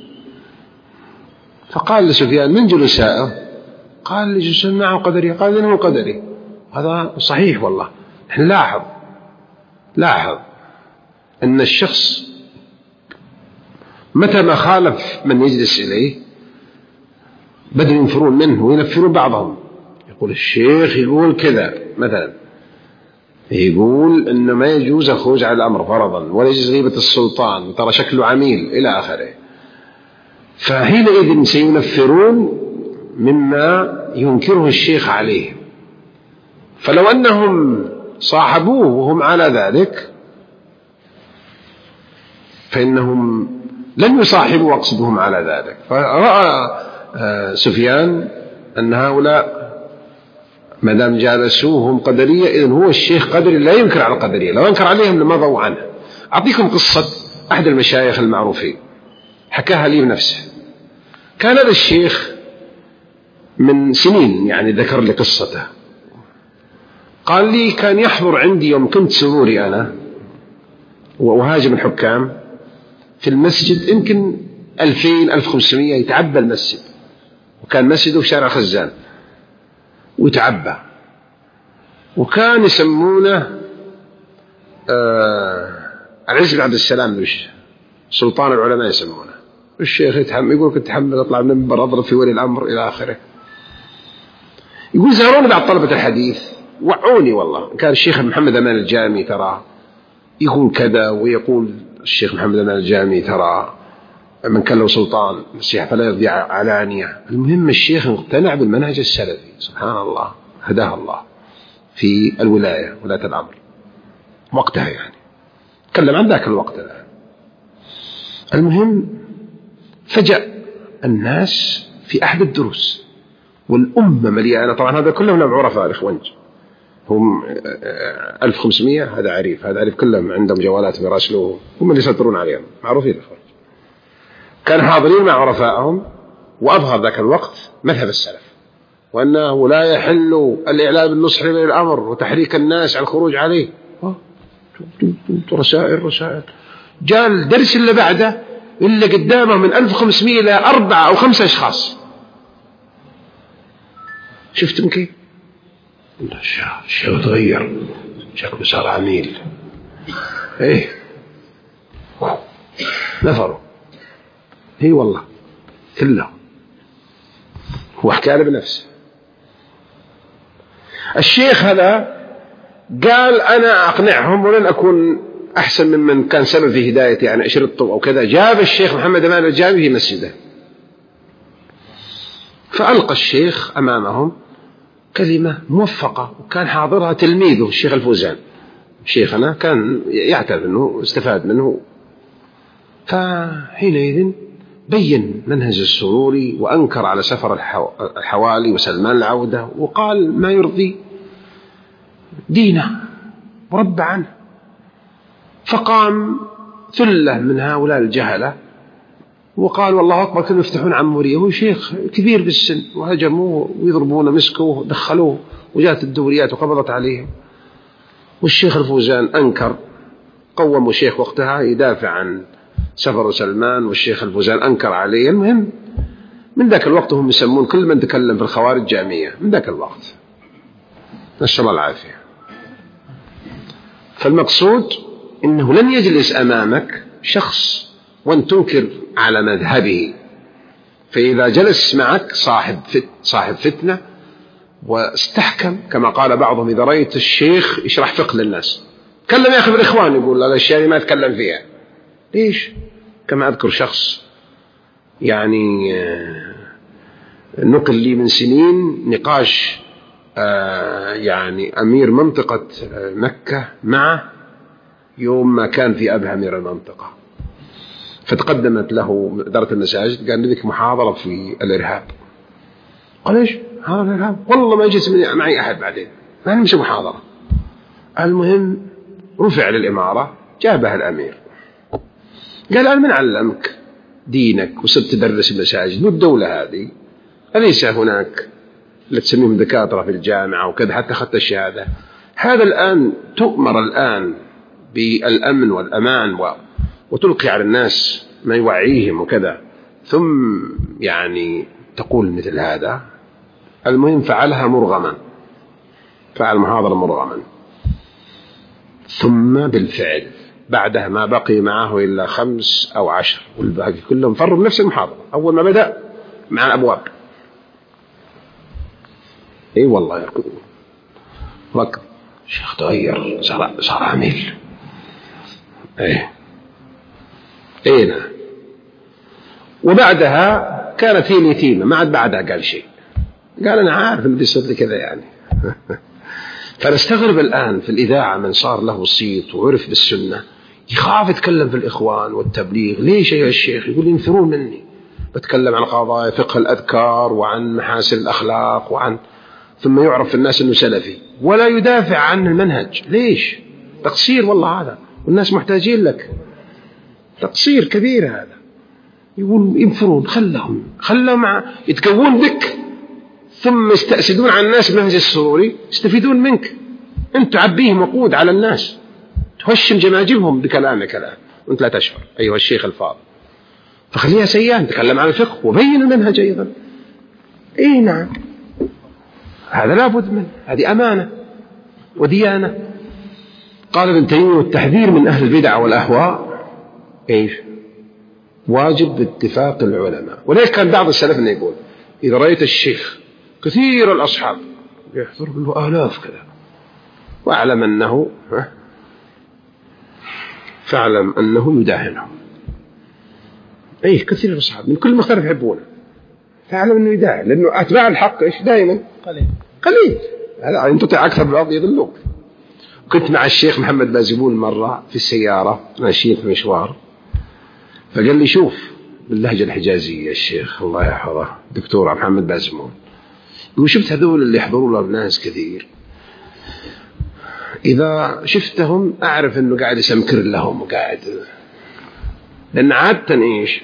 فقال لسفيان: من جلسائه؟ قال: لجلسون معه قدري. قال: إنه قدري. هذا صحيح والله. نحن لاحظ لاحظ أن الشخص متى ما خالف من يجلس إليه بدأوا ينفرون منه وينفرون بعضهم. يقول الشيخ يقول كذا مثلا، يقول إنه ما يجوز الخروج على الأمر فرضا، ولا يجوز غيبة السلطان، ترى شكله عميل إلى آخره. فحينئذ سينفرون مما ينكره الشيخ عليه. فلو أنهم صاحبوه وهم على ذلك فإنهم لم يصاحبوا وأقصدهم على ذلك. فرأى سفيان أن هؤلاء ما دام جالسوهم قدرية إذن هو الشيخ قدري لا ينكر على القدرية، لو ينكر عليهم لما ضووا عنه. أعطيكم قصة أحد المشايخ المعروفين حكاها لي بنفسه. كان هذا الشيخ من سنين يعني ذكر لي قصته، قال لي كان يحضر عندي يوم كنت سروري أنا وهاجم الحكام في المسجد يمكن ألفين ألف وخمسمائة يتعبى المسجد، وكان مسجده في شارع خزان ويتعبى، وكان يسمونه آه العز بن عبد السلام سلطان العلماء يسمونه. الشيخ يتحمل يقول كنت أتحمل أطلع من المنبر أضرب في ولي الأمر إلى آخره. يقول زاروني بعض طلبة الحديث وعوني والله، كان الشيخ محمد أمان الجامي ترى يقول كذا، ويقول الشيخ محمد أمان الجامي ترى من كان له سلطان الشيخ فلا يرضي علانية. المهم الشيخ اقتنع بالمنهج السلفي، سبحان الله، هداه الله في الولاية ولاية الأمر وقتها، يعني تكلم عن ذاك الوقت الآن. المهم فجأة الناس في أحد الدروس والأمة مليانة، طبعا هذا كلهم نبع عرفاء الإخوانج، هم ألف وخمسمائة، هذا عريف هذا عريف، كلهم عندهم جوالات بيراسلوه، هم اللي يسيطرون عليهم، معروفين الإخوانج. كان حاضرين مع عرفائهم، وأظهر ذاك الوقت مذهب السلف، وأنه لا يحل الإعلام بالنصح للأمر وتحريك الناس على الخروج عليه. رسائل رسائل. جاء الدرس اللي بعده إلا قدامه من ألف وخمسمائة إلى أربعة أو خمسة أشخاص. شفتم كيف؟ الشيخ تغير، شكله صار عميل. إيه نفروا. هي والله كله هو حكى بنفسه. الشيخ هذا قال أنا أقنعهم ولن أكون أحسن ممن كان سبب في هدايتي يعني أشرطه أو كذا. جاب الشيخ محمد أمان الجامي في مسجده، فألقى الشيخ أمامهم كلمة موفقة، وكان حاضرها تلميذه الشيخ الفوزان. شيخنا كان يعترف أنه استفاد منه. فحينئذ بين منهج السروري وأنكر على سفر الحوالي وسلمان العودة، وقال ما يرضي دينه ورب عنه. فقام ثلة من هؤلاء الجهلة وقال والله أكبر كانوا يفتحون عمورية، هو شيخ كبير بالسن، وهجموه ويضربونه مسكوه دخلوه، وجاءت الدوريات وقبضت عليه. والشيخ الفوزان أنكر، قوموا شيخ وقتها يدافع عن سفر سلمان، والشيخ الفوزان أنكر عليه. المهم من ذاك الوقت هم يسمون كل من تكلم في الخوارج جامية من ذاك الوقت، نسأل الله العافية. فالمقصود إنه لن يجلس أمامك شخص وأن تنكر على مذهبه، فإذا جلس معك صاحب فت صاحب فتنة واستحكم، كما قال بعضهم إذا رأيت الشيخ يشرح فقه للناس تكلم يا أخي بالإخوان، يقول الأشياء ما أتكلم فيها. ليش؟ كما أذكر شخص يعني نقل لي من سنين نقاش يعني أمير منطقة مكة معه يوم ما كان في أبها أمير المنطقة، فتقدمت له إدارة المساجد قال لك محاضرة في الإرهاب. قال إيش هذا الإرهاب؟ والله ما يجلس معي أحد بعدين، ما نمشي محاضرة. المهم رفع للإمارة، جابها الأمير قال أنا من علمك دينك وصرت تدرس المساجد والدولة هذه أليس هناك اللي تسميهم دكاترة في الجامعة وكذا حتى أخذت الشهادة؟ هذا الآن تؤمر الآن بالأمن والأمان و... وتلقي على الناس ما يوعيهم وكذا، ثم يعني تقول مثل هذا. المهم فعلها مرغما، فعل محاضرة مرغما، ثم بالفعل بعدها ما بقي معه إلا خمس أو عشر، والباقي كلهم فروا بنفس المحاضرة أول ما بدأ مع الأبواب. اي أيوة والله يركض ركض الشيخ تغير، صار صار عميل. ايه ايه نعم. وبعدها كانت هي اليتيمة، ما عاد بعدها قال شيء، قال أنا عارف إن بيصير لي كذا يعني. فنستغرب الآن في الإذاعة من صار له صيت وعرف بالسنة يخاف يتكلم في الإخوان والتبليغ. ليش يا الشيخ؟ يقول ينفرون مني، بتكلم عن قضايا فقه الأذكار وعن محاسن الأخلاق وعن، ثم يعرف في الناس أنه سلفي ولا يدافع عن المنهج. ليش؟ تقصير والله هذا، والناس محتاجين لك، تقصير كبير هذا. يقول ينفرون، خلهم خلهم مع يتكون بك، ثم يستأسدون على الناس بمنهج السروري، يستفيدون منك أنت، تعبيهم وقود على الناس، تهشم جماجمهم بكلامك الآن وأنت لا تشعر أيها الشيخ الفاضل. فخليها سيان، تكلم عن الفقه وبين المنهج أيضا. إيه نعم، هذا لابد منه، هذه أمانة وديانة. قال ابن تيمية والتحذير من أهل البدع والأهواء إيش؟ واجب باتفاق العلماء. وليس كان بعض السلف يقول إذا رأيت الشيخ كثير الأصحاب يحضر له آلاف كذا، واعلم أنه فاعلم أنه يداهنهم. أيه كثير الأصحاب من كل مختلف يحبونه، فاعلم أنه يداهن، لأنه أتباع الحق إيش دائما قليل قليل. هذا أن تطيع أكثر بالأرض يضلوك. كنت مع الشيخ محمد بازبول مرة في السيارة ماشيين في مشوار، فقال لي شوف باللهجة الحجازية الشيخ الله يحفظه دكتور محمد بازمون، يقول شفت هذول اللي يحضروا له الناس كثير، إذا شفتهم أعرف أنه قاعد يسمكر لهم وقاعد، لأن عادة إيش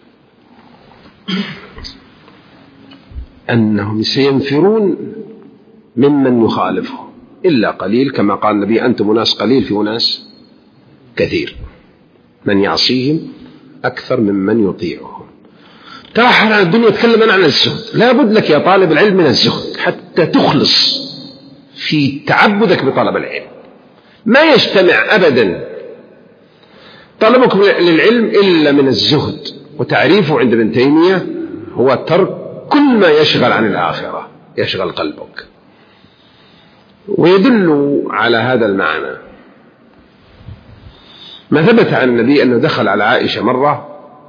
أنهم سينفرون ممن يخالفهم إلا قليل، كما قال النبي أنتم ناس قليل في ناس كثير، من يعصيهم أكثر ممن يطيعهم. ترحل عن الدنيا، تكلم عن الزهد. لا بد لك يا طالب العلم من الزهد حتى تخلص في تعبدك بطلب العلم. ما يجتمع أبدا طلبك للعلم إلا من الزهد. وتعريفه عند ابن تيمية هو ترك كل ما يشغل عن الآخرة، يشغل قلبك. ويدل على هذا المعنى ما ثبت عن النبي أنه دخل على عائشة مرة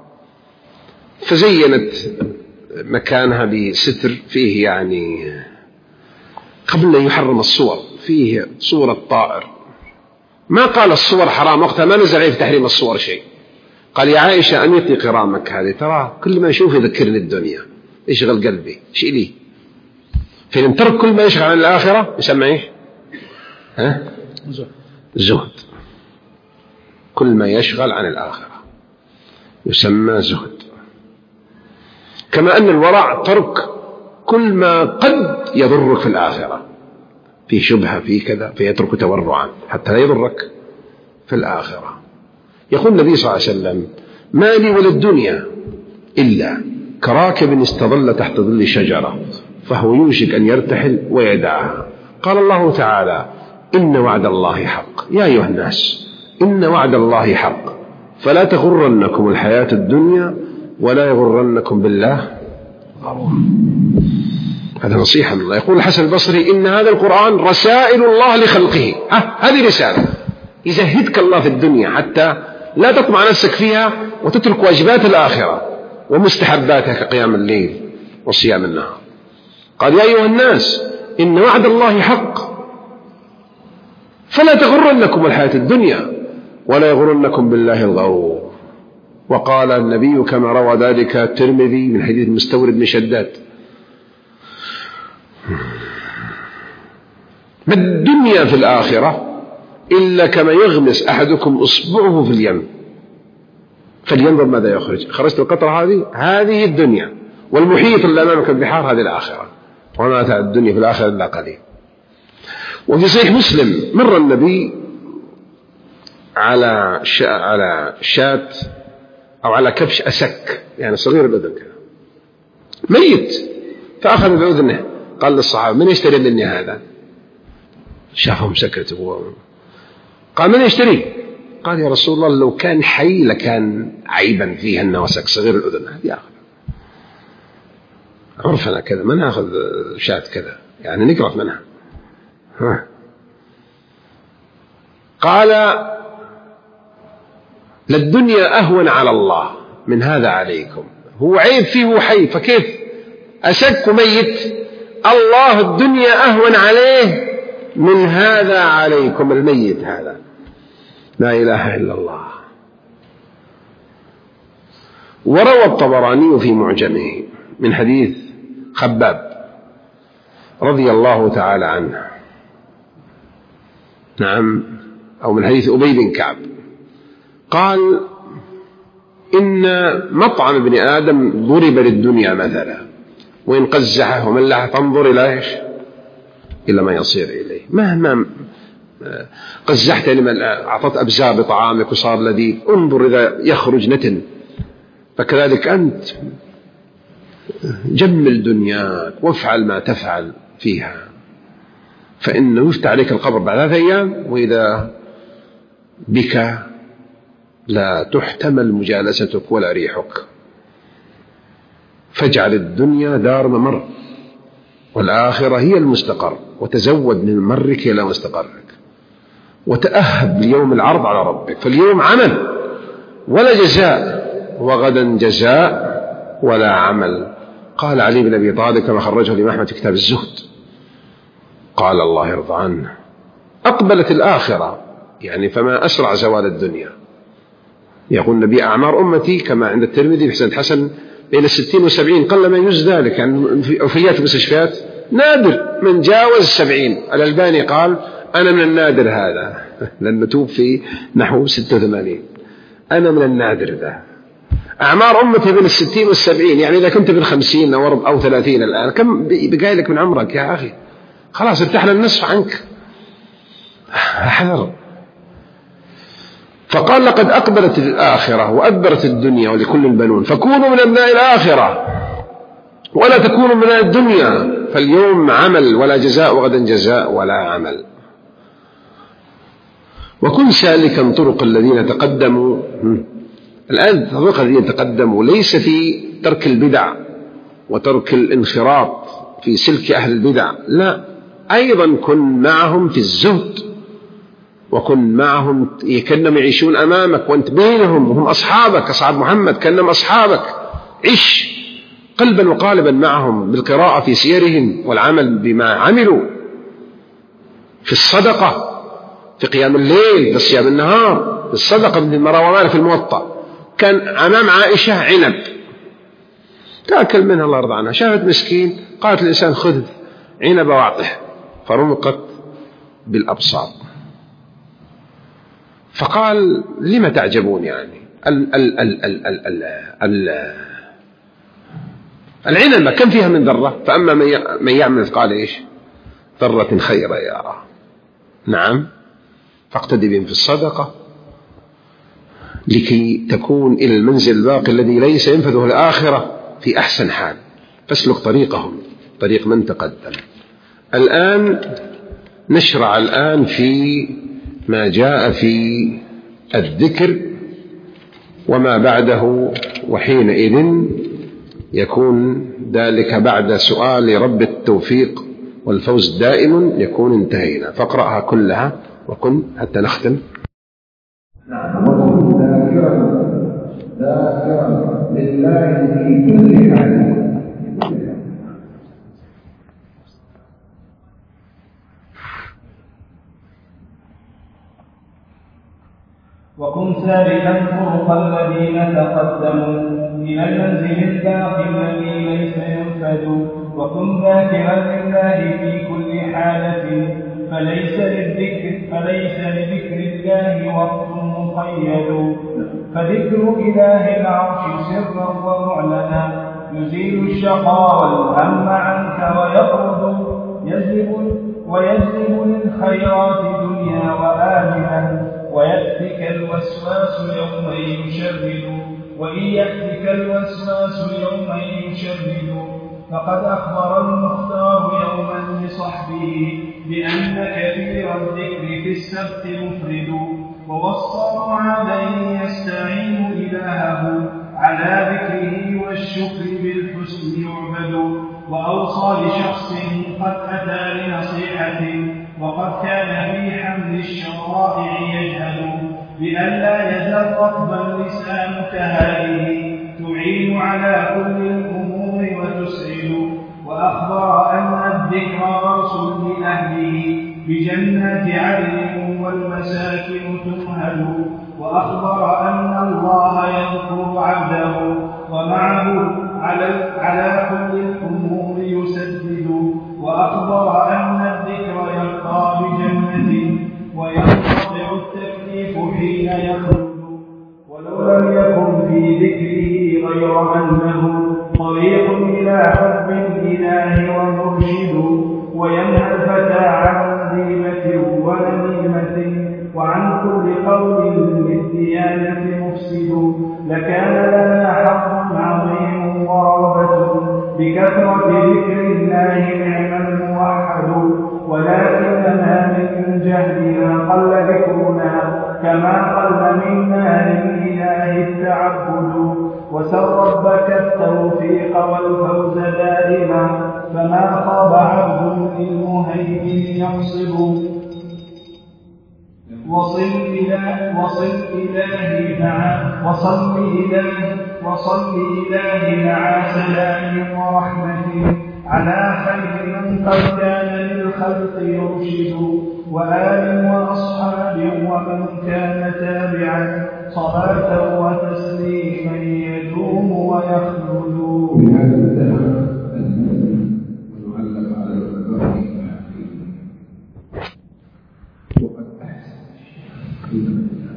فزينت مكانها بستر فيه، يعني قبل أن يحرم الصور، فيه صورة طائر. ما قال الصور حرام وقتها، ما نزل عليه في تحريم الصور شيء. قال يا عائشة أميطي قرامك هذه، ترى كل ما يشوف يذكرني الدنيا، يشغل قلبي، شيلي. فإن ترك كل ما يشغل عن الآخرة يسمى إيش؟ ها؟ زهد. كل ما يشغل عن الآخرة يسمى زهد. كما أن الورع ترك كل ما قد يضرك في الآخرة، في شبهة في كذا، فيترك تورعا حتى لا يضرك في الآخرة. يقول النبي صلى الله عليه وسلم ما لي ولا الدنيا إلا كراكب استظل تحت ظل شجرة فهو يوشك أن يرتحل ويدعها. قال الله تعالى إن وعد الله حق يا أيها الناس إن وعد الله حق فلا تغرنكم الحياة الدنيا ولا يغرنكم بالله غرور. هذا نصيحة من الله. يقول الحسن البصري إن هذا القرآن رسائل الله لخلقه. هذه رسالة يزهدك الله في الدنيا حتى لا تطمع نفسك فيها وتترك واجبات الآخرة ومستحباتها كقيام الليل وصيام النهار. قال يا أيها الناس إن وعد الله حق فلا تغرنكم الحياة الدنيا ولا يغرنكم بالله الغرور. وقال النبي كما روى ذلك الترمذي من حديث مستورد بن شداد ما الدنيا في الآخرة إلا كما يغمس أحدكم إصبعه في اليم فلينظر ماذا يخرج. خرجت القطرة هذه هذه الدنيا، والمحيط اللي أمامك البحار هذه الآخرة، وما أتى الدنيا في الآخرة إلا قليل. وفي صحيح مسلم مر النبي على شا على شاة أو على كبش أسك، يعني صغير الأذن كذا ميت، فأخذ بأذنه قال للصحابة من يشتري مني هذا؟ شافهم سكتوا. قال من يشتري؟ قال يا رسول الله لو كان حي لكان عيبا فيه أنه أسك صغير الأذن، هذه أخذ عرفنا كذا، ما نأخذ شاة كذا يعني نقرف منها. ها. قال للدنيا أهون على الله من هذا عليكم. هو عيب فيه وحي، فكيف أسك ميت؟ الله الدنيا أهون عليه من هذا عليكم الميت هذا. لا إله إلا الله. وروى الطبراني في معجمه من حديث خباب رضي الله تعالى عنه، نعم، أو من حديث أبي بن كعب قال إن مطعم ابن آدم ضرب للدنيا مثلا وإن قزحه وملحه فانظر إلى إيش؟ إلى ما يصير إليه. مهما قزحت لمن أعطت أبزار بطعامك وصار لذيذ، انظر إذا يخرج نتن. فكذلك أنت جمل دنياك وافعل ما تفعل فيها، فإنه يفتح عليك القبر بعد ثلاثة أيام وإذا بك لا تحتمل مجالستك ولا ريحك. فاجعل الدنيا دار ممر والآخرة هي المستقر، وتزود من مرك إلى مستقرك، وتأهب ليوم العرض على ربك. فاليوم عمل ولا جزاء، وغدا جزاء ولا عمل. قال علي بن أبي طالب كما خرجه الإمام أحمد في كتاب الزهد قال الله يرضى عنه أقبلت الآخرة، يعني فما أسرع زوال الدنيا. يقول النبي أعمار أمتي كما عند الترمذي في سند حسن بين الستين والسبعين، قل ما يجوز ذلك. يعني في وفيات المستشفيات نادر من جاوز السبعين. الألباني قال أنا من النادر هذا لأنه توفي نحو ستة وثمانين. أنا من النادر ذا. أعمار أمتي بين الستين والسبعين، يعني إذا كنت بالخمسين أو أو ثلاثين الآن كم بقى لك من عمرك يا أخي؟ خلاص ارتحنا النصف عنك. احذر. فقال لقد أقبلت الآخرة وأدبرت الدنيا ولكل البنون فكونوا من أبناء الآخرة ولا تكونوا من الدنيا، فاليوم عمل ولا جزاء وغدا جزاء ولا عمل. وكن سالكا طرق الذين تقدموا. الآن طرق الذين تقدموا ليس في ترك البدع وترك الانخراط في سلك أهل البدع، لا، أيضا كن معهم في الزهد، وكن معهم كأنهم يعيشون أمامك وأنت بينهم وهم أصحابك، أصحاب محمد كأنهم أصحابك. عش قلبا وقالبا معهم بالقراءة في سيرهم والعمل بما عملوا، في الصدقة، في قيام الليل، في صيام النهار، في الصدقة من المرأة ومال في الموطأ. كان أمام عائشة عنب تأكل منها الله يرضى عنها، شافت مسكين قالت الإنسان خذ عنب واعطه، فرمقت بالأبصار. فقال لما تعجبون يعني ال ال ال ال ال ال ال العنب كم فيها من ذرة، فأما من يعمل قال إيش ذرة خيرا يرى. نعم، فاقتدي بهم في الصدقة لكي تكون إلى المنزل الباقي الذي ليس ينفذه الآخرة في أحسن حال. فاسلك طريقهم، طريق من تقدم. الآن نشرع الآن في ما جاء في الذكر وما بعده، وحينئذ يكون ذلك بعد سؤال رب التوفيق والفوز دائم يكون انتهينا. فاقرأها كلها وكن حتى نختم. وكن ذاكرا ذاكرا لله في كل حال. وكن سالكا طرق الذين تقدموا من المنزل الباقي الذي ليس ينفذ. وكن ذاكرا لله في كل حالة فليس للذكر فليس لذكر الله وقت مقيد. فذكر إله العرش سرا ومعلنا يزيل الشقاء والهم عنك ويطرد يجلب ويجلب للخيرات دنيا وآخرة. ويأتك الوسواس يوم يشرد وإن يأتك الوسواس يوم يشرد. فقد أخبر المختار يوما لصحبه بأن كبير الذكر في السبت مفرد. ووصى معاذا يستعين إلهه على ذكره والشكر بالحسن يعبد. وأوصى لشخص قد أتى لنصيحة وقد كان في حمل الشرائع يجهل بأن لا يزال رطبا لسانك هذه تعين على كل الأمور وتسعد. وأخبر أن الذكر غرس لأهله بجنات عدن والمساكن تمهد. وأخبر أن الله يذكر عبده ومعه على, على كل الأمور يسدد. وأخبر أن الذكر يبقى بجنة وينقطع التكليف حين يخرج. ولو لم يكن في ذكره غير أنه طريق إلى حب الإله ومرشد. وينهى الفتى عن ذمة ونميمة وعن كل قول للديانة مفسد. لكان لنا حظ عظيم ورغبة بكثرة ذكر الله نعم الموحد. ولكننا من جهلنا قل ذكرنا كما قل منا للإله التعبد. وسر ربك التوفيق والفوز دائما فما خاب عبد للمهيمن يقصد. وصل إله وصل إلهي مع وصل إله وصل إلهي مع سلام ورحمة على خير من قد كان للخلق يرشد. وآل وأصحاب ومن كان تابعا صلاة وتسليما يدوم ويخلد. وقد أحسن